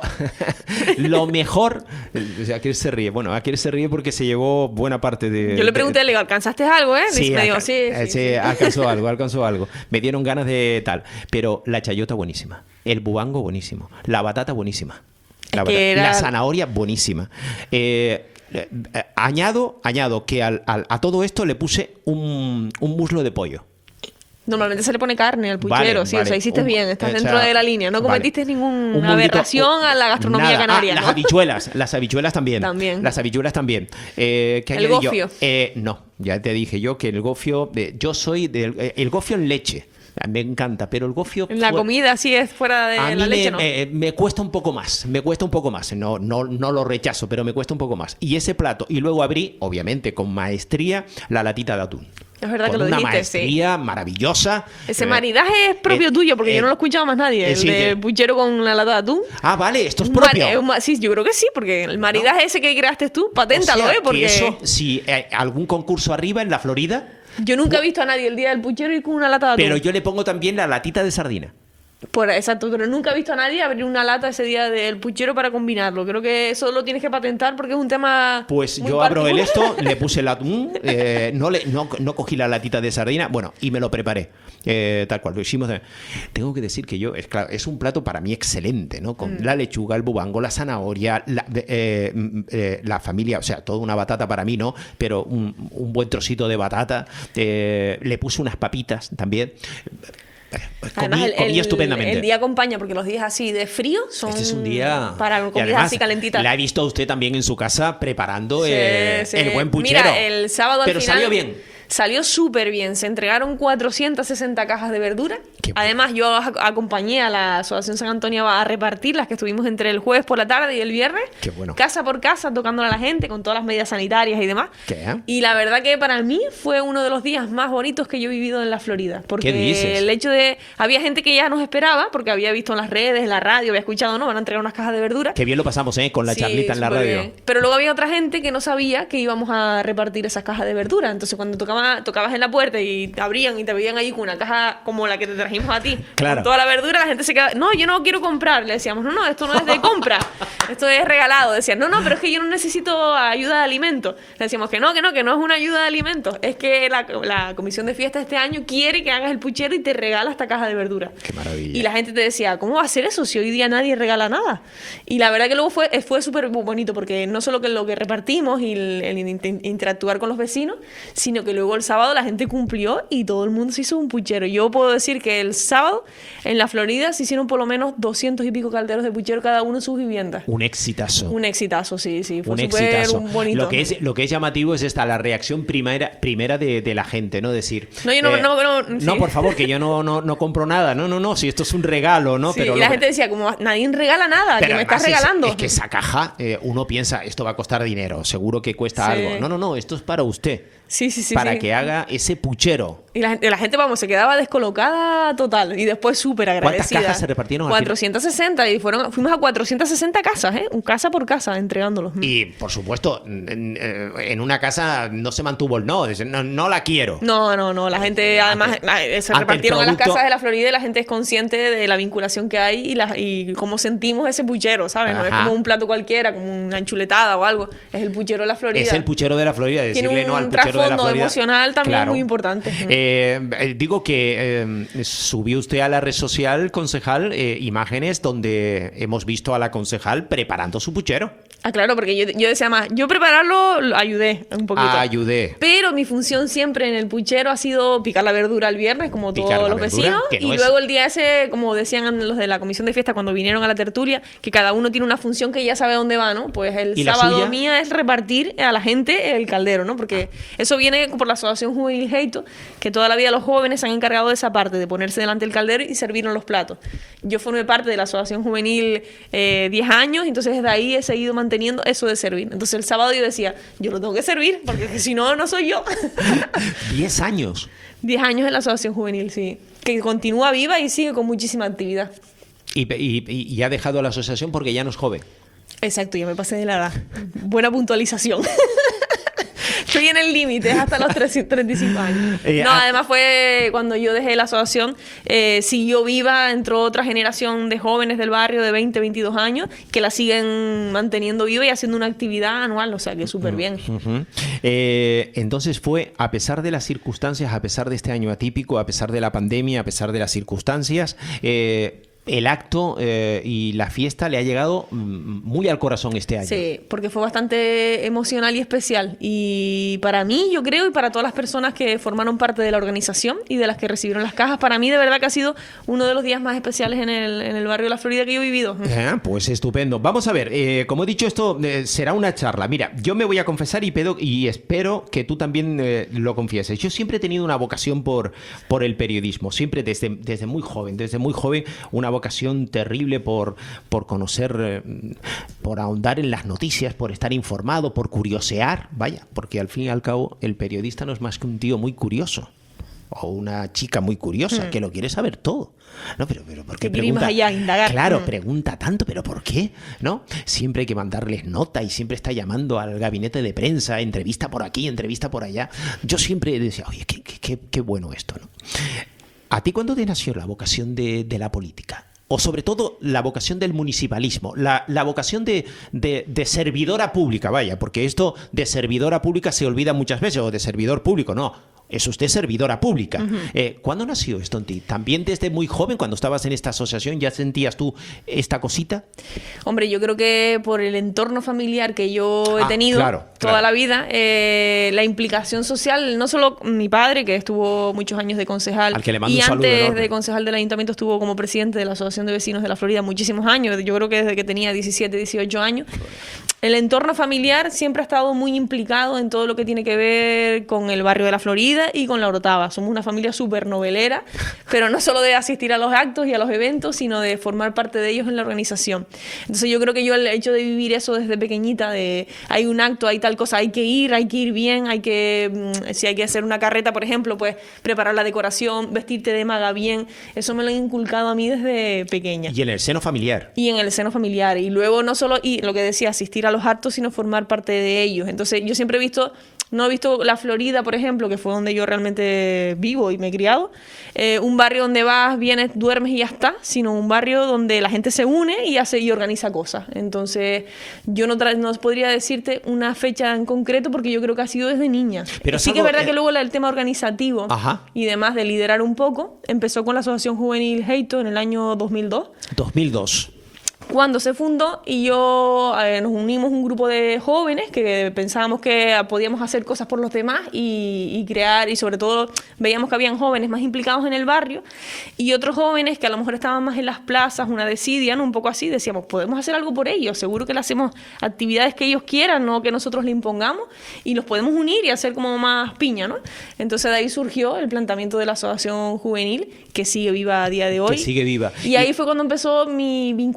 lo mejor, o sea, aquel se ríe. Bueno, aquel se ríe porque se llevó buena parte de... Yo le pregunté, de- le digo, ¿alcanzaste algo, eh? Sí, me dijo, alca- sí, eh, sí, sí, sí. alcanzó algo, alcanzó algo. Me dieron ganas de tal. Pero la chayota buenísima, el bubango buenísimo, la batata buenísima, la, Es que batata- era- la zanahoria buenísima. Eh, eh, eh, añado, añado que al- al- a todo esto le puse un, un muslo de pollo. Normalmente se le pone carne al puchero, Vale, sí, vale. o sea, hiciste Un- bien, estás o dentro sea, de la línea, no vale. cometiste Un ninguna mundito- aberración un- a la gastronomía nada. canaria, Ah, ¿no? las habichuelas, las habichuelas también. También. Las habichuelas también. Eh, ¿qué El añadí yo? gofio. Eh, no, ya te dije yo que el gofio, eh, yo soy del eh, el gofio en leche. Me encanta, pero el gofio... En la fue- comida sí es fuera de a la mí leche, me, ¿no? me- me cuesta un poco más, me cuesta un poco más. No, no, no lo rechazo, pero me cuesta un poco más. Y ese plato, y luego abrí, obviamente, con maestría, la latita de atún. Es verdad Con que lo una dijiste, sí. maestría maravillosa. Ese Eh, maridaje es propio eh, tuyo, porque eh, yo no lo he escuchado más nadie. eh, El sí, de que- puchero con la lata de atún. Ah, vale, esto es Un mar- propio. es un ma- sí, yo creo que sí, porque el maridaje ese que creaste tú, paténtalo, O sea, ¿eh? que Porque eso, si eh, algún concurso arriba en la Florida, yo nunca he visto a nadie el día del puchero ir con una lata de atún. pero yo le pongo también la latita de sardina. Por, exacto, pero nunca he visto a nadie abrir una lata ese día del puchero para combinarlo. Creo que eso lo tienes que patentar porque es un tema. Pues muy yo abro el particular. esto, le puse el atún, eh, no, le, no, no cogí la latita de sardina, bueno, y me lo preparé. Eh, tal cual, lo hicimos. de- Tengo que decir que yo, es, claro, es un plato para mí excelente, ¿no? Con Mm. la lechuga, el bubango, la zanahoria, la, de- eh, mm, eh, la familia, o sea, toda una batata para mí, ¿no? Pero un, un buen trocito de batata. eh, le puse unas papitas también. Eh, Comí, Además, el, comí el- estupendamente. el día acompaña porque los días así de frío son. Este es un día... Para y comidas además, así calentitas. la he visto a usted también en su casa preparando Sí, eh, sí. el buen puchero. Mira, el sábado al Pero final salió bien. Salió súper bien. Se entregaron cuatrocientas sesenta cajas de verdura. Qué bueno. Además, yo ac- acompañé a la Asociación San Antonio a repartir las que estuvimos entre el jueves por la tarde y el viernes. Qué bueno. Casa por casa, tocándole a la gente con todas las medidas sanitarias y demás. ¿Qué? Y la verdad que para mí fue uno de los días más bonitos que yo he vivido en la Florida. Porque ¿Qué dices? el hecho de... Había gente que ya nos esperaba, porque había visto en las redes, en la radio, había escuchado, ¿no? Van a entregar unas cajas de verdura. Qué bien lo pasamos, ¿eh? Con la Sí, charlita en la súper radio. bien. Pero luego había otra gente que no sabía que íbamos a repartir esas cajas de verdura. Entonces, cuando tocaba, tocabas en la puerta y te abrían y te veían ahí con una caja como la que te trajimos a ti, Claro. con toda la verdura, la gente se quedaba, no, yo no quiero comprar. Le decíamos, no, no, esto no es de compra, esto es regalado. Decían, no, no, pero es que yo no necesito ayuda de alimentos. Le decíamos que no, que no, que no es una ayuda de alimentos. Es que la, la comisión de fiesta este año quiere que hagas el puchero y te regala esta caja de verdura. Qué maravilla. Y la gente te decía, ¿cómo va a ser eso si hoy día nadie regala nada? Y la verdad que luego fue, fue súper bonito porque no solo que lo que repartimos y el, el inter- interactuar con los vecinos, sino que luego el sábado la gente cumplió y todo el mundo se hizo un puchero. Yo puedo decir que el sábado en la Florida se hicieron por lo menos doscientos y pico calderos de puchero cada uno en sus viviendas. Un exitazo. Un exitazo, sí, sí. Fue Un súper exitazo. bonito. Lo que es, lo que es llamativo es esta, la reacción primera, primera de, de la gente, ¿no? Decir. No, yo no- eh, no- no- sí. no, por favor, que yo no, no, no compro nada. No, no, no, si esto es un regalo, ¿no? Sí, pero y lo la que- gente decía, como nadie regala nada, que Pero me estás además es- regalando. Es, que esa caja, eh, uno piensa, esto va a costar dinero, seguro que cuesta Sí. algo. No, no, no, esto es para usted. Sí, sí, sí. para sí. que haga ese puchero. Y la, la gente, vamos, se quedaba descolocada total. Y después súper agradecida. ¿Cuántas cajas se repartieron? cuatrocientas sesenta. Y fueron, fuimos a cuatrocientas sesenta casas, ¿eh? Un casa por casa, entregándolos. Y, por supuesto, en, en una casa no se mantuvo el no. No, no la quiero. No, no, no. La gente, además, ante, se repartieron producto... a las casas de la Florida y la gente es consciente de la vinculación que hay y, la, y cómo sentimos ese puchero, ¿sabes? Ajá. No es como un plato cualquiera, como una enchuletada o algo. Es el puchero de la Florida. Es el puchero de la Florida. Decirle Tiene un no al puchero de la trasfondo Florida. Emocional también claro. muy importante. Eh, digo que eh, subió usted a la red social, concejal, eh, imágenes donde hemos visto a la concejal preparando su puchero. Ah, claro, porque yo, yo decía más, yo prepararlo lo ayudé un poquito. Ah, ayudé. Pero mi función siempre en el puchero ha sido picar la verdura el viernes, como picar todos los verdura, vecinos. no y es... luego el día ese, como decían los de la comisión de fiesta cuando vinieron a la tertulia, que cada uno tiene una función que ya sabe dónde va, ¿no? Pues el sábado mía es repartir a la gente el caldero, ¿no? Porque ah. eso viene por la Asociación Juvenil Heito, que toda la vida los jóvenes se han encargado de esa parte, de ponerse delante del caldero y servirnos los platos. Yo formé parte de la Asociación Juvenil eh, diez años, entonces desde ahí he seguido manteniendo eso de servir. Entonces el sábado yo decía, yo lo tengo que servir, porque si no, no soy yo. ¿Diez años? Diez años en la Asociación Juvenil, sí. Que continúa viva y sigue con muchísima actividad. Y, y, y ha dejado la asociación porque ya no es joven. Exacto, ya me pasé de la edad. Buena puntualización. Estoy en el límite hasta los treinta y cinco años. No, además fue cuando yo dejé la asociación, eh, siguió viva, entró otra generación de jóvenes del barrio de veinte, veintidós años que la siguen manteniendo viva y haciendo una actividad anual, o sea que súper bien. Uh-huh. eh, entonces fue, a pesar de las circunstancias, a pesar de este año atípico, a pesar de la pandemia, a pesar de las circunstancias, eh, el acto eh, y la fiesta le ha llegado muy al corazón este año. Sí, porque fue bastante emocional y especial. Y para mí, yo creo, y para todas las personas que formaron parte de la organización y de las que recibieron las cajas, para mí de verdad que ha sido uno de los días más especiales en el, en el barrio de la Florida que yo he vivido. Eh, pues estupendo. Vamos a ver, eh, como he dicho, esto eh, será una charla. Mira, yo me voy a confesar y, pedo, y espero que tú también eh, lo confieses. Yo siempre he tenido una vocación por, por el periodismo, siempre desde, desde muy joven, desde muy joven, una vocación terrible por, por conocer, eh, por ahondar en las noticias, por estar informado, por curiosear, vaya, porque al fin y al cabo el periodista no es más que un tío muy curioso o una chica muy curiosa mm. que lo quiere saber todo. No, pero, pero ¿por qué pregunta? Allá, indagar. Claro, mm. pregunta tanto, pero ¿por qué? ¿No? Siempre hay que mandarles nota y siempre está llamando al gabinete de prensa, entrevista por aquí, entrevista por allá. Yo siempre decía, oye, qué, qué, qué bueno esto, ¿no? ¿A ti cuándo te nació la vocación de, de la política? O sobre todo la vocación del municipalismo, la, la vocación de, de, de servidora pública, vaya, porque esto de servidora pública se olvida muchas veces, o de servidor público, no. Es usted servidora pública. Uh-huh. Eh, ¿Cuándo nació esto en ti? ¿También desde muy joven, cuando estabas en esta asociación, ya sentías tú esta cosita? Hombre, yo creo que por el entorno familiar que yo he ah, tenido claro, toda claro. la vida, eh, la implicación social, no solo mi padre, que estuvo muchos años de concejal, al que le mando y un saludo antes enorme. de concejal del ayuntamiento estuvo como presidente de la Asociación de Vecinos de la Florida muchísimos años, yo creo que desde que tenía diecisiete, dieciocho años. El entorno familiar siempre ha estado muy implicado en todo lo que tiene que ver con el barrio de la Florida y con la Orotava. Somos una familia súper novelera, pero no solo de asistir a los actos y a los eventos, sino de formar parte de ellos en la organización. Entonces yo creo que yo el hecho de vivir eso desde pequeñita, de hay un acto, hay tal cosa, hay que ir, hay que ir bien, hay que, si hay que hacer una carreta, por ejemplo, pues preparar la decoración, vestirte de maga bien, eso me lo han inculcado a mí desde pequeña. Y en el seno familiar. Y en el seno familiar. Y luego no solo, y lo que decía, asistir a los actos, sino formar parte de ellos. Entonces yo siempre he visto, no he visto la Florida, por ejemplo, que fue donde yo realmente vivo y me he criado, eh, un barrio donde vas, vienes, duermes y ya está, sino un barrio donde la gente se une y hace y organiza cosas. Entonces yo no, tra- no podría decirte una fecha en concreto porque yo creo que ha sido desde niña. Pero sí algo, que es verdad eh... que luego el tema organizativo Ajá. y demás de liderar un poco empezó con la Asociación Juvenil Heito en el año dos mil dos. dos mil dos. Cuando se fundó y yo eh, nos unimos un grupo de jóvenes que pensábamos que podíamos hacer cosas por los demás y, y crear, y sobre todo veíamos que habían jóvenes más implicados en el barrio y otros jóvenes que a lo mejor estaban más en las plazas, una desidia, ¿no? Un poco así, decíamos, podemos hacer algo por ellos, seguro que le hacemos actividades que ellos quieran, no que nosotros le impongamos, y los podemos unir y hacer como más piña, ¿no? Entonces de ahí surgió el planteamiento de la Asociación Juvenil, que sigue viva a día de hoy. Que sigue viva. Y ahí y... fue cuando empezó mi vinculación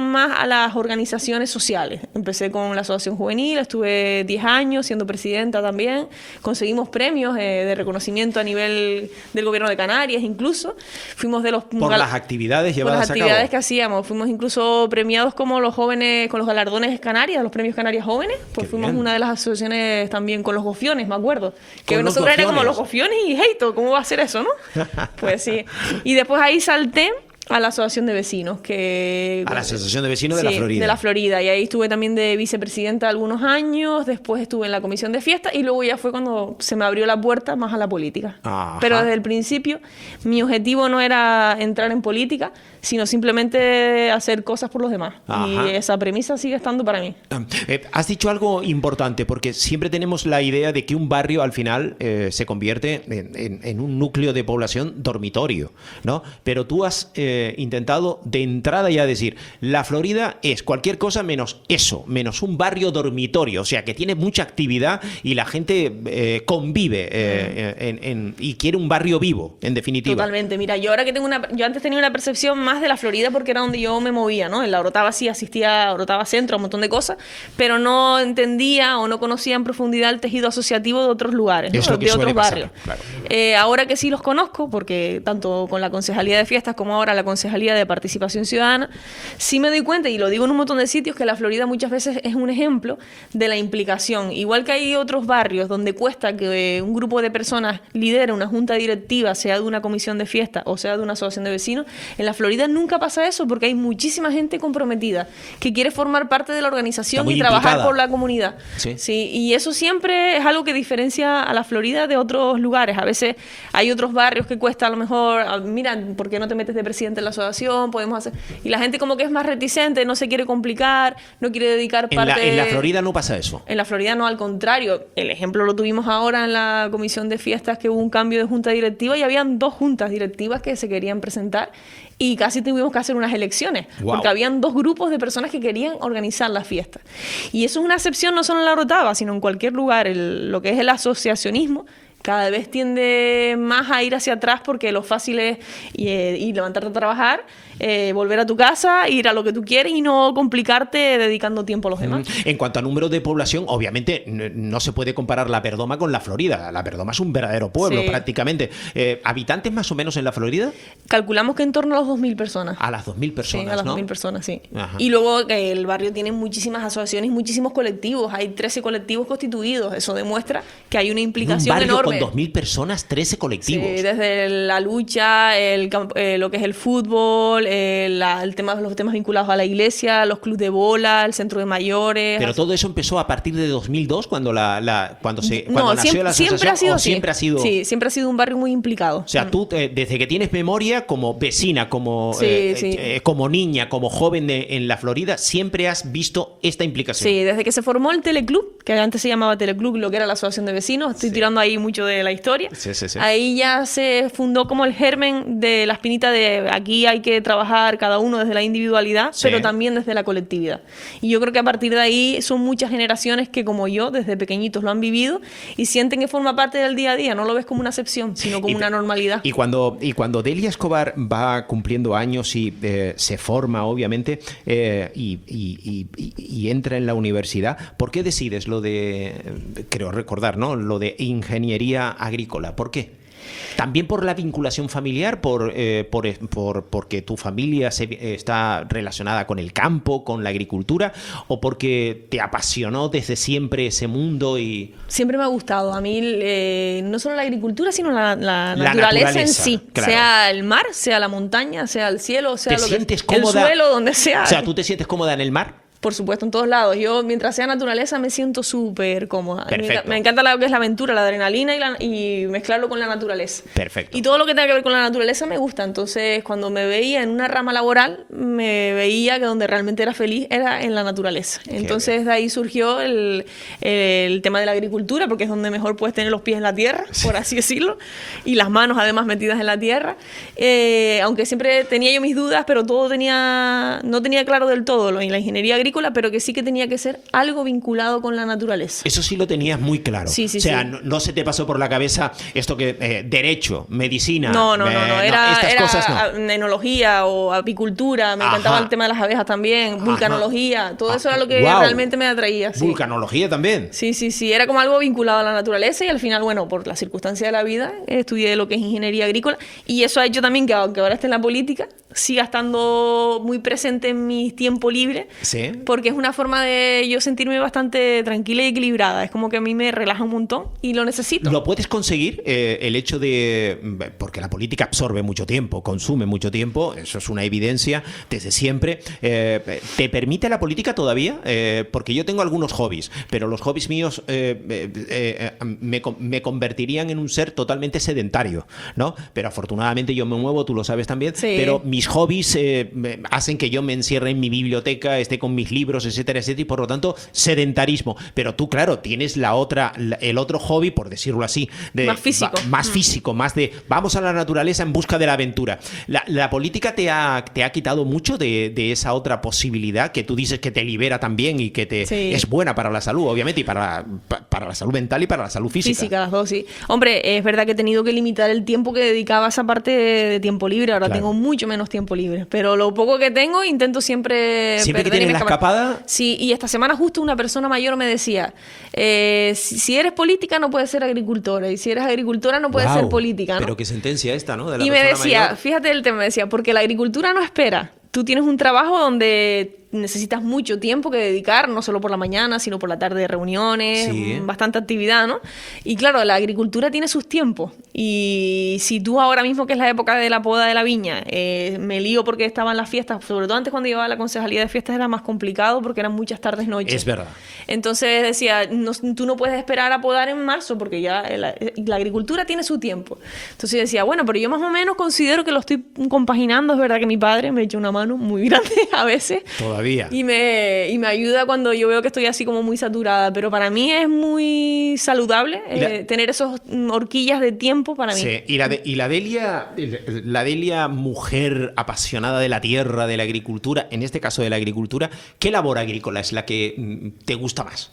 atención más a las organizaciones sociales. Empecé con la Asociación Juvenil, estuve diez años siendo presidenta también, conseguimos premios eh, de reconocimiento a nivel del gobierno de Canarias incluso. Fuimos de los... Por las actividades llevadas por las a actividades cabo. que hacíamos. Fuimos incluso premiados como los jóvenes, con los galardones Canarias, los premios Canarias Jóvenes, pues Qué fuimos bien. una de las asociaciones también con los gofiones, me acuerdo. Que Con los nosotros era como gofiones. los gofiones y Heito, ¿cómo va a ser eso, no? Pues sí. Y después ahí salté a la Asociación de Vecinos, que... A la Asociación de Vecinos de Sí, la Florida. de la Florida. Y ahí estuve también de vicepresidenta algunos años, después estuve en la comisión de fiestas y luego ya fue cuando se me abrió la puerta más a la política. Ajá. Pero desde el principio mi objetivo no era entrar en política, sino simplemente hacer cosas por los demás. Ajá. Y esa premisa sigue estando para mí. Eh, has dicho algo importante, porque siempre tenemos la idea de que un barrio al final eh, se convierte en, en- en un núcleo de población dormitorio, ¿no? Pero tú has eh, intentado de entrada ya decir, la Florida es cualquier cosa menos eso, menos un barrio dormitorio, o sea, que tiene mucha actividad y la gente eh, convive eh, en- en- y quiere un barrio vivo, en definitiva. Totalmente. Mira, yo ahora que tengo una... Yo antes tenía una percepción más de la Florida porque era donde yo me movía, ¿no? En la Orotava sí asistía a Orotava Centro, a un montón de cosas, pero no entendía o no conocía en profundidad el tejido asociativo de otros lugares, ¿no? Es lo que de suele otros pasar, barrios. claro. Eh, ahora que sí los conozco, porque tanto con la Concejalía de Fiestas como ahora la Concejalía de Participación Ciudadana, sí me doy cuenta, y lo digo en un montón de sitios, que la Florida muchas veces es un ejemplo de la implicación. Igual que hay otros barrios donde cuesta que un grupo de personas lidere una junta directiva, sea de una comisión de fiesta o sea de una asociación de vecinos, en la Florida nunca pasa eso porque hay muchísima gente comprometida que quiere formar parte de la organización Está muy y trabajar implicada. por la comunidad. Sí. Sí, y eso siempre es algo que diferencia a la Florida de otros lugares. A veces hay otros barrios que cuesta a lo mejor, ah, mira, ¿por qué no te metes de presidente en la asociación? Podemos hacer... Y la gente como que es más reticente, no se quiere complicar, no quiere dedicar En parte... la, en la Florida no pasa eso. En la Florida no, al contrario. El ejemplo lo tuvimos ahora en la comisión de fiestas, que hubo un cambio de junta directiva y habían dos juntas directivas que se querían presentar y casi tuvimos que hacer unas elecciones, Wow. porque habían dos grupos de personas que querían organizar la fiesta. Y eso es una excepción no solo en la Orotava, sino en cualquier lugar. El- lo que es el asociacionismo cada vez tiende más a ir hacia atrás porque lo fácil es eh, ir, levantarte a trabajar, eh, volver a tu casa, ir a lo que tú quieres y no complicarte dedicando tiempo a los demás. En cuanto a número de población, obviamente n- no se puede comparar la Perdoma con la Florida. La Perdoma es un verdadero pueblo, Sí. prácticamente. Eh, ¿Habitantes más o menos en la Florida? Calculamos que en torno a los dos mil personas. A las dos mil personas, Sí, a las ¿no? dos mil personas, sí. Ajá. Y luego que el barrio tiene muchísimas asociaciones, muchísimos colectivos. Hay trece colectivos constituidos. Eso demuestra que hay una Un implicación barrio enorme. con dos mil personas, trece colectivos. Sí, desde la lucha, el, camp- eh, lo que es el fútbol, eh, la- el tema, los temas vinculados a la iglesia, los clubes de bola, el centro de mayores. Pero todo eso empezó a partir de dos mil dos, cuando la, la cuando se cuando no, nació siempre, la asociación, siempre ha sido o así. siempre ha sido. Sí, siempre ha sido un barrio muy implicado. O sea, tú eh, desde que tienes memoria, como vecina, como Sí, eh, sí. eh, como niña, como joven de- en la Florida, siempre has visto esta implicación. Sí, desde que se formó el Teleclub, que antes se llamaba Teleclub, lo que era la asociación de vecinos, estoy tirando ahí mucho de la historia. Sí, sí, sí. Ahí ya se fundó como el germen de la espinita de aquí hay que trabajar cada uno desde la individualidad, Sí. pero también desde la colectividad. Y yo creo que a partir de ahí son muchas generaciones que como yo, desde pequeñitos lo han vivido y sienten que forma parte del día a día, no lo ves como una excepción, sino como Y- una normalidad. Y cuando, y cuando Delia Escobar va cumpliendo años y eh, se forma, obviamente, eh, y, y- y- y entra en la universidad, ¿por qué decides lo de, eh, creo recordar, ¿no? Lo de ingeniería agrícola? ¿Por qué? ¿También por la vinculación familiar? ¿Por, eh, por, por- porque tu familia se- eh, está relacionada con el campo, con la agricultura? ¿O porque te apasionó desde siempre ese mundo y...? Siempre me ha gustado. A mí, eh, no solo la agricultura, sino la, la La naturaleza, en naturaleza, sí. claro. Sea el mar, sea la montaña, sea el cielo, sea ¿Te lo sientes que, el cómoda? suelo, donde sea. O sea, ¿tú te sientes cómoda en el mar? Por supuesto, en todos lados. Yo, mientras sea naturaleza, me siento súper cómoda. Me, Perfecto. me encanta lo que es la aventura, la adrenalina y, la- y mezclarlo con la naturaleza. Perfecto. Y todo lo que tenga que ver con la naturaleza me gusta. Entonces, cuando me veía en una rama laboral, me veía que donde realmente era feliz era en la naturaleza. Entonces, de ahí surgió el, el tema de la agricultura, porque es donde mejor puedes tener los pies en la tierra, por así decirlo, y las manos además metidas en la tierra. Eh, aunque siempre tenía yo mis dudas, pero todo tenía, no tenía claro del todo. Lo- En la ingeniería agrícola agrícola, pero que sí que tenía que ser algo vinculado con la naturaleza. Eso sí lo tenías muy claro. Sí, sí, o sea, sí. no, no se te pasó por la cabeza esto que eh, derecho, medicina. No, no, no, eh, no. Era, estas era cosas no. enología o apicultura. Me Ajá. encantaba el tema de las abejas también. Ajá. Vulcanología. Todo eso era lo que Guau. realmente me atraía. Sí. Vulcanología también. Sí, sí, sí. Era como algo vinculado a la naturaleza y al final, bueno, por las circunstancias de la vida, estudié lo que es ingeniería agrícola y eso ha hecho también que, aunque ahora esté en la política, siga estando muy presente en mi tiempo libre. Sí. Porque es una forma de yo sentirme bastante tranquila y equilibrada. Es como que a mí me relaja un montón y lo necesito. ¿Lo puedes conseguir? Eh, el hecho de... Porque la política absorbe mucho tiempo, consume mucho tiempo, eso es una evidencia desde siempre. Eh, ¿Te permite la política todavía? Eh, porque yo tengo algunos hobbies, pero los hobbies míos eh, eh, eh, me, me convertirían en un ser totalmente sedentario, ¿no? Pero afortunadamente yo me muevo, tú lo sabes también, Sí. pero mis hobbies eh, me- hacen que yo me encierre en mi biblioteca, esté con mis libros, etcétera, etcétera, y por lo tanto, sedentarismo. Pero tú, claro, tienes la otra, la- el otro hobby, por decirlo así, de, Más físico. va- más Mm. físico, más de vamos a la naturaleza en busca de la aventura. La, la política te ha, te ha quitado mucho de, de esa otra posibilidad que tú dices que te libera también y que te Sí. es buena para la salud, obviamente, y para, pa- para la salud mental y para la salud física. Física, las dos, sí. Hombre, es verdad que he tenido que limitar el tiempo que dedicaba a esa parte de, de tiempo libre. Ahora Claro. tengo mucho menos tiempo libre. Pero lo poco que tengo, intento siempre. Siempre que perder y tienes la escapar. escapada. Sí, y esta semana justo una persona mayor me decía: eh, si, si eres política, no puedes ser agricultora. Y si eres agricultora, no puedes Guau, ser política, ¿no? Pero qué sentencia esta, ¿no? De la Y me persona decía, mayor. fíjate el tema, me decía, porque la agricultura no espera. Tú tienes un trabajo donde necesitas mucho tiempo que dedicar, no solo por la mañana, sino por la tarde de reuniones, Sí. bastante actividad, ¿no? Y claro, la agricultura tiene sus tiempos. Y si tú ahora mismo, que es la época de la poda de la viña, eh, me lío porque estaban las fiestas, sobre todo antes cuando llevaba la concejalía de fiestas era más complicado porque eran muchas tardes, noches. Es verdad. Entonces decía, no- tú no puedes esperar a podar en marzo porque ya la, la agricultura tiene su tiempo. Entonces decía, bueno, pero yo más o menos considero que lo estoy compaginando. Es verdad que mi padre me echa una mano muy grande a veces. Todavía. Y me, y me ayuda cuando yo veo que estoy así como muy saturada. Pero para mí es muy saludable Y la- eh, tener esos mm, horquillas de tiempo para mí. Sí, y la, de- y la Delia, la Delia, mujer apasionada de la tierra, de la agricultura, en este caso de la agricultura, ¿qué labor agrícola es la que mm, te gusta más?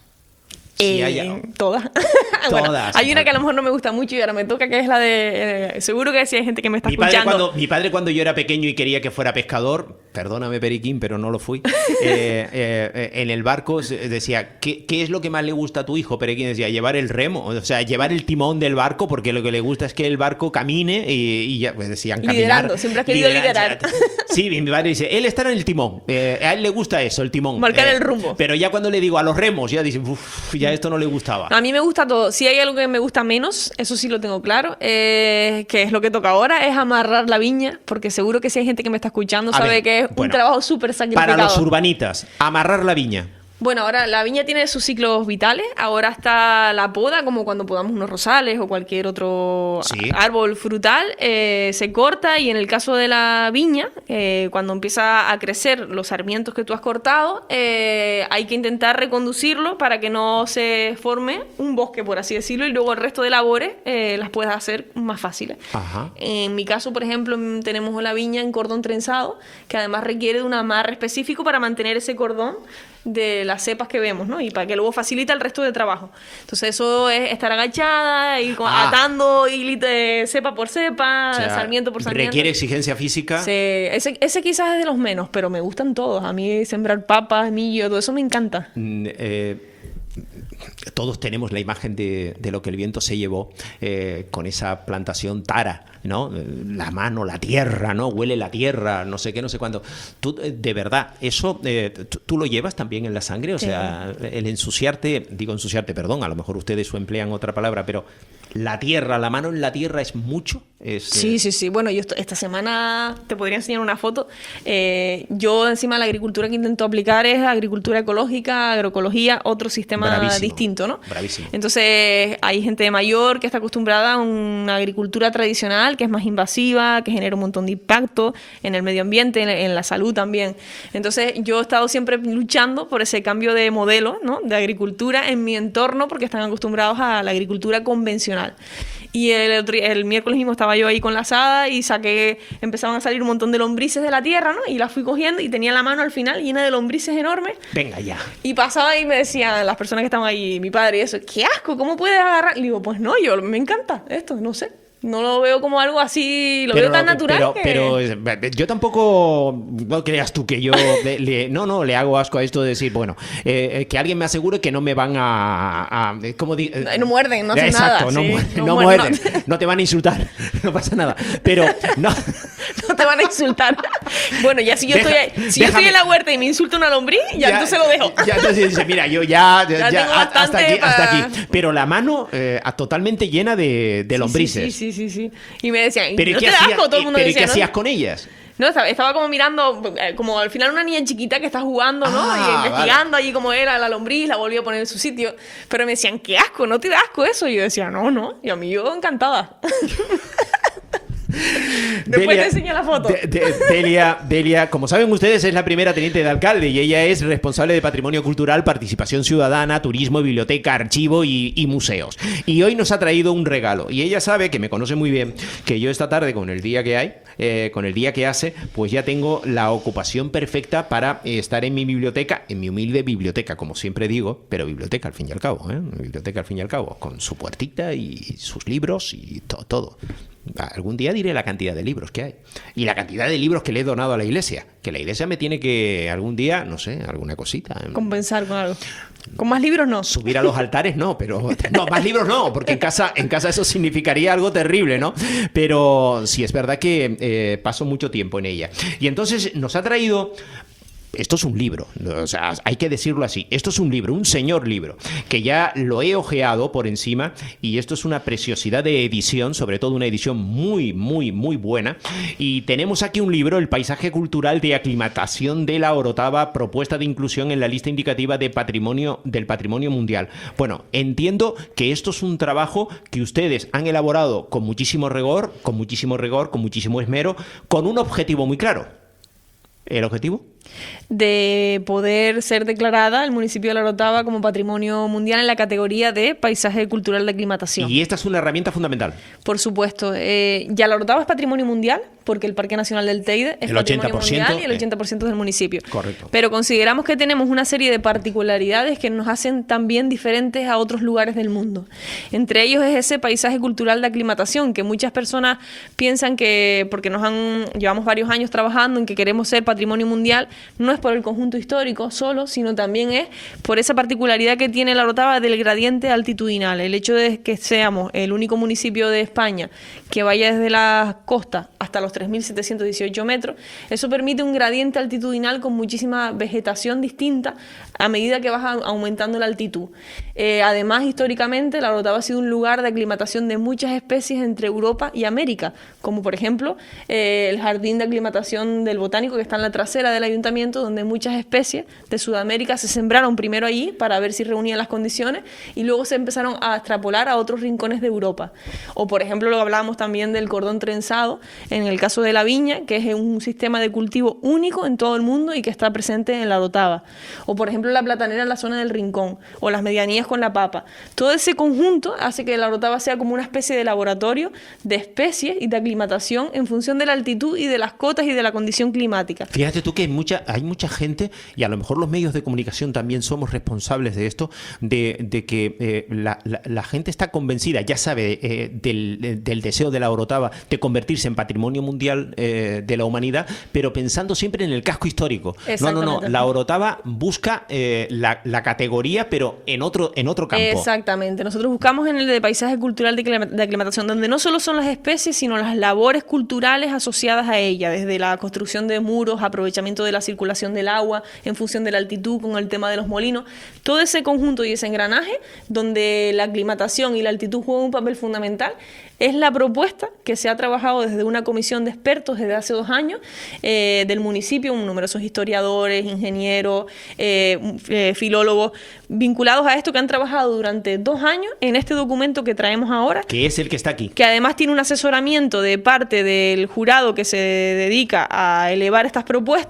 Si Eh, hay- Todas. Bueno, Todas. hay una que a lo mejor no me gusta mucho y ahora me toca, que es la de... eh, seguro que sí hay gente que me está Mi padre, escuchando. cuando, mi padre cuando yo era pequeño y quería que fuera pescador, perdóname Periquín, pero no lo fui, eh, eh, eh, en el barco se- decía, ¿qué, ¿qué es lo que más le gusta a tu hijo? Periquín decía, llevar el remo, o sea, llevar el timón del barco, porque lo que le gusta es que el barco camine y, y ya, pues decían, caminar. Liderando, siempre has querido liderar. Sí, mi padre dice, él estará en el timón, eh, a él le gusta eso, el timón. Marcar Eh, el rumbo. Pero ya cuando le digo a los remos, ya dice, uff, ya esto no le gustaba. A mí me gusta todo. Si hay algo que me gusta menos, eso sí lo tengo claro, eh, que es lo que toca ahora, es amarrar la viña, porque seguro que si hay gente que me está escuchando A sabe ver, que es bueno, un trabajo súper sacrificado. Para los urbanitas, amarrar la viña. Bueno, ahora la viña tiene sus ciclos vitales. Ahora está la poda, como cuando podamos unos rosales o cualquier otro Sí. árbol frutal. eh, se corta y en el caso de la viña, eh, cuando empieza a crecer los sarmientos que tú has cortado, eh, hay que intentar reconducirlo para que no se forme un bosque, por así decirlo, y luego el resto de labores eh, las puedas hacer más fáciles. Ajá. En mi caso, por ejemplo, mm, tenemos la viña en cordón trenzado, que además requiere de un amarre específico para mantener ese cordón de las cepas que vemos, ¿no? Y para que luego facilita el resto de trabajo. Entonces eso es estar agachada, ir con- Ah. atando hilito de cepa por cepa, O sea, sarmiento por sarmiento. requiere exigencia física. Sí, ese, ese quizás es de los menos, pero me gustan todos. A mí sembrar papas, millo, todo eso me encanta. Mm, eh, todos tenemos la imagen de, de lo que el viento se llevó eh, con esa plantación tara, ¿no? Eh, La mano, la tierra, ¿no? Huele la tierra, no sé qué, no sé cuándo. Tú, eh, de verdad, eso eh, tú, tú lo llevas también en la sangre, o Sí. sea, el ensuciarte, digo ensuciarte, perdón, a lo mejor ustedes emplean otra palabra, pero la tierra, la mano en la tierra es mucho. Es, Sí, eh, sí, sí. Bueno, yo esto- esta semana te podría enseñar una foto. Eh, yo encima la agricultura que intento aplicar es agricultura ecológica, agroecología, otro sistema Bravísimo, distinto, ¿no? bravísimo. Entonces hay gente mayor que está acostumbrada a una agricultura tradicional que es más invasiva, que genera un montón de impacto en el medio ambiente, en, en la salud también. Entonces yo he estado siempre luchando por ese cambio de modelo, ¿no? De agricultura en mi entorno porque están acostumbrados a la agricultura convencional. Y el, otro- el miércoles mismo estaba yo ahí con la asada y saqué, empezaban a salir un montón de lombrices de la tierra, ¿no? Y las fui cogiendo y tenía la mano al final llena de lombrices enormes. Venga ya. Y pasaba y me decían las personas que estaban ahí, mi padre y eso, qué asco, ¿cómo puedes agarrar? Y digo, pues no, yo me encanta esto, no sé. No lo veo como algo así, lo veo tan natural pero, que... pero eh, yo tampoco, no creas tú que yo le, le- no, no, le hago asco a esto de decir, bueno, eh, eh, que alguien me asegure que no me van a, a ¿cómo di- eh, No muerden, no hacen exacto, nada. no, sí, muer- no no muerden, muerden, no te van a insultar, no pasa nada, pero no, No te van a insultar. Bueno, ya si yo, Deja- estoy, ahí- si yo estoy déjame- en la huerta y me insulta una lombriz, ya, entonces lo dejo. Ya entonces dice, mira, yo ya, ya, Ya tengo a- hasta bastante aquí, hasta para- aquí, pero la mano eh, a- totalmente llena de, de lombrices. Sí, sí, sí, sí, sí. Y me decían, Pero ¿y ¿no qué te da hacías- asco? Todo el mundo pero ¿y decía, qué ¿no? hacías con ellas? No, estaba, estaba como mirando, eh, como al final una niña chiquita que está jugando, ¿no? Ah, y investigando allí cómo era la lombriz, la volví a poner en su sitio. Pero me decían, qué asco, ¿no te da asco eso? Y yo decía, no, no. Y a mí yo encantada. Después Delia- te enseño la foto. De- de- Delia, Delia, como saben ustedes, es la primera teniente de alcalde y ella es responsable de Patrimonio Cultural, Participación Ciudadana, Turismo, Biblioteca, Archivo y, y Museos. Y hoy nos ha traído un regalo. Y ella sabe, que me conoce muy bien, que yo esta tarde, con el día que hay, eh, con el día que hace, pues ya tengo la ocupación perfecta para eh, estar en mi biblioteca, en mi humilde biblioteca, como siempre digo, pero biblioteca al fin y al cabo, ¿eh? Biblioteca al fin y al cabo, con su puertita y sus libros y to- todo. Algún día diré la cantidad de libros que hay. Y la cantidad de libros que le he donado a la iglesia. Que la iglesia me tiene que algún día, no sé, alguna cosita. Compensar con algo. Con más libros no. Subir a los altares no, pero... No, más libros no, porque en casa, en casa eso significaría algo terrible, ¿no? Pero sí es verdad que eh, paso mucho tiempo en ella. Y entonces nos ha traído... Esto es un libro, o sea, hay que decirlo así. Esto es un libro, un señor libro, que ya lo he ojeado por encima y esto es una preciosidad de edición, sobre todo una edición muy, muy, muy buena. Y tenemos aquí un libro, El paisaje cultural de aclimatación de la Orotava, propuesta de inclusión en la lista indicativa de patrimonio del patrimonio mundial. Bueno, entiendo que esto es un trabajo que ustedes han elaborado con muchísimo rigor, con muchísimo rigor, con muchísimo esmero, con un objetivo muy claro. ¿El objetivo? De poder ser declarada el municipio de La Orotava como patrimonio mundial en la categoría de paisaje cultural de aclimatación. Y esta es una herramienta fundamental. Por supuesto. Eh, ya La Orotava es patrimonio mundial porque el Parque Nacional del Teide es El patrimonio ochenta por ciento, mundial y el ochenta por ciento es del municipio. Correcto. Pero consideramos que tenemos una serie de particularidades que nos hacen también diferentes a otros lugares del mundo. Entre ellos es ese paisaje cultural de aclimatación que muchas personas piensan que, porque nos han llevamos varios años trabajando en que queremos ser patrimonio mundial, no es por el conjunto histórico solo, sino también es por esa particularidad que tiene La Orotava del gradiente altitudinal. El hecho de que seamos el único municipio de España que vaya desde la costa hasta los tres mil setecientos dieciocho metros, eso permite un gradiente altitudinal con muchísima vegetación distinta a medida que vas a- aumentando la altitud. Eh, además, históricamente, La Orotava ha sido un lugar de aclimatación de muchas especies entre Europa y América, como por ejemplo eh, el jardín de aclimatación del Botánico que está en la trasera del ayuntamiento, donde muchas especies de Sudamérica se sembraron primero allí para ver si reunían las condiciones y luego se empezaron a extrapolar a otros rincones de Europa. O por ejemplo, lo hablábamos también del cordón trenzado, en el caso de la viña, que es un sistema de cultivo único en todo el mundo y que está presente en La Orotava. O por ejemplo, la platanera en la zona del Rincón, o las medianías con la papa. Todo ese conjunto hace que La Orotava sea como una especie de laboratorio de especies y de aclimatación en función de la altitud y de las cotas y de la condición climática. Fíjate tú que hay mucha, hay mucha gente, y a lo mejor los medios de comunicación también somos responsables de esto, de, de que eh, la, la, la gente está convencida, ya sabe, eh, del, del deseo de La Orotava de convertirse en patrimonio mundial eh, de la humanidad, pero pensando siempre en el casco histórico. No, no, no, Exactamente. La Orotava busca eh, la, la categoría, pero en otro, en otro campo. Exactamente. Nosotros buscamos en el de paisaje cultural de aclima- de aclimatación, donde no solo son las especies, sino las labores culturales asociadas a ella, desde la construcción de muros, aprovechamiento de la circulación del agua en función de la altitud, con el tema de los molinos. Todo ese conjunto y ese engranaje, donde la aclimatación y la altitud juegan un papel fundamental, es la propuesta que se ha trabajado desde una comisión de expertos desde hace dos años eh, del municipio, numerosos historiadores, ingenieros, eh, eh, filólogos, vinculados a esto que han trabajado durante dos años en este documento que traemos ahora, Que es el que está aquí. que además tiene un asesoramiento de parte del jurado que se dedica a elevar estas propuestas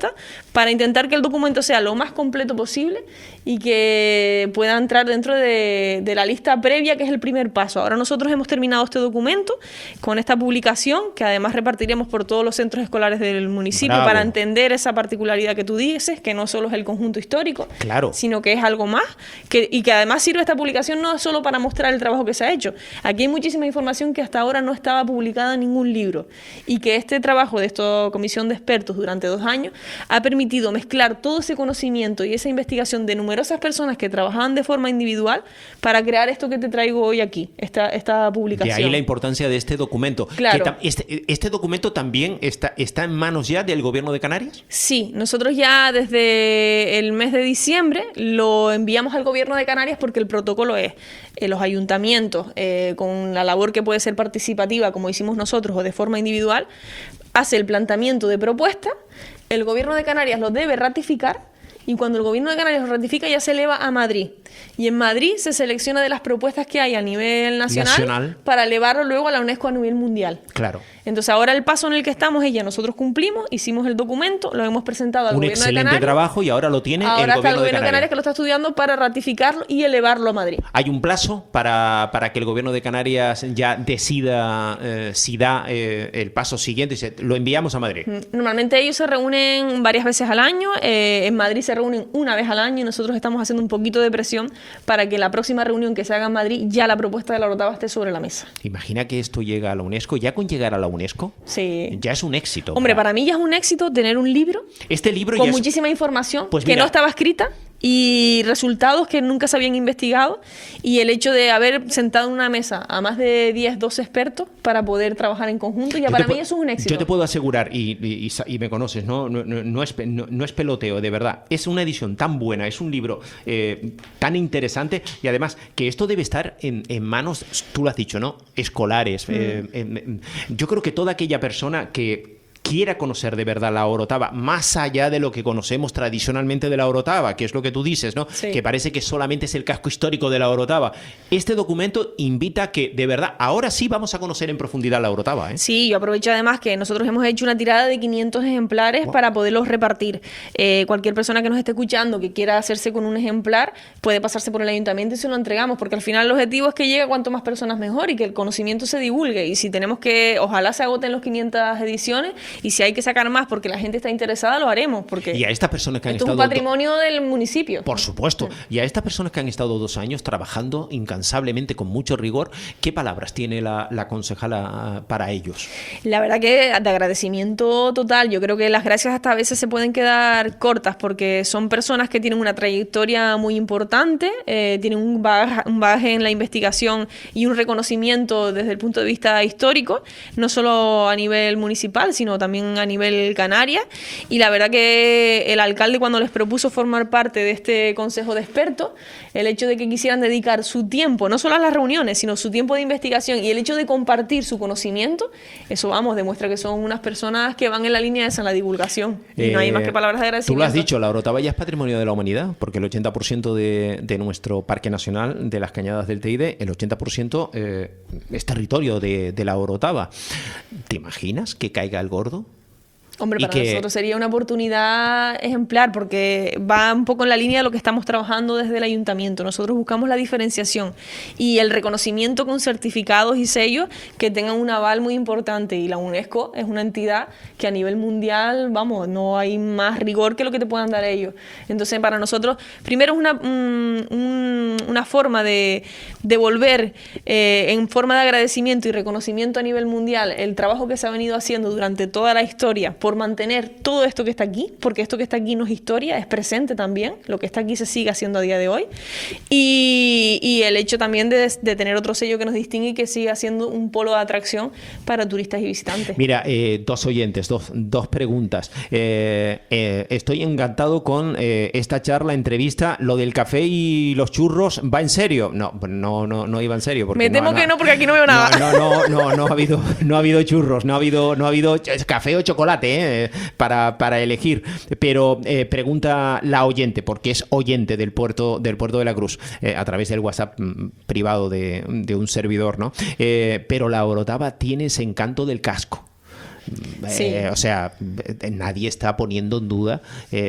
para intentar que el documento sea lo más completo posible y que pueda entrar dentro de, de la lista previa, que es el primer paso. Ahora nosotros hemos terminado este documento con esta publicación, que además repartiremos por todos los centros escolares del municipio. Bravo. Para entender esa particularidad que tú dices, que no solo es el conjunto histórico, claro, sino que es algo más, que, y que además sirve esta publicación no solo para mostrar el trabajo que se ha hecho. Aquí hay muchísima información que hasta ahora no estaba publicada en ningún libro, y que este trabajo de esta comisión de expertos durante dos años ha permitido mezclar todo ese conocimiento y esa investigación de numerosas personas que trabajaban de forma individual para crear esto que te traigo hoy aquí, esta, esta publicación. De ahí la importancia de este documento. Claro. Que este, ¿Este documento también está, está en manos ya del Gobierno de Canarias? Sí, nosotros ya desde el mes de diciembre lo enviamos al Gobierno de Canarias, porque el protocolo es eh, los ayuntamientos, eh, con la labor que puede ser participativa, como hicimos nosotros, o de forma individual, hace el planteamiento de propuesta. El Gobierno de Canarias lo debe ratificar, y cuando el Gobierno de Canarias lo ratifica ya se eleva a Madrid. Y en Madrid se selecciona de las propuestas que hay a nivel nacional, nacional. para elevarlo luego a la UNESCO a nivel mundial. Claro. Entonces ahora el paso en el que estamos es ya nosotros cumplimos, hicimos el documento, lo hemos presentado al Un Gobierno de Canarias. Un excelente trabajo, y ahora lo tiene ahora el está Gobierno, el Gobierno de, Canarias. de Canarias, que lo está estudiando para ratificarlo y elevarlo a Madrid. ¿Hay un plazo para, para que el Gobierno de Canarias ya decida eh, si da eh, el paso siguiente y se, lo enviamos a Madrid? Normalmente ellos se reúnen varias veces al año, eh, en Madrid se reúnen una vez al año, y nosotros estamos haciendo un poquito de presión para que la próxima reunión que se haga en Madrid ya la propuesta de la Orotava esté sobre la mesa. Imagina que esto llega a la UNESCO. ¿Ya con llegar a la UNESCO? Sí. Ya es un éxito. Hombre, ¿verdad? Para mí ya es un éxito tener un libro, este libro con ya muchísima es... información pues que mira, no estaba escrita, y resultados que nunca se habían investigado, y el hecho de haber sentado en una mesa a más de diez, doce expertos para poder trabajar en conjunto, ya para mí eso es un éxito. Yo te puedo asegurar, y, y, y me conoces, ¿no? No, no, no, es, no, no es peloteo, de verdad. Es una edición tan buena, es un libro eh, tan interesante, y además que esto debe estar en, en manos, tú lo has dicho, ¿no? Escolares. Mm. Eh, eh, yo creo que toda aquella persona que quiera conocer de verdad la Orotava, más allá de lo que conocemos tradicionalmente de la Orotava, que es lo que tú dices, ¿no? Sí. Que parece que solamente es el casco histórico de la Orotava. Este documento invita a que, de verdad, ahora sí vamos a conocer en profundidad la Orotava, ¿eh? Sí, yo aprovecho además que nosotros hemos hecho una tirada de quinientos ejemplares wow. para poderlos repartir. Eh, cualquier persona que nos esté escuchando que quiera hacerse con un ejemplar puede pasarse por el ayuntamiento y se lo entregamos, porque al final el objetivo es que llegue a cuanto más personas mejor y que el conocimiento se divulgue. Y si tenemos que, ojalá se agoten los quinientas ediciones, y si hay que sacar más porque la gente está interesada, lo haremos, porque y a estas personas que han esto estado es un patrimonio del municipio. Por supuesto. Y a estas personas que han estado dos años trabajando incansablemente, con mucho rigor, ¿qué palabras tiene la, la concejala para ellos? La verdad que de agradecimiento total. Yo creo que las gracias hasta a veces se pueden quedar cortas, porque son personas que tienen una trayectoria muy importante, eh, tienen un bagaje, un bagaje en la investigación y un reconocimiento desde el punto de vista histórico, no solo a nivel municipal, sino también a nivel Canarias. Y la verdad que el alcalde, cuando les propuso formar parte de este consejo de expertos, el hecho de que quisieran dedicar su tiempo, no solo a las reuniones, sino su tiempo de investigación, y el hecho de compartir su conocimiento, eso, vamos, demuestra que son unas personas que van en la línea esa, en la divulgación. Y eh, no hay más que palabras de agradecimiento. Tú lo has dicho, la Orotava ya es patrimonio de la humanidad, porque el ochenta por ciento de, de nuestro Parque Nacional de las Cañadas del Teide, el ochenta por ciento eh, es territorio de, de la Orotava. ¿Te imaginas que caiga el gordo? Hombre, para que... nosotros sería una oportunidad ejemplar, porque va un poco en la línea de lo que estamos trabajando desde el ayuntamiento. Nosotros buscamos la diferenciación y el reconocimiento con certificados y sellos que tengan un aval muy importante, y la UNESCO es una entidad que a nivel mundial, vamos, no hay más rigor que lo que te puedan dar ellos. Entonces, para nosotros, primero es una, un, un, una forma de devolver eh, en forma de agradecimiento y reconocimiento a nivel mundial el trabajo que se ha venido haciendo durante toda la historia por mantener todo esto que está aquí, porque esto que está aquí no es historia, es presente también, lo que está aquí se sigue haciendo a día de hoy, y, y el hecho también de, de tener otro sello que nos distingue y que siga siendo un polo de atracción para turistas y visitantes. Mira, eh, dos oyentes, dos, dos preguntas. Eh, eh, estoy encantado con eh, esta charla, entrevista. ¿Lo del café y los churros va en serio? No, no, no, no iba en serio. Porque Me no, temo no, que no, porque aquí no veo nada. No, no, no, no, no ha habido, no ha habido churros, no ha habido, no ha habido café o chocolate, ¿eh? Para, para elegir, pero eh, pregunta la oyente, porque es oyente del puerto del puerto de la Cruz, eh, a través del WhatsApp mm, privado de, de un servidor, ¿no? Eh, pero la Orotava tiene ese encanto del casco. Sí. Eh, o sea, nadie está poniendo en duda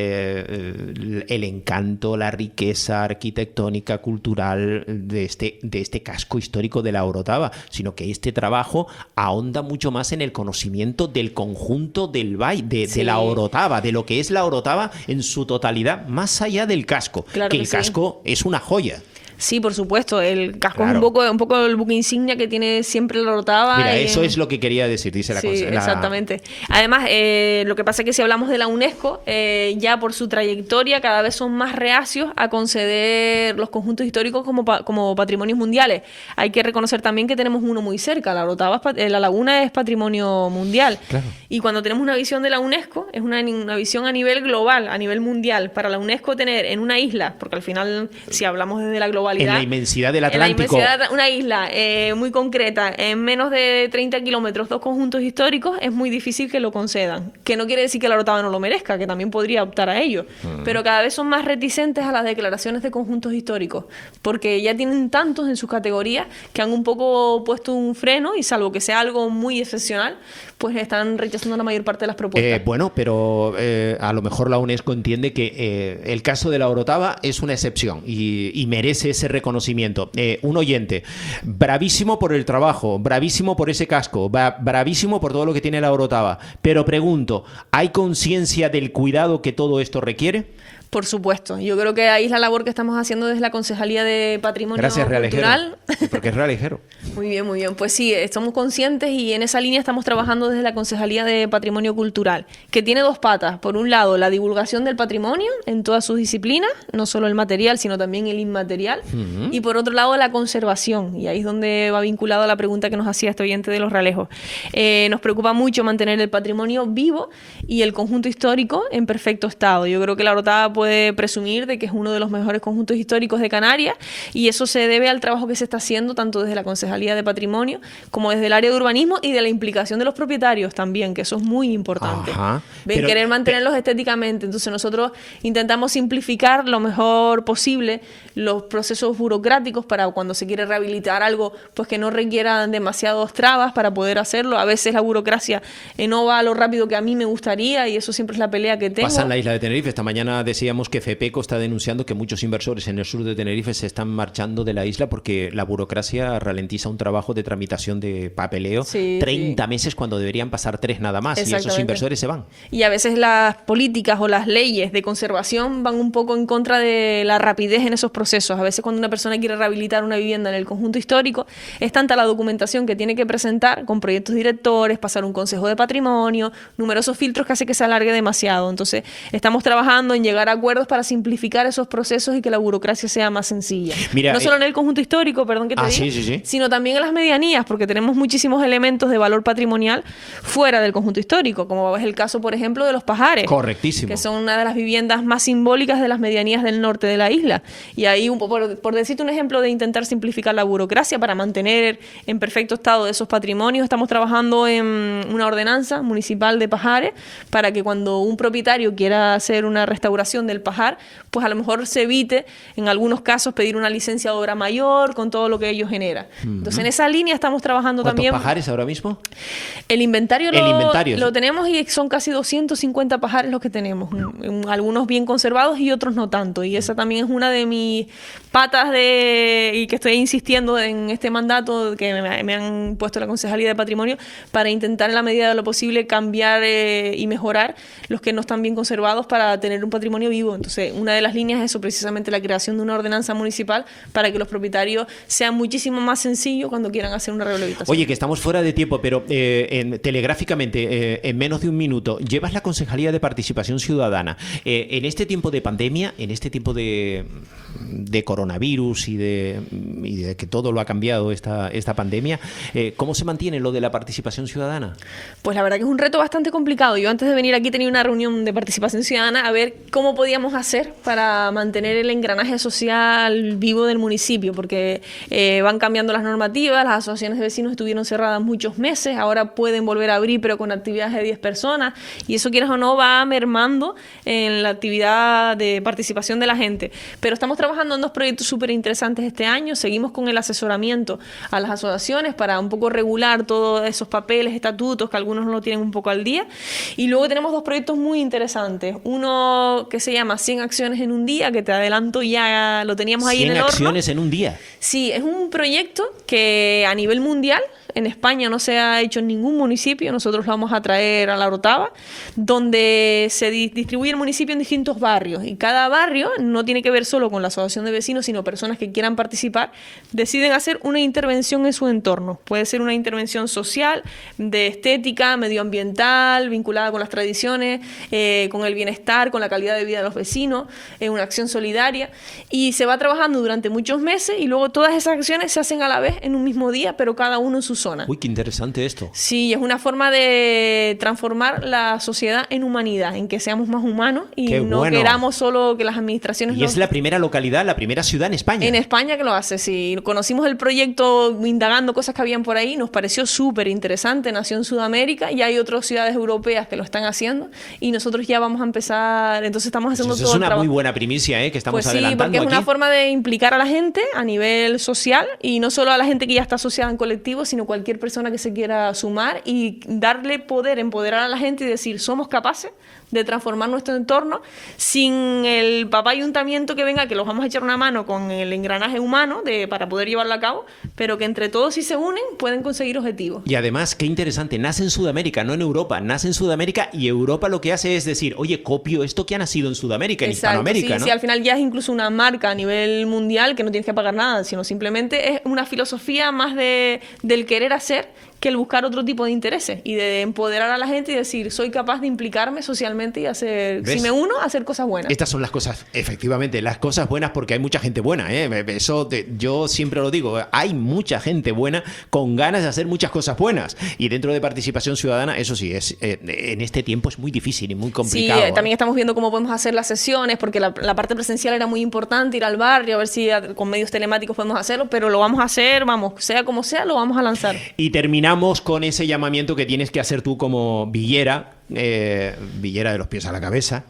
eh, el encanto, la riqueza arquitectónica, cultural de este, de este casco histórico de la Orotava, sino que este trabajo ahonda mucho más en el conocimiento del conjunto del valle, de, Sí. de la Orotava, de lo que es la Orotava en su totalidad, más allá del casco, Claro que que el sí. casco es una joya. Sí, por supuesto. El casco Claro. es un poco, un poco el buque insignia que tiene siempre la Orotava. Mira, y eso en- es lo que quería decir, dice la Sí, conse- la- exactamente. Además, eh, lo que pasa es que si hablamos de la UNESCO, eh, ya por su trayectoria cada vez son más reacios a conceder los conjuntos históricos como, pa- como patrimonios mundiales. Hay que reconocer también que tenemos uno muy cerca. La Orotava, es pat- eh, la laguna es patrimonio mundial. Claro. Y cuando tenemos una visión de la UNESCO, es una, una visión a nivel global, a nivel mundial. Para la UNESCO tener en una isla, porque al final, si hablamos desde la globalidad... En la inmensidad del En la Atlántico. inmensidad, una isla eh, muy concreta, en menos de treinta kilómetros, dos conjuntos históricos, es muy difícil que lo concedan. Que no quiere decir que la Orotava no lo merezca, que también podría optar a ello. Mm. Pero cada vez son más reticentes a las declaraciones de conjuntos históricos, porque ya tienen tantos en sus categorías que han un poco puesto un freno y salvo que sea algo muy excepcional, pues están rechazando la mayor parte de las propuestas. Eh, bueno, pero eh, a lo mejor la UNESCO entiende que eh, el caso de la Orotava es una excepción y, y merece ese reconocimiento. Eh, un oyente, bravísimo por el trabajo, bravísimo por ese casco, bra- bravísimo por todo lo que tiene la Orotava, pero pregunto, ¿hay conciencia del cuidado que todo esto requiere? Por supuesto. Yo creo que ahí es la labor que estamos haciendo desde la Concejalía de Patrimonio Gracias, Realejero. Cultural. Porque es realejero. Muy bien, muy bien. Pues sí, estamos conscientes y en esa línea estamos trabajando desde la Concejalía de Patrimonio Cultural, que tiene dos patas. Por un lado, la divulgación del patrimonio en todas sus disciplinas, no solo el material, sino también el inmaterial. Ujú. Y por otro lado, la conservación. Y ahí es donde va vinculado a la pregunta que nos hacía este oyente de los Realejos. Eh, nos preocupa mucho mantener el patrimonio vivo y el conjunto histórico en perfecto estado. Yo creo que la Orotava puede presumir de que es uno de los mejores conjuntos históricos de Canarias y eso se debe al trabajo que se está haciendo tanto desde la Concejalía de Patrimonio como desde el área de urbanismo y de la implicación de los propietarios también, que eso es muy importante. Ajá. Ven, Pero- querer mantenerlos estéticamente. Entonces nosotros intentamos simplificar lo mejor posible los procesos burocráticos para cuando se quiere rehabilitar algo, pues que no requieran demasiados trabas para poder hacerlo. A veces la burocracia eh, no va a lo rápido que a mí me gustaría y eso siempre es la pelea que tengo. Pasa en la isla de Tenerife. Esta mañana decíamos que FEPECO está denunciando que muchos inversores en el sur de Tenerife se están marchando de la isla porque la burocracia ralentiza un trabajo de tramitación de papeleo. Sí, treinta meses cuando deberían pasar tres nada más y esos Exactamente. inversores se van. Y a veces las políticas o las leyes de conservación van un poco en contra de la rapidez en esos procesos. A veces cuando una persona quiere rehabilitar una vivienda en el conjunto histórico, es tanta la documentación que tiene que presentar con proyectos directores, pasar un consejo de patrimonio, numerosos filtros que hace que se alargue demasiado. Entonces, estamos trabajando en llegar a acuerdos para simplificar esos procesos y que la burocracia sea más sencilla. Mira, no solo eh, en el conjunto histórico, perdón que te Ah, diga, sí, sí, sí. sino también en las medianías, porque tenemos muchísimos elementos de valor patrimonial fuera del conjunto histórico, como es el caso, por ejemplo, de los pajares. Correctísimo. Que son una de las viviendas más simbólicas de las medianías del norte de la isla. Y ahí, un poco, por, por decirte un ejemplo de intentar simplificar la burocracia para mantener en perfecto estado esos patrimonios, estamos trabajando en una ordenanza municipal de pajares para que cuando un propietario quiera hacer una restauración del pajar, pues a lo mejor se evite, en algunos casos, pedir una licencia de obra mayor con todo lo que ello genera. Entonces, en esa línea estamos trabajando ¿Cuántos también. pajares ahora mismo? El inventario, El lo, inventario. lo tenemos y son casi doscientos cincuenta pajares los que tenemos. Mm, Algunos bien conservados y otros no tanto. Y esa también es una de mis patas de y que estoy insistiendo en este mandato que me, me han puesto la Concejalía de Patrimonio para intentar en la medida de lo posible cambiar eh, y mejorar los que no están bien conservados para tener un patrimonio vivo. Entonces, una de las líneas es eso, precisamente la creación de una ordenanza municipal para que los propietarios sean muchísimo más sencillos cuando quieran hacer una rehabilitación. Oye, que estamos fuera de tiempo, pero eh, en- telegráficamente, eh, en menos de un minuto, llevas la Concejalía de Participación Ciudadana. Eh, en este tiempo de pandemia, en este tiempo de, de coronavirus y de, y de que todo lo ha cambiado esta, esta pandemia, eh, ¿cómo se mantiene lo de la participación ciudadana? Pues la verdad que es un reto bastante complicado. Yo antes de venir aquí tenía una reunión de participación ciudadana a ver cómo podíamos hacer para mantener el engranaje social vivo del municipio, porque eh, van cambiando las normativas, las asociaciones de vecinos estuvieron cerradas muchos meses, ahora pueden volver a abrir pero con actividades de diez personas y eso, quieras o no, va mermando en la actividad de participación de la gente. Pero estamos trabajando trabajando en dos proyectos súper interesantes este año. Seguimos con el asesoramiento a las asociaciones para un poco regular todos esos papeles, estatutos, que algunos no lo tienen un poco al día. Y luego tenemos dos proyectos muy interesantes. Uno que se llama cien acciones en un día, que te adelanto, ya lo teníamos ahí en el horno. cien acciones en un día. Sí, es un proyecto que a nivel mundial, en España no se ha hecho en ningún municipio, nosotros lo vamos a traer a La Orotava, donde se di- distribuye el municipio en distintos barrios, y cada barrio no tiene que ver solo con la asociación de vecinos, sino personas que quieran participar, deciden hacer una intervención en su entorno. Puede ser una intervención social, de estética, medioambiental, vinculada con las tradiciones, eh, con el bienestar, con la calidad de vida de los vecinos, eh, una acción solidaria, y se va trabajando durante muchos meses, y luego todas esas acciones se hacen a la vez en un mismo día, pero cada uno en su zona. Uy, qué interesante esto. Sí, es una forma de transformar la sociedad en humanidad, en que seamos más humanos y Qué no bueno. queramos solo que las administraciones... Y nos- es la primera localidad, la primera ciudad en España. En España que lo hace, sí. Conocimos el proyecto indagando cosas que habían por ahí, nos pareció súper interesante, nació en Sudamérica y hay otras ciudades europeas que lo están haciendo y nosotros ya vamos a empezar, entonces estamos haciendo Eso todo es el una trabajo. muy buena primicia, ¿eh? Que estamos Pues sí, adelantando porque es aquí. una forma de implicar a la gente a nivel social y no solo a la gente que ya está asociada en colectivos, sino cualquier persona que se quiera sumar y darle poder, empoderar a la gente y decir, somos capaces de transformar nuestro entorno sin el papá ayuntamiento que venga, que los vamos a echar una mano con el engranaje humano de, para poder llevarlo a cabo, pero que entre todos si se unen pueden conseguir objetivos. Y además, qué interesante, nace en Sudamérica, no en Europa, nace en Sudamérica y Europa lo que hace es decir, oye, copio esto que ha nacido en Sudamérica, en Exacto, Hispanoamérica, sí, ¿no? sí, al final ya es incluso una marca a nivel mundial que no tienes que pagar nada, sino simplemente es una filosofía más de, del querer hacer que el buscar otro tipo de intereses y de empoderar a la gente y decir, soy capaz de implicarme socialmente y hacer, ¿Ves? si me uno, hacer cosas buenas. Estas son las cosas, efectivamente, las cosas buenas porque hay mucha gente buena, ¿eh? Eso te- yo siempre lo digo, hay mucha gente buena con ganas de hacer muchas cosas buenas y dentro de participación ciudadana, eso sí, es eh, en este tiempo es muy difícil y muy Sí, complicado. eh, ¿eh? también estamos viendo cómo podemos hacer las sesiones, porque la, la parte presencial era muy importante, ir al barrio, a ver si a- con medios telemáticos podemos hacerlo, pero lo vamos a hacer, vamos, sea como sea, lo vamos a lanzar. Y terminamos con ese llamamiento que tienes que hacer tú como villera, eh, villera de los pies a la cabeza,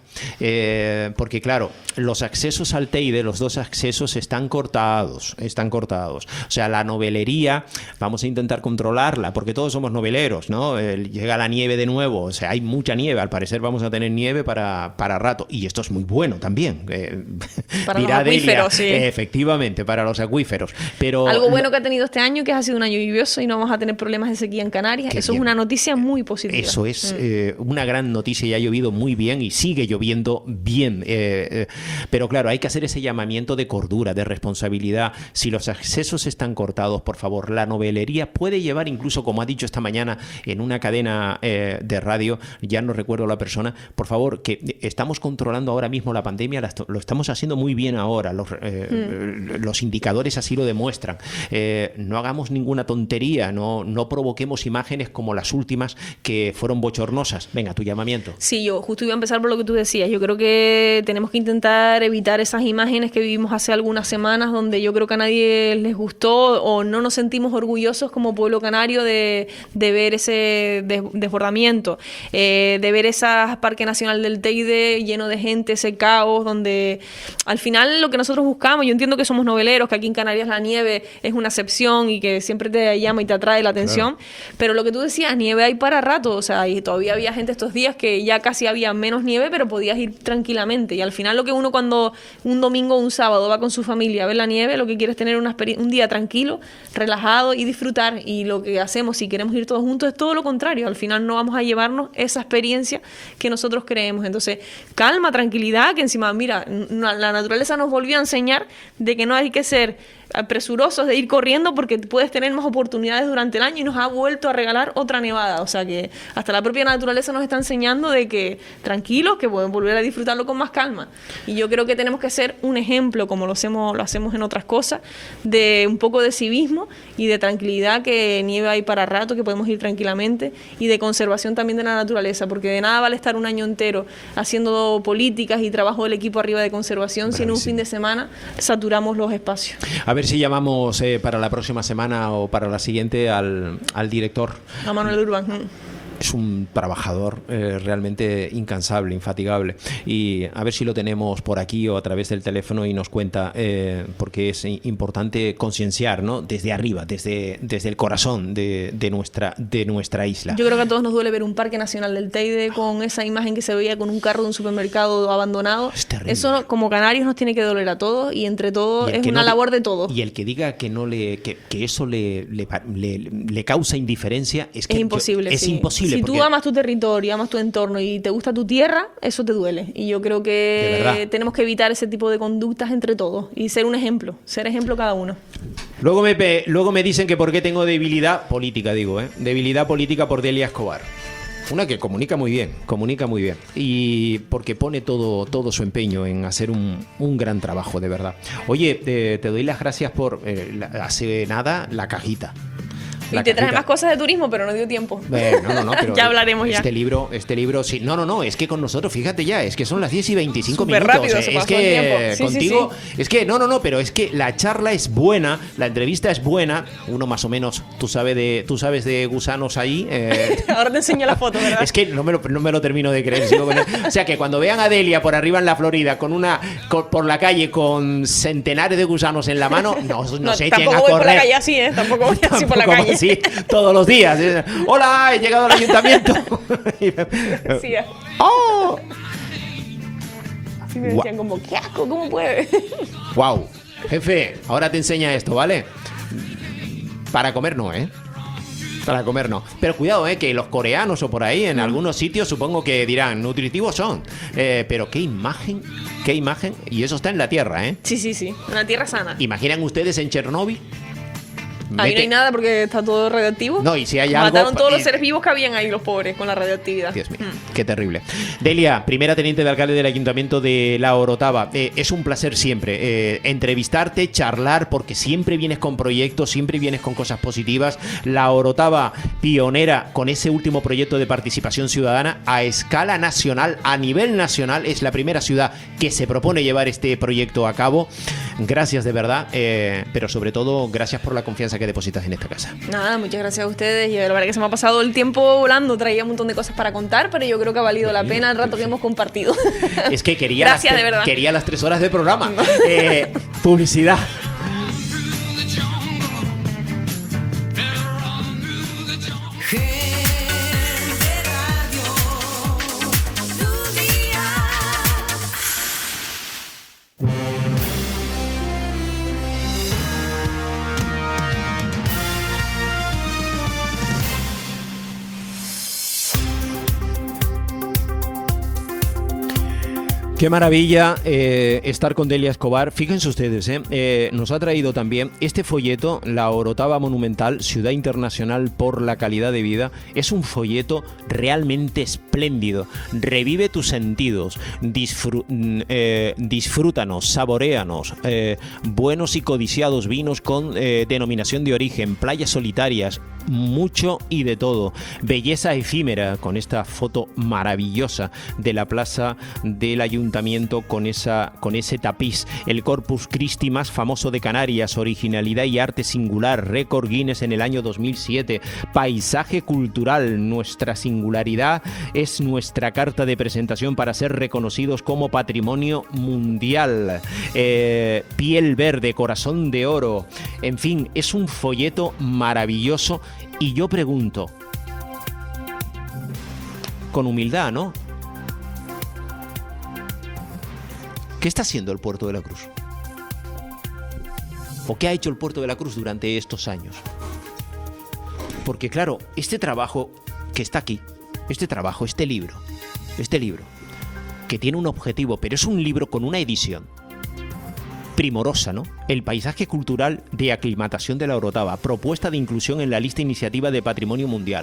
eh, porque claro, los accesos al Teide, los dos accesos están cortados, están cortados. O sea, la novelería, vamos a intentar controlarla, porque todos somos noveleros, ¿no? Eh, llega la nieve de nuevo, o sea, hay mucha nieve, al parecer vamos a tener nieve para, para rato, y esto es muy bueno también. Eh, Para los dirá Delia, acuíferos, sí. eh, efectivamente, para los acuíferos. Pero Algo lo- bueno que ha tenido este año, que ha sido un año lluvioso y no vamos a tener problemas de sequía en Canarias, Qué eso bien. es una noticia muy positiva. Eso es Mm. eh, una gran noticia y ha llovido muy bien y sigue lloviendo bien. Eh, eh, pero claro, hay que hacer ese llamamiento de cordura, de responsabilidad. Si los accesos están cortados, por favor, la novelería puede llevar incluso, como ha dicho esta mañana en una cadena eh, de radio, ya no recuerdo la persona, por favor, que estamos controlando ahora mismo la pandemia, la esto- lo estamos haciendo muy bien ahora, los, eh, Mm. los indicadores así lo demuestran. Eh, no hagamos ninguna tontería, no, no provoquemos imágenes como las últimas que fueron bochornosas. Venga, tu llamamiento. Sí, yo justo iba a empezar por lo que tú decías. Yo creo que tenemos que intentar evitar esas imágenes que vivimos hace algunas semanas donde yo creo que a nadie les gustó o no nos sentimos orgullosos como pueblo canario de, de ver ese des- desbordamiento, eh, de ver ese Parque Nacional del Teide lleno de gente, ese caos, donde al final lo que nosotros buscamos, yo entiendo que somos noveleros, que aquí en Canarias la nieve es una excepción y que siempre te llama y te atrae la atención, pero lo que tú decías, nieve hay para rato, o sea, y todavía había gente estos días que ya casi había menos nieve, pero podías ir tranquilamente. Y al final lo que uno cuando un domingo o un sábado va con su familia a ver la nieve, lo que quiere es tener una experi- un día tranquilo, relajado y disfrutar. Y lo que hacemos si queremos ir todos juntos es todo lo contrario. Al final no vamos a llevarnos esa experiencia que nosotros creemos. Entonces, calma, tranquilidad, que encima, mira, n- la naturaleza nos volvió a enseñar de que no hay que ser presurosos de ir corriendo porque puedes tener más oportunidades durante el año y nos ha vuelto a regalar otra nevada. O sea que hasta la propia naturaleza nos está enseñando de que tranquilos, que pueden volver a disfrutarlo con más calma. Y yo creo que tenemos que ser un ejemplo, como lo hacemos, lo hacemos en otras cosas, de un poco de civismo y de tranquilidad, que nieve hay para rato, que podemos ir tranquilamente, y de conservación también de la naturaleza, porque de nada vale estar un año entero haciendo políticas y trabajo del equipo arriba de conservación si en un fin de semana saturamos los espacios. A ver si llamamos eh, para la próxima semana o para la siguiente al, al director. A Manuel Urbán. es un trabajador eh, realmente incansable, infatigable. Y a ver si lo tenemos por aquí o a través del teléfono y nos cuenta, eh, porque es importante concienciar, ¿no? Desde arriba, desde, desde el corazón de, de, nuestra, de nuestra isla. Yo creo que a todos nos duele ver un parque nacional del Teide con esa imagen que se veía con un carro de un supermercado abandonado. Es terrible. Eso, como canarios, nos tiene que doler a todos y entre todos es una no, labor de todos. Y el que diga que no le que, que eso le, le, le, le causa indiferencia es que es imposible. Yo, es sí. imposible. Si porque... tú amas tu territorio, amas tu entorno y te gusta tu tierra, eso te duele. Y yo creo que tenemos que evitar ese tipo de conductas entre todos y ser un ejemplo, ser ejemplo cada uno. Luego me, luego me dicen que por qué tengo debilidad política, digo, ¿eh? Debilidad política por Delia Escobar. Una que comunica muy bien, comunica muy bien. Y porque pone todo, todo su empeño en hacer un, un gran trabajo, de verdad. Oye, te, te doy las gracias por, eh, la, hace nada, la cajita. Y te trae más cosas de turismo, pero no dio tiempo. Eh, no, no, no, pero ya hablaremos ya. Este libro, este libro, sí. No, no, no, es que con nosotros, fíjate ya, es que son las diez y veinticinco Súper minutos. rápido, eh, se es pasó que el tiempo. Sí, contigo, sí, sí. es que, no, no, no, pero es que la charla es buena, la entrevista es buena. Uno más o menos, tú sabes de, tú sabes de gusanos ahí. Eh, Ahora te enseño la foto, ¿verdad? Es que no me lo, no me lo termino de creer. Sigo con él. O sea, que cuando vean a Delia por arriba en la Florida, con una, con, por la calle, con centenares de gusanos en la mano, no, no, no se echen a correr. Tampoco voy por la calle así, ¿eh? Tampoco voy así por la calle. Así, todos los días. Hola, he llegado al ayuntamiento. Sí. ¡Oh! Así me decían como, qué asco, ¿cómo puede? Wow. Jefe, ahora te enseña esto, ¿vale? Para comer no, ¿eh? Para comer no. Pero cuidado, ¿eh? Que los coreanos o por ahí, en algunos sitios, supongo que dirán, nutritivos son. Eh, pero qué imagen, qué imagen. Y eso está en la tierra, ¿eh? Sí, sí, sí. Una tierra sana. ¿Imaginan ustedes en Chernóbil? Ahí no hay nada porque está todo radioactivo. No, y si hay algo... Mataron todos los seres vivos que habían ahí, los pobres, con la radioactividad. Dios mío, mm. qué terrible. Delia, primera teniente de alcalde del Ayuntamiento de La Orotava. Eh, es un placer siempre eh, entrevistarte, charlar, porque siempre vienes con proyectos, siempre vienes con cosas positivas. La Orotava, pionera con ese último proyecto de participación ciudadana a escala nacional, a nivel nacional. Es la primera ciudad que se propone llevar este proyecto a cabo. Gracias de verdad, eh, pero sobre todo, gracias por la confianza que depositas en esta casa. Nada, muchas gracias a ustedes. Y la verdad que se me ha pasado el tiempo volando. Traía un montón de cosas para contar, pero yo creo que ha valido la pena el rato que hemos compartido. Es que quería, gracias, las, de verdad. quería las tres horas de programa. eh, publicidad. Qué maravilla eh, estar con Delia Escobar. Fíjense ustedes, eh, eh, nos ha traído también este folleto, La Orotava Monumental, Ciudad Internacional por la Calidad de Vida. Es un folleto realmente espléndido. Revive tus sentidos, disfru eh, disfrútanos, saboréanos. Eh, buenos y codiciados vinos con eh, denominación de origen, playas solitarias, mucho y de todo. Belleza efímera con esta foto maravillosa de la plaza del Ayuntamiento con esa con ese tapiz. El Corpus Christi más famoso de Canarias, originalidad y arte singular, récord Guinness en el año dos mil siete. Paisaje cultural, nuestra singularidad es nuestra carta de presentación para ser reconocidos como patrimonio mundial. Eh, piel verde, corazón de oro. En fin, es un folleto maravilloso. Y yo pregunto, con humildad, ¿no? ¿Qué está haciendo el Puerto de la Cruz? ¿O qué ha hecho el Puerto de la Cruz durante estos años? Porque claro, este trabajo que está aquí, este trabajo, este libro, este libro, que tiene un objetivo, pero es un libro con una edición primorosa, ¿no? El paisaje cultural de aclimatación de la Orotava, propuesta de inclusión en la lista iniciativa de Patrimonio Mundial.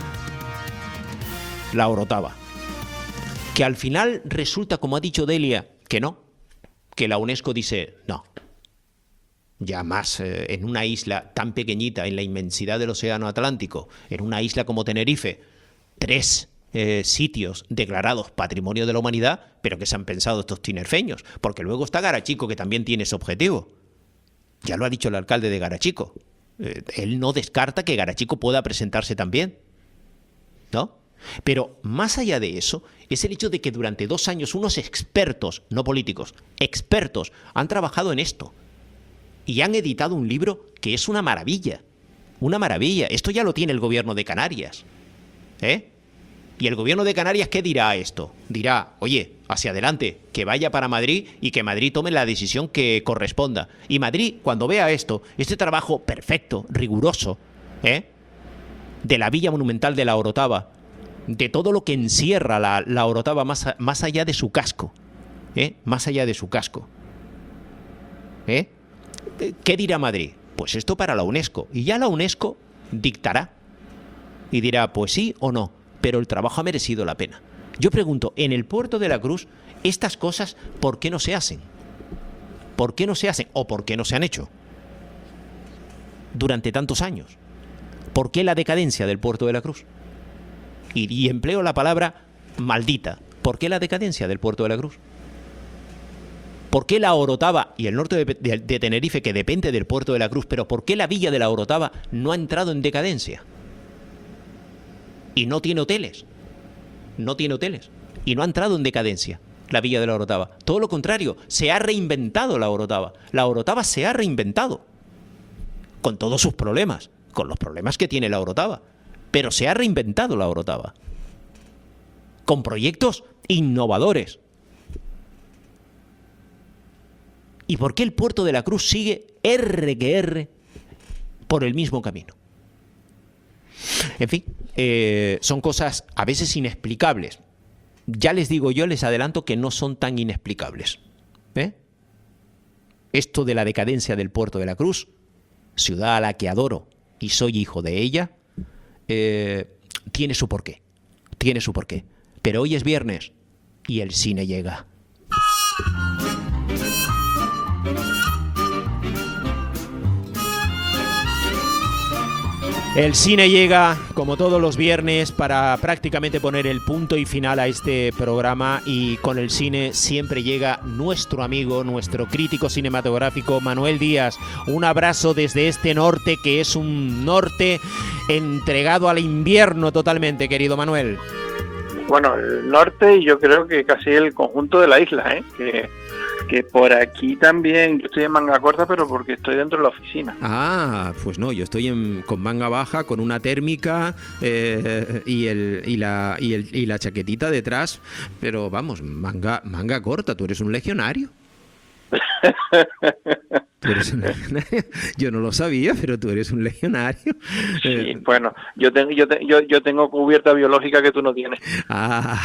La Orotava. Que al final resulta, como ha dicho Delia, que no, que la UNESCO dice no. Ya más eh, en una isla tan pequeñita, en la inmensidad del océano Atlántico, en una isla como Tenerife, tres eh, sitios declarados Patrimonio de la Humanidad, pero que se han pensado estos tinerfeños, porque luego está Garachico, que también tiene ese objetivo. Ya lo ha dicho el alcalde de Garachico. Eh, él no descarta que Garachico pueda presentarse también. ¿no? Pero más allá de eso, es el hecho de que durante dos años unos expertos, no políticos, expertos, han trabajado en esto y han editado un libro que es una maravilla, una maravilla. Esto ya lo tiene el gobierno de Canarias, ¿eh? ¿Y el gobierno de Canarias qué dirá a esto? Dirá, oye, hacia adelante, que vaya para Madrid y que Madrid tome la decisión que corresponda. Y Madrid, cuando vea esto, este trabajo perfecto, riguroso, ¿eh?, de la Villa Monumental de la Orotava, de todo lo que encierra la, la Orotava más, a, más allá de su casco, ¿eh?, más allá de su casco, ¿eh? ¿Qué dirá Madrid? Pues esto para la UNESCO. Y ya la UNESCO dictará y dirá, pues sí o no, pero el trabajo ha merecido la pena. Yo pregunto, en el Puerto de la Cruz, estas cosas, ¿por qué no se hacen? ¿Por qué no se hacen? ¿O por qué no se han hecho durante tantos años? ¿Por qué la decadencia del Puerto de la Cruz? Y, y empleo la palabra maldita. ¿Por qué la decadencia del Puerto de la Cruz? ¿Por qué la Orotava y el norte de, de, de Tenerife, que depende del Puerto de la Cruz, pero por qué la Villa de la Orotava no ha entrado en decadencia? Y no tiene hoteles. No tiene hoteles. Y no ha entrado en decadencia la Villa de la Orotava. Todo lo contrario, se ha reinventado la Orotava. La Orotava se ha reinventado. Con todos sus problemas. Con los problemas que tiene la Orotava. Pero se ha reinventado la Orotava. Con proyectos innovadores. ¿Y por qué el Puerto de la Cruz sigue R que R por el mismo camino? En fin, eh, son cosas a veces inexplicables. Ya les digo yo, les adelanto que no son tan inexplicables, ¿eh? Esto de la decadencia del Puerto de la Cruz, ciudad a la que adoro y soy hijo de ella, eh, tiene su porqué, tiene su porqué. Pero hoy es viernes y el cine llega. El cine llega, como todos los viernes, para prácticamente poner el punto y final a este programa, y con el cine siempre llega nuestro amigo, nuestro crítico cinematográfico, Manuel Díaz. Un abrazo desde este norte, que es un norte entregado al invierno totalmente, querido Manuel. Bueno, el norte y yo creo que casi el conjunto de la isla, ¿eh? Que... que por aquí también, yo estoy en manga corta, pero porque estoy dentro de la oficina. Ah, pues no, yo estoy en, con manga baja, con una térmica eh, y, el, y, la, y, el, y la chaquetita detrás, pero vamos, manga, manga corta, tú eres un legionario. ¿Tú eres un legionario? Yo no lo sabía, pero tú eres un legionario. Sí, eh, bueno, yo tengo, yo, te, yo, yo tengo cubierta biológica que tú no tienes. Ah.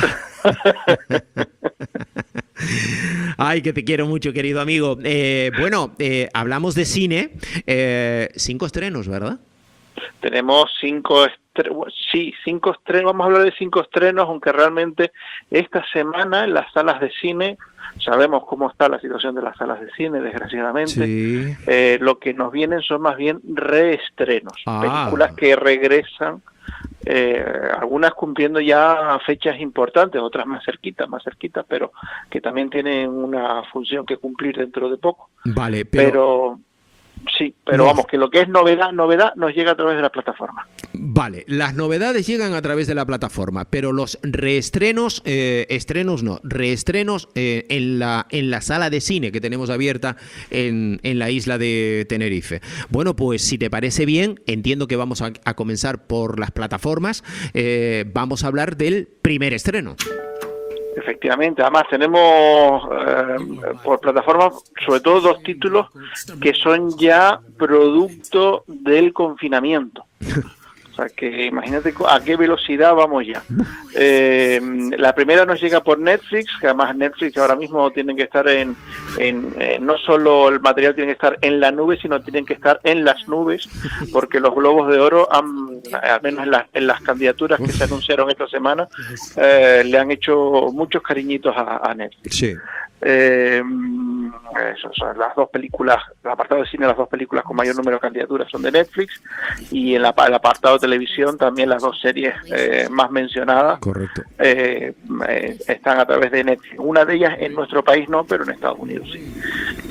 Ay, que te quiero mucho, querido amigo. Eh, bueno, eh, hablamos de cine. Eh, cinco estrenos, ¿verdad? Tenemos cinco estrenos. Sí, cinco estrenos. Vamos a hablar de cinco estrenos, aunque realmente esta semana en las salas de cine, sabemos cómo está la situación de las salas de cine, desgraciadamente. Sí. Eh, lo que nos vienen son más bien reestrenos. Ah. Películas que regresan. Eh, algunas cumpliendo ya fechas importantes, otras más cerquitas, más cerquitas, pero que también tienen una función que cumplir dentro de poco. Vale, pero... pero sí, pero no. Vamos, que lo que es novedad, novedad nos llega a través de la plataforma. Vale, las novedades llegan a través de la plataforma, pero los reestrenos, eh, estrenos no, reestrenos eh, en la en la sala de cine que tenemos abierta en, en la isla de Tenerife. Bueno, pues si te parece bien, entiendo que vamos a, a comenzar por las plataformas. Eh, vamos a hablar del primer estreno. Efectivamente, además tenemos eh, por plataforma sobre todo dos títulos que son ya producto del confinamiento. O sea que imagínate a qué velocidad vamos ya. Eh, la primera nos llega por Netflix, que además Netflix ahora mismo tienen que estar en, en eh, no solo el material tiene que estar en la nube, sino tienen que estar en las nubes, porque los Globos de Oro, han, al menos en, la, en las candidaturas que se anunciaron esta semana, eh, le han hecho muchos cariñitos a, a Netflix. Sí. Eh, eso, son las dos películas, el apartado de cine, las dos películas con mayor número de candidaturas son de Netflix, y en la, el apartado de televisión también las dos series eh, más mencionadas. Correcto. Eh, eh, están a través de Netflix. Una de ellas en nuestro país no, pero en Estados Unidos sí.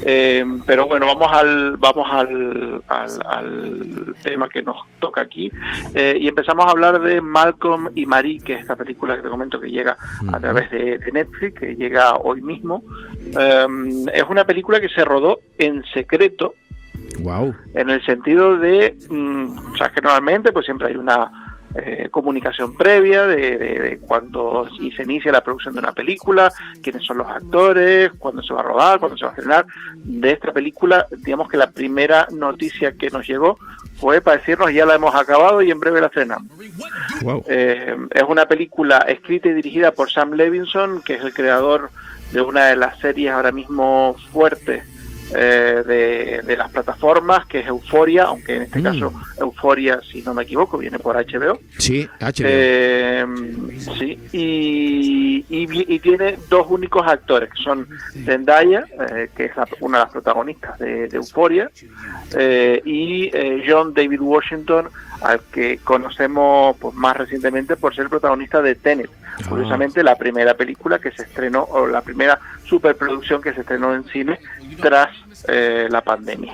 Eh, pero bueno, vamos al vamos al, al, al tema que nos toca aquí, eh, y empezamos a hablar de Malcolm y Marie, que es esta película que te comento que llega a través de, de Netflix, que llega hoy mismo. Eh, es una película que se rodó en secreto. Wow. En el sentido de, mmm, o sea, que normalmente pues siempre hay una Eh, comunicación previa de, de, de cuando se inicia la producción de una película, quiénes son los actores, cuándo se va a rodar, cuándo se va a estrenar. De esta película, digamos que la primera noticia que nos llegó fue para decirnos ya la hemos acabado y en breve la estrenamos. Wow. Eh, es una película escrita y dirigida por Sam Levinson, que es el creador de una de las series ahora mismo fuertes Eh, de, de las plataformas, que es Euphoria, aunque en este mm. caso Euphoria, si no me equivoco, viene por H B O. Sí, H B O. Eh, sí, y, y, y tiene dos únicos actores, que son Zendaya, eh, que es la, una de las protagonistas de, de Euphoria, eh, y eh, John David Washington, al que conocemos pues, más recientemente por ser protagonista de Tenet. Ah. Curiosamente, la primera película que se estrenó, o la primera superproducción que se estrenó en cine tras eh, la pandemia.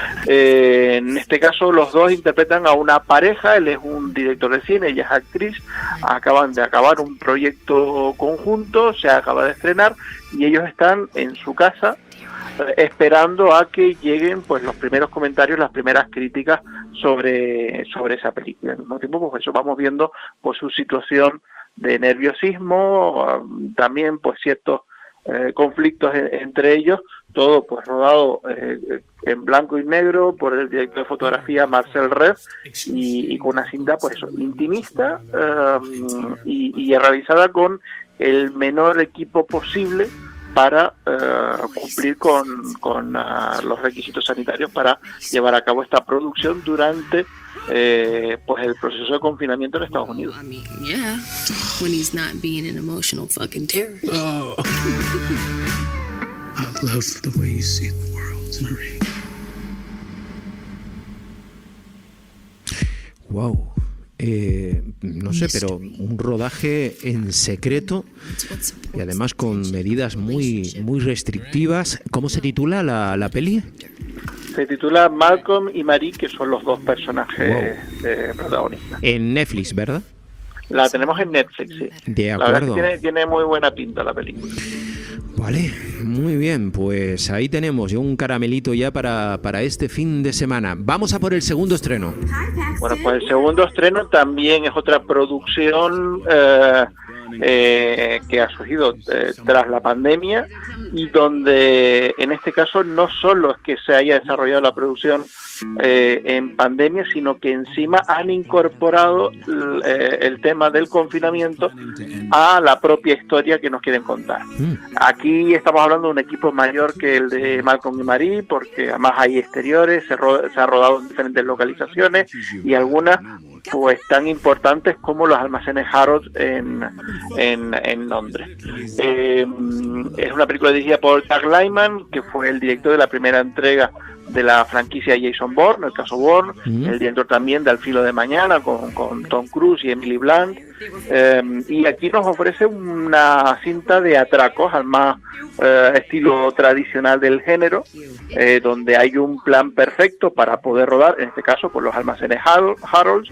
Eh, en este caso, los dos interpretan a una pareja. Él es un director de cine, ella es actriz. Acaban de acabar un proyecto conjunto, se acaba de estrenar, y ellos están en su casa esperando a que lleguen pues los primeros comentarios, las primeras críticas sobre sobre esa película. Al mismo tiempo, pues eso, vamos viendo pues su situación de nerviosismo, um, también pues ciertos eh, conflictos en, entre ellos, todo pues rodado eh, en blanco y negro por el director de fotografía Marcel Rev, y, y con una cinta pues eso, intimista, um, y, y realizada con el menor equipo posible para uh, cumplir con, con uh, los requisitos sanitarios para llevar a cabo esta producción durante eh, pues el proceso de confinamiento en Estados Unidos. I mean, yeah, when he's not being an emotional fucking terrorist. Oh. I love the way you see the world, Marie. Wow. Eh, no sé, pero un rodaje en secreto y además con medidas muy muy restrictivas. ¿Cómo se titula la, la peli? Se titula Malcolm y Marie, que son los dos personajes wow. eh, protagonistas. En Netflix, ¿verdad? La tenemos en Netflix, sí. De acuerdo. La verdad es que tiene, tiene muy buena pinta la película. Vale, muy bien, pues ahí tenemos un caramelito ya para, para este fin de semana. Vamos a por el segundo estreno. Bueno, pues el segundo estreno también es otra producción eh, eh, que ha surgido eh, tras la pandemia, y donde en este caso no solo es que se haya desarrollado la producción eh, en pandemia, sino que encima han incorporado eh, el tema del confinamiento a la propia historia que nos quieren contar. Aquí estamos hablando de un equipo mayor que el de Malcolm y Marie, porque además hay exteriores, se, ro- se ha rodado en diferentes localizaciones, y algunas pues tan importantes como los almacenes Harrods en, en, en Londres. Eh, es una película dirigida por Doug Liman, que fue el director de la primera entrega de la franquicia Jason Bourne, el caso Bourne, mm. el director también de Al filo de mañana con, con Tom Cruise y Emily Blunt, eh, y aquí nos ofrece una cinta de atracos al más eh, estilo tradicional del género, eh, donde hay un plan perfecto para poder rodar, en este caso por los almacenes Harrods,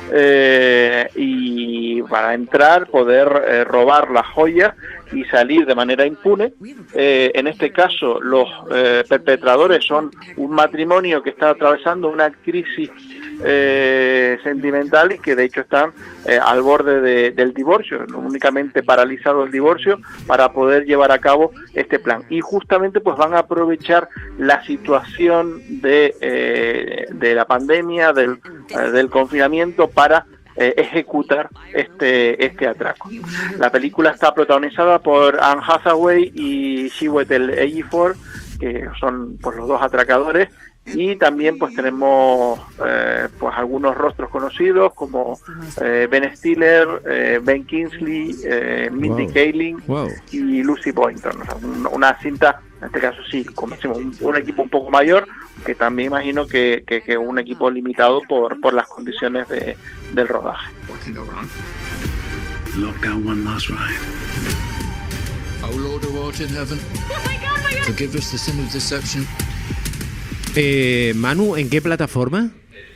eh, y para entrar, poder eh, robar las joyas y salir de manera impune. Eh, en este caso, los eh, perpetradores son un matrimonio que está atravesando una crisis eh, sentimental, y que de hecho están eh, al borde de, del divorcio, no únicamente paralizado el divorcio, para poder llevar a cabo este plan. Y justamente pues van a aprovechar la situación de, eh, de la pandemia, del, eh, del confinamiento, para Eh, ejecutar este este atraco. La película está protagonizada por Anne Hathaway y Chiwetel Ejiofor, que son pues los dos atracadores, y también pues tenemos eh, pues algunos rostros conocidos como eh, Ben Stiller, eh, Ben Kingsley, eh, Mindy wow. Kaling wow. y Lucy Boynton. O sea, un, una cinta, en este caso sí, como decimos, un, un equipo un poco mayor, que también imagino que, que, que un equipo limitado por, por las condiciones de, del rodaje. Lockdown one last ride. Our Lord who art in heaven. Oh my God, my God. Forgive us the sin of deception. Eh, Manu, ¿en qué plataforma?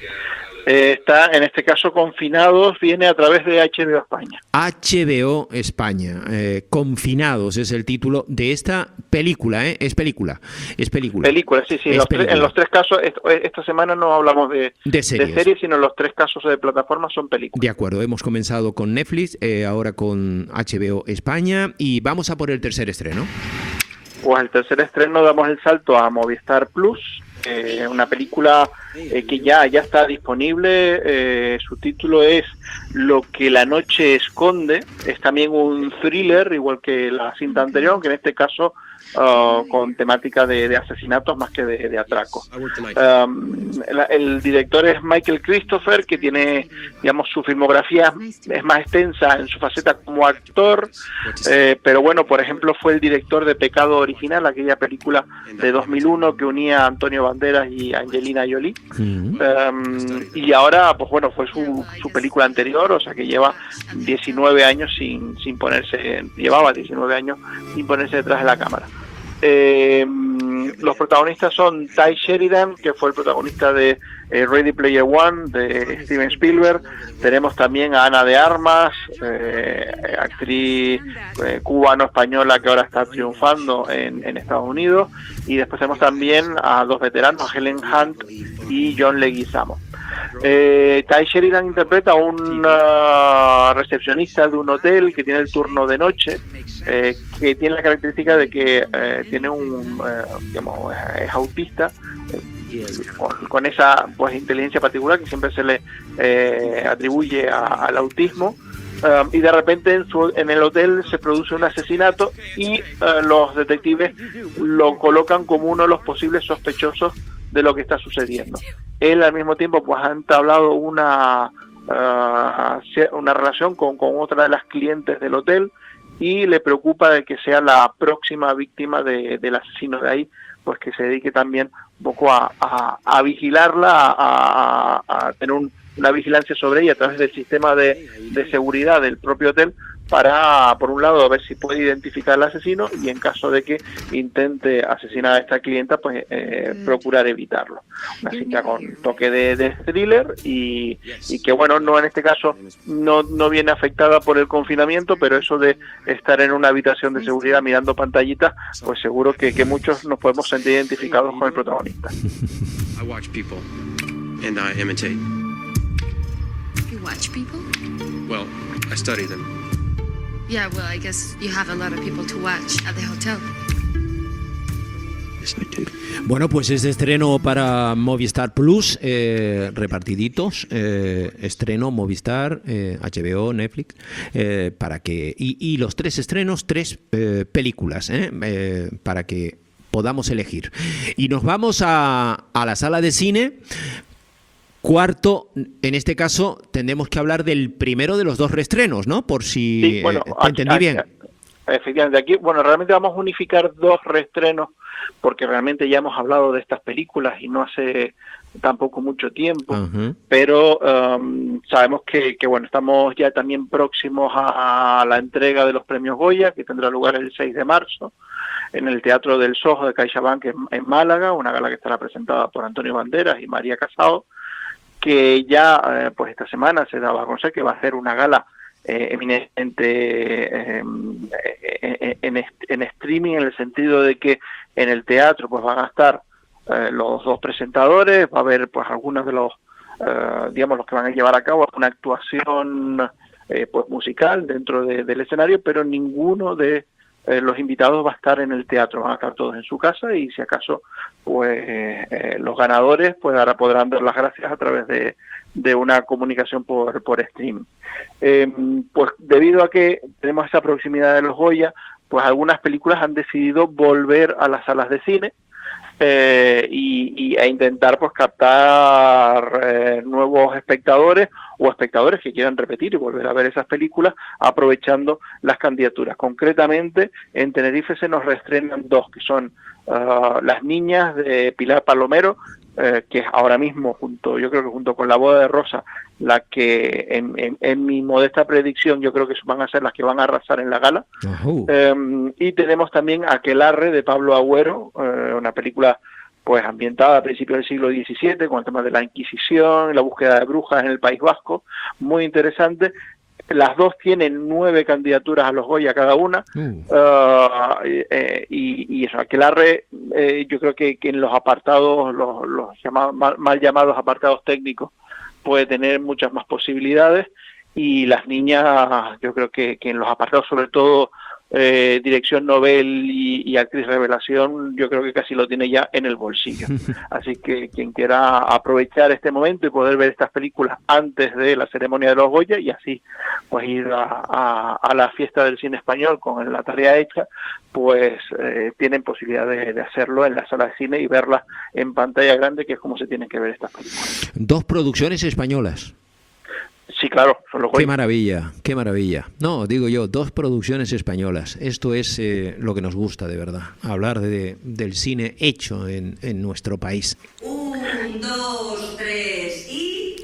Eh, está, en este caso, Confinados, viene a través de H B O España. H B O España, eh, Confinados es el título de esta película, ¿eh? Es película, es película. Película, sí, sí. Es Los tres- película. en los tres casos, est- esta semana no hablamos de, De series. series, sino los tres casos de plataformas son películas. De acuerdo, hemos comenzado con Netflix, eh, ahora con H B O España y vamos a por el tercer estreno. Pues el tercer estreno damos el salto a Movistar Plus, eh, una película eh, que ya, ya está disponible. Eh, su título es Lo que la noche esconde. Es también un thriller, igual que la cinta anterior, aunque en este caso uh, con temática de, de asesinatos más que de, de atraco. Um, la- el director es Michael Christopher, que tiene, digamos, su filmografía es más extensa en su faceta como actor, eh, pero bueno, por ejemplo, fue el director de Pecado Original, aquella película de dos mil uno que unía a Antonio Banderas y a Angelina Jolie. Um, y ahora, pues bueno, fue su, su película anterior, o sea que lleva diecinueve años sin, sin ponerse, llevaba diecinueve años sin ponerse detrás de la cámara. Eh, los protagonistas son Ty Sheridan, que fue el protagonista de eh, Ready Player One de Steven Spielberg. Tenemos también a Ana de Armas, eh, actriz eh, cubano-española que ahora está triunfando en, en Estados Unidos. Y después tenemos también a dos veteranos, a Helen Hunt y John Leguizamo. Eh, Ty Sheridan interpreta a un uh, recepcionista de un hotel que tiene el turno de noche, eh, que tiene la característica de que eh, tiene un, eh, digamos, es autista, eh, con, con esa pues inteligencia particular que siempre se le eh, atribuye a- al autismo. Um, y de repente en, su, en el hotel se produce un asesinato y uh, los detectives lo colocan como uno de los posibles sospechosos de lo que está sucediendo. Él al mismo tiempo pues ha entablado una uh, cie- una relación con, con otra de las clientes del hotel y le preocupa de que sea la próxima víctima de, del asesino de ahí, pues que se dedique también un poco a, a, a vigilarla, a, a, a tener un, una vigilancia sobre ella a través del sistema de, de seguridad del propio hotel para, por un lado, ver si puede identificar al asesino y en caso de que intente asesinar a esta clienta, pues eh, procurar evitarlo. Una cinta con toque de, de thriller y, y que, bueno, no en este caso no, no viene afectada por el confinamiento, pero eso de estar en una habitación de seguridad mirando pantallitas, pues seguro que, que muchos nos podemos sentir identificados con el protagonista. I watch people and I imitate. You watch people? Well, I study them. Yeah, well, I guess you have a lot of people to watch at the hotel. Bueno, pues es de estreno para Movistar Plus, eh, repartiditos, eh, estreno Movistar, eh, H B O, Netflix, eh, para que y, y los tres estrenos, tres eh, películas, eh, eh, para que podamos elegir. Y nos vamos a, a la sala de cine. Cuarto, en este caso tendremos que hablar del primero de los dos reestrenos, ¿no? Por si Sí, bueno, eh, te entendí aquí- bien. Efectivamente, aquí, bueno, realmente vamos a unificar dos reestrenos porque realmente ya hemos hablado de estas películas y no hace tampoco mucho tiempo, Ajá. pero um, sabemos que, que, bueno, estamos ya también próximos a, a la entrega de los premios Goya, que tendrá lugar el seis de marzo en el Teatro del Soho de CaixaBank en, en Málaga, una gala que estará presentada por Antonio Banderas y María Casado, que ya eh, pues esta semana se daba a conocer que va a ser una gala eh, eminentemente eh, eh, en, en streaming, en el sentido de que en el teatro pues van a estar eh, los dos presentadores, va a haber pues algunos de los eh, digamos los que van a llevar a cabo una actuación eh, pues musical dentro de, del escenario, pero ninguno de eh, los invitados va a estar en el teatro, van a estar todos en su casa y si acaso pues eh, los ganadores pues ahora podrán dar las gracias a través de, de una comunicación por, por streaming. Eh, pues debido a que tenemos esa proximidad de los Goya, pues algunas películas han decidido volver a las salas de cine eh, y, y a intentar pues captar eh, nuevos espectadores o espectadores que quieran repetir y volver a ver esas películas aprovechando las candidaturas. Concretamente en Tenerife se nos reestrenan dos, que son uh, Las niñas de Pilar Palomero, eh, que es ahora mismo, junto yo creo que junto con La boda de Rosa, la que en, en, en mi modesta predicción yo creo que van a ser las que van a arrasar en la gala. Uh-huh. Eh, y tenemos también Aquelarre de Pablo Agüero, eh, una película pues ambientada a principios del siglo diecisiete, con el tema de la Inquisición, la búsqueda de brujas en el País Vasco, muy interesante. Las dos tienen nueve candidaturas a los Goya cada una, uh. Uh, eh, y, y eso, Aquelarre, eh, yo creo que, que en los apartados, los, los llamados, mal, mal llamados apartados técnicos, puede tener muchas más posibilidades, y Las niñas, yo creo que, que en los apartados, sobre todo eh, dirección novel y, y actriz revelación, yo creo que casi lo tiene ya en el bolsillo. Así que quien quiera aprovechar este momento y poder ver estas películas antes de la ceremonia de los Goya, y así pues ir a, a, a la fiesta del cine español con la tarea hecha, pues eh, tienen posibilidad de, de hacerlo en la sala de cine y verlas en pantalla grande, que es como se tienen que ver estas películas. Dos producciones españolas. Sí, claro, son los Goya. Qué maravilla, qué maravilla. No, digo yo, dos producciones españolas. Esto es eh, lo que nos gusta de verdad, hablar de, del cine hecho en, en nuestro país. Un, dos, tres y...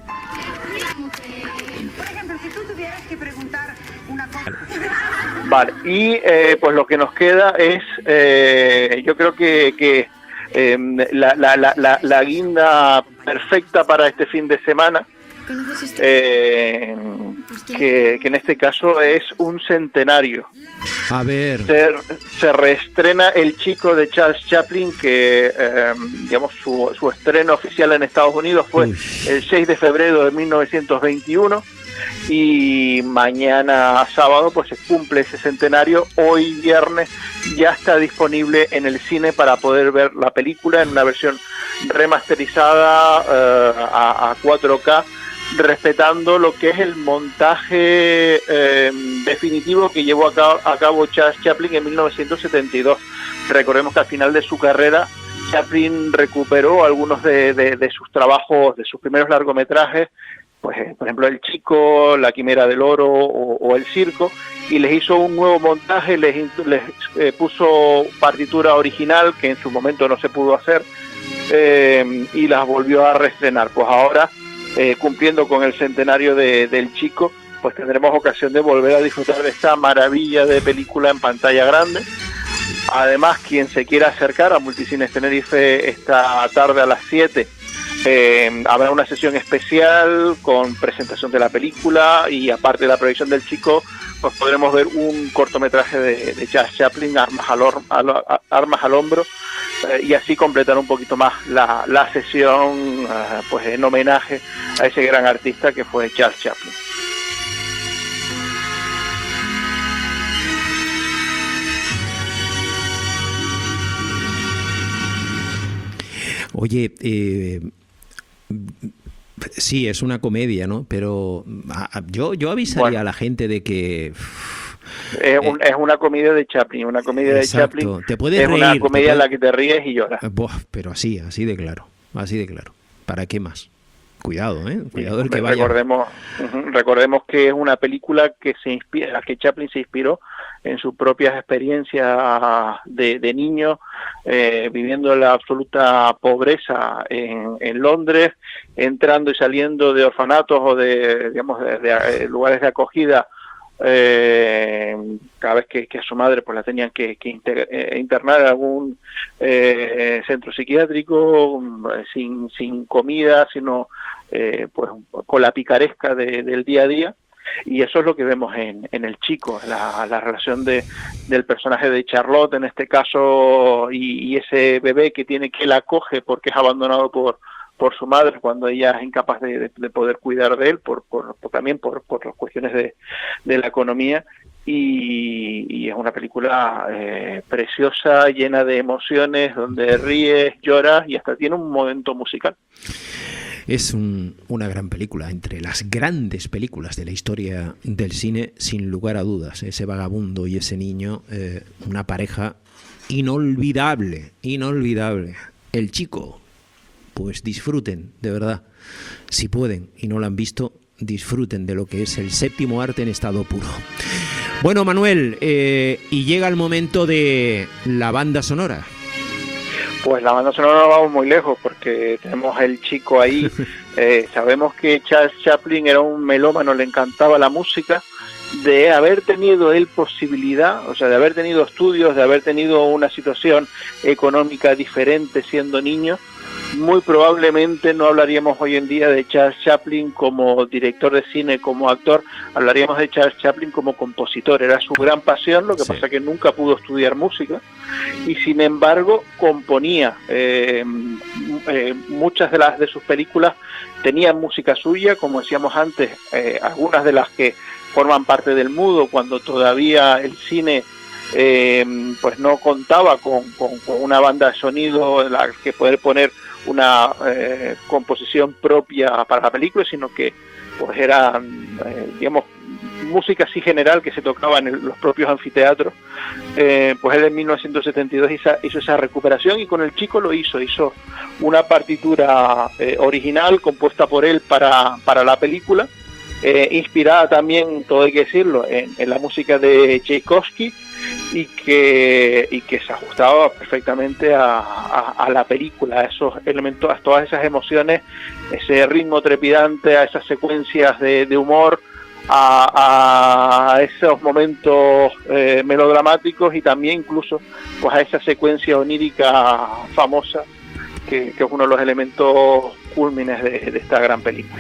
Por ejemplo, si tú tuvieras que preguntar una cosa... Vale, y eh, pues lo que nos queda es, eh, yo creo que, que eh, la, la, la, la, la guinda perfecta para este fin de semana, Eh, que, que en este caso es un centenario. A ver. Se, se reestrena El chico de Charles Chaplin, que eh, digamos su, su estreno oficial en Estados Unidos fue Uy. el seis de febrero de mil novecientos veintiuno, y mañana sábado pues se cumple ese centenario. Hoy viernes ya está disponible en el cine para poder ver la película en una versión remasterizada eh, a, a cuatro K, respetando lo que es el montaje eh, definitivo que llevó a cabo, a cabo Charles Chaplin en mil novecientos setenta y dos. Recordemos que al final de su carrera Chaplin recuperó algunos de, de, de sus trabajos, de sus primeros largometrajes, pues eh, por ejemplo El chico, La quimera del oro o, o El circo, y les hizo un nuevo montaje, les, les eh, puso partitura original que en su momento no se pudo hacer, eh, y las volvió a reestrenar. Pues ahora, Eh, cumpliendo con el centenario de, del chico, pues tendremos ocasión de volver a disfrutar de esta maravilla de película en pantalla grande. Además, quien se quiera acercar a Multicines Tenerife esta tarde a las siete, eh, habrá una sesión especial con presentación de la película, y aparte de la proyección del chico, pues podremos ver un cortometraje de, de Charles Chaplin, Armas al, or, al, Armas al hombro, eh, y así completar un poquito más la, la sesión, uh, pues en homenaje a ese gran artista que fue Charles Chaplin. Oye, eh, sí, es una comedia, ¿no? Pero a, a, yo, yo avisaría bueno. a la gente de que... Es, un, eh, es una comedia de Chaplin, una comedia exacto. de Chaplin. Te puedes es reír, una comedia puedes... en la que te ríes y lloras. Buah, pero así, así de claro, así de claro. ¿Para qué más? Cuidado, ¿eh? Cuidado el que vaya. Recordemos, uh-huh, recordemos que es una película que se inspira, la que Chaplin se inspiró en sus propias experiencias de, de niño, eh, viviendo la absoluta pobreza en, en Londres, entrando y saliendo de orfanatos o de, digamos, de, de, de lugares de acogida, eh, cada vez que, que a su madre pues la tenían que, que inter, eh, internar en algún eh, centro psiquiátrico, sin, sin comida, sino eh, pues con la picaresca de, del día a día. Y eso es lo que vemos en, en El chico, la, la relación de, del personaje de Charlotte en este caso, y, y ese bebé que tiene que la acoge porque es abandonado por por su madre cuando ella es incapaz de, de, de poder cuidar de él, por, por, por también por, por las cuestiones de, de la economía, y, y es una película eh, preciosa, llena de emociones, donde ríes, lloras y hasta tiene un momento musical. Es un, una gran película, entre las grandes películas de la historia del cine, sin lugar a dudas. Ese vagabundo y ese niño, eh, una pareja inolvidable, inolvidable. El chico, pues disfruten, de verdad, si pueden y no lo han visto, disfruten de lo que es el séptimo arte en estado puro. Bueno, Manuel, eh, y llega el momento de la banda sonora. Pues la banda sonora no vamos muy lejos porque tenemos el chico ahí. Eh, sabemos que Charles Chaplin era un melómano, le encantaba la música. De haber tenido él posibilidad, o sea, de haber tenido estudios, de haber tenido una situación económica diferente siendo niño, muy probablemente no hablaríamos hoy en día de Charles Chaplin como director de cine, como actor, hablaríamos de Charles Chaplin como compositor. Era su gran pasión, lo que sí. pasa que nunca pudo estudiar música y sin embargo componía. Eh, eh, muchas de las de sus películas tenían música suya, como decíamos antes, eh, algunas de las que forman parte del mudo, cuando todavía el cine eh, pues no contaba con, con, con una banda de sonido en la que poder poner una eh, composición propia para la película, sino que pues era eh, digamos música así general que se tocaba en el, los propios anfiteatros. Eh, pues él en mil novecientos setenta y dos hizo, hizo esa recuperación y con el chico lo hizo, hizo una partitura eh, original compuesta por él para, para la película. Eh, inspirada también, todo hay que decirlo, en, en la música de Tchaikovsky y que, y que se ajustaba perfectamente a, a, a la película, a esos elementos, a todas esas emociones, ese ritmo trepidante, a esas secuencias de, de humor, a, a esos momentos eh, melodramáticos y también incluso pues a esa secuencia onírica famosa que, que es uno de los elementos cúlmines de, de esta gran película.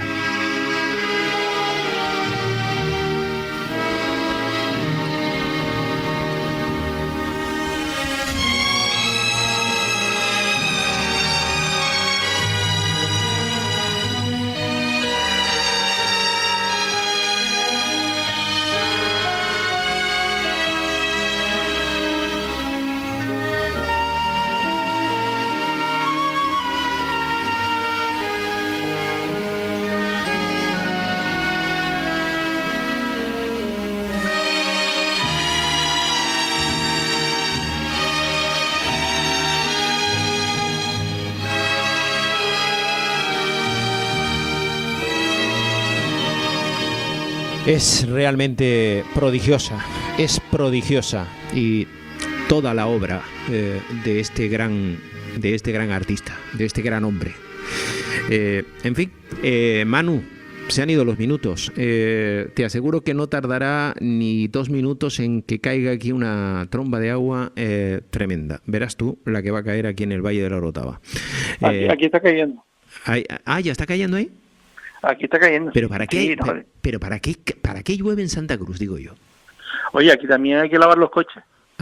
Es realmente prodigiosa, es prodigiosa y toda la obra eh, de este gran, de este gran artista, de este gran hombre. Eh, en fin, eh, Manu, se han ido los minutos. Eh, te aseguro que no tardará ni dos minutos en que caiga aquí una tromba de agua eh, tremenda. Verás tú la que va a caer aquí en el Valle de la Orotava. Eh, aquí, aquí está cayendo. Ahí, ah, ¿ya está cayendo ahí? Aquí está cayendo. Pero para qué, sí, no, pero, pero para qué, para qué llueve en Santa Cruz, digo yo. Oye, aquí también hay que lavar los coches.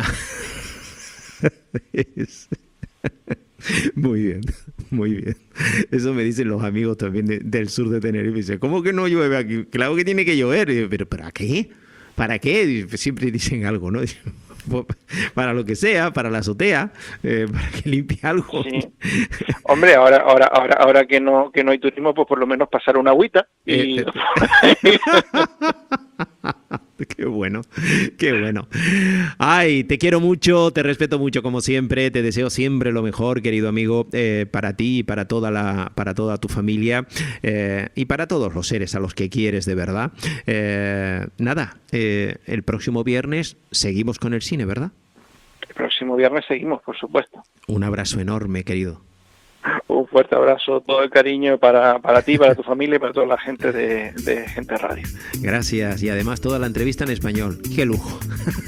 Muy bien, muy bien. Eso me dicen los amigos también de, del sur de Tenerife. Dicen, ¿cómo que no llueve aquí? Claro que tiene que llover. Y yo, pero ¿para qué? ¿Para qué? Siempre dicen algo, ¿no? Para lo que sea, para la azotea, eh, para que limpie algo. Sí. Hombre, ahora, ahora, ahora, ahora que no, que no hay turismo, pues por lo menos pasar una agüita. Y... Eh, Qué bueno, qué bueno. Ay, te quiero mucho, te respeto mucho como siempre, te deseo siempre lo mejor, querido amigo, eh, para ti y para toda la, para toda tu familia eh, y para todos los seres a los que quieres de verdad. Eh, nada, eh, el próximo viernes seguimos con el cine, ¿verdad? El próximo viernes seguimos, por supuesto. Un abrazo enorme, querido. Un fuerte abrazo, todo el cariño para, para ti, para tu familia y para toda la gente de, de Gente Radio. Gracias, y además toda la entrevista en español. ¡Qué lujo!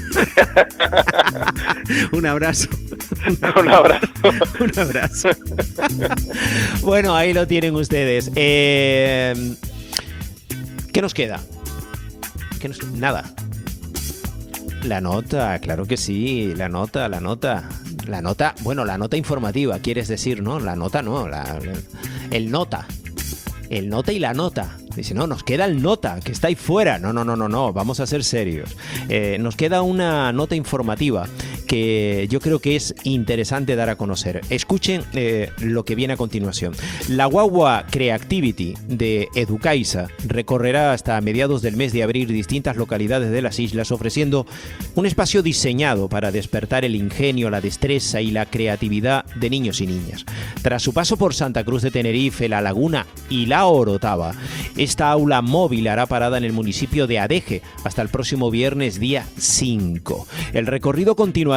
Un abrazo. Un abrazo. Un abrazo. Bueno, ahí lo tienen ustedes. Eh, ¿Qué nos queda? ¿Qué nos... Nada. La nota, claro que sí, la nota, la nota. La nota, bueno, la nota informativa, quieres decir, ¿no? La nota no, la, el nota. El nota y la nota. Dice, no, nos queda el nota, que está ahí fuera. No, no, no, no, no, vamos a ser serios. Eh, nos queda una nota informativa que yo creo que es interesante dar a conocer. Escuchen eh, lo que viene a continuación. La guagua Creativity de Educaisa recorrerá hasta mediados del mes de abril distintas localidades de las islas, ofreciendo un espacio diseñado para despertar el ingenio, la destreza y la creatividad de niños y niñas. Tras su paso por Santa Cruz de Tenerife, La Laguna y La Orotava, esta aula móvil hará parada en el municipio de Adeje hasta el próximo viernes día cinco. El recorrido continuará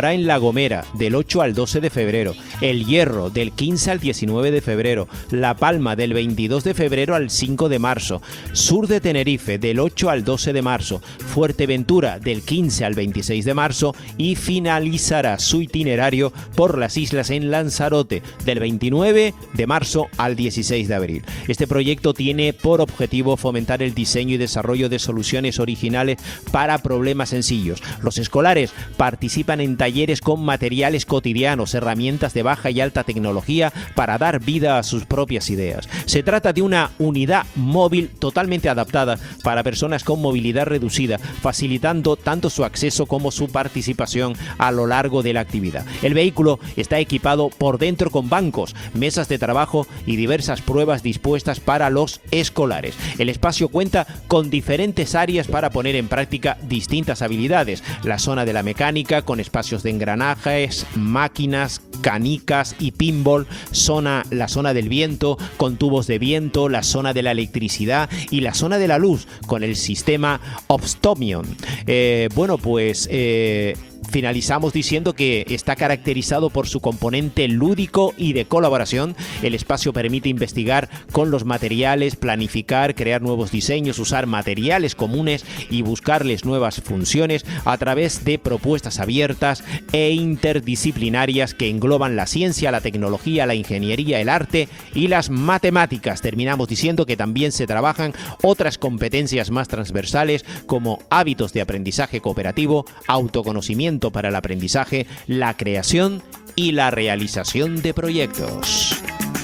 continuará en La Gomera del ocho al doce de febrero, El Hierro del quince al diecinueve de febrero, La Palma del veintidós de febrero al cinco de marzo, sur de Tenerife del ocho al doce de marzo, Fuerteventura del quince al veintiséis de marzo y finalizará su itinerario por las islas en Lanzarote del veintinueve de marzo al dieciséis de abril. Este proyecto tiene por objetivo fomentar el diseño y desarrollo de soluciones originales para problemas sencillos. Los escolares participan en talleres con materiales cotidianos, herramientas de baja y alta tecnología para dar vida a sus propias ideas. Se trata de una unidad móvil totalmente adaptada para personas con movilidad reducida, facilitando tanto su acceso como su participación a lo largo de la actividad. El vehículo está equipado por dentro con bancos, mesas de trabajo y diversas pruebas dispuestas para los escolares. El espacio cuenta con diferentes áreas para poner en práctica distintas habilidades. La zona de la mecánica con espacios de engranajes, máquinas, canicas y pinball, zona, la zona del viento con tubos de viento, la zona de la electricidad y la zona de la luz con el sistema Obstomion. Eh, bueno, pues... Eh, Finalizamos diciendo que está caracterizado por su componente lúdico y de colaboración. El espacio permite investigar con los materiales, planificar, crear nuevos diseños, usar materiales comunes y buscarles nuevas funciones a través de propuestas abiertas e interdisciplinarias que engloban la ciencia, la tecnología, la ingeniería, el arte y las matemáticas. Terminamos diciendo que también se trabajan otras competencias más transversales como hábitos de aprendizaje cooperativo, autoconocimiento para el aprendizaje, la creación y la realización de proyectos.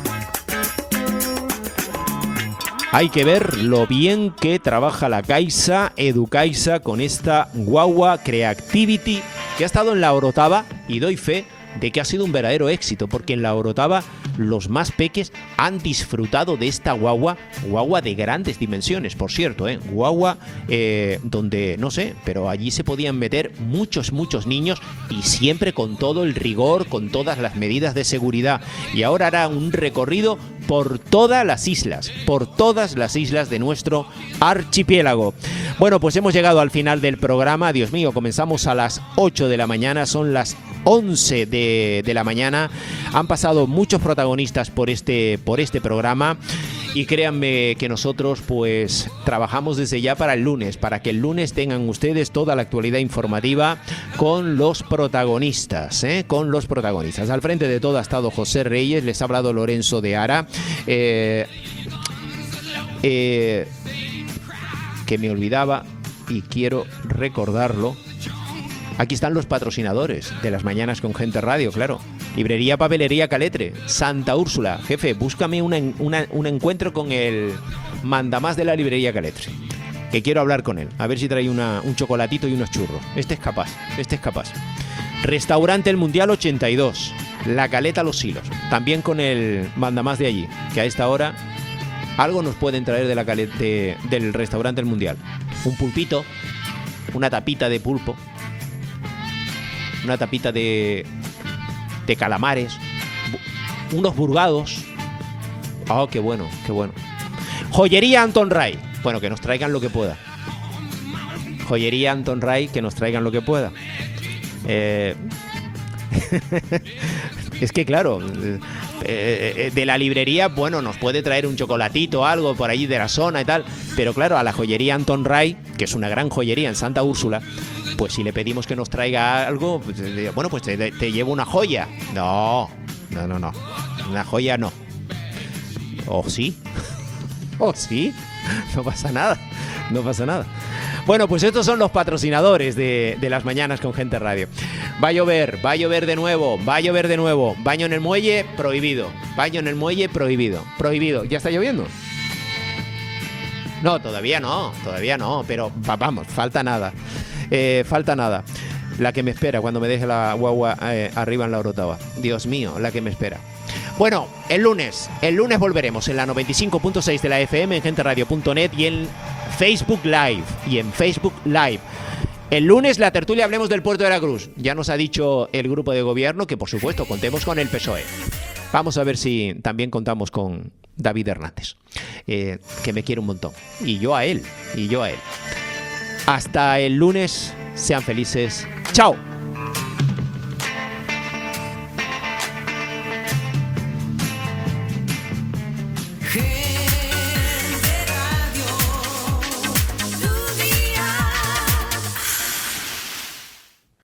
Hay que ver lo bien que trabaja la Caixa, Educaixa, con esta guagua Creativity que ha estado en la Orotava, y doy fe de que ha sido un verdadero éxito, porque en la Orotava los más peques han disfrutado de esta guagua, guagua de grandes dimensiones, por cierto, ¿eh? guagua eh, donde, no sé, pero allí se podían meter muchos, muchos niños y siempre con todo el rigor, con todas las medidas de seguridad. Y ahora hará un recorrido por todas las islas, por todas las islas de nuestro archipiélago. Bueno, pues hemos llegado al final del programa. Dios mío, comenzamos a las ocho de la mañana, son las once de, de la mañana. Han pasado muchos protagonistas por este, por este programa. Y créanme que nosotros pues trabajamos desde ya para el lunes, para que el lunes tengan ustedes toda la actualidad informativa con los protagonistas, ¿eh? con los protagonistas. Al frente de todo ha estado José Reyes, les ha hablado Lorenzo de Ara, eh, eh, que me olvidaba y quiero recordarlo. Aquí están los patrocinadores de las mañanas con Gente Radio, claro. Librería Papelería Caletre, Santa Úrsula. Jefe, búscame una, una, un encuentro con el mandamás de la Librería Caletre, que quiero hablar con él. A ver si trae una, un chocolatito y unos churros. Este es capaz, este es capaz. Restaurante El Mundial ochenta y dos, La Caleta Los Silos. También con el mandamás de allí, que a esta hora algo nos pueden traer de la caleta, de, del Restaurante El Mundial. Un pulpito, una tapita de pulpo, una tapita de, de calamares, unos burgados. Oh, qué bueno, qué bueno. Joyería Anton Ray. Bueno, que nos traigan lo que pueda. Joyería Anton Ray, que nos traigan lo que pueda. Eh... es que claro, eh, de la librería, bueno, nos puede traer un chocolatito, algo por allí de la zona y tal, pero claro, a la joyería Anton Ray, que es una gran joyería en Santa Úrsula, pues si le pedimos que nos traiga algo, pues, bueno, pues te, te llevo una joya. No, no, no, no, una joya no. ¿O sí? ¿O sí? No pasa nada, no pasa nada. Bueno, pues estos son los patrocinadores de, de las mañanas con Gente Radio. Va a llover, va a llover de nuevo, va a llover de nuevo. Baño en el muelle, prohibido. Baño en el muelle, prohibido. Prohibido. ¿Ya está lloviendo? No, todavía no, todavía no, pero vamos, falta nada. Eh, falta nada. La que me espera cuando me deje la guagua eh, arriba en la Orotava. Dios mío, la que me espera. Bueno, el lunes, el lunes volveremos en la noventa y cinco punto seis de la F M, en gente radio punto net y en Facebook Live. Y en Facebook Live. El lunes la tertulia Hablemos del Puerto de la Cruz. Ya nos ha dicho el grupo de gobierno que, por supuesto, contemos con el P S O E. Vamos a ver si también contamos con David Hernández, eh, que me quiere un montón. Y yo a él, y yo a él. Hasta el lunes, sean felices. ¡Chao!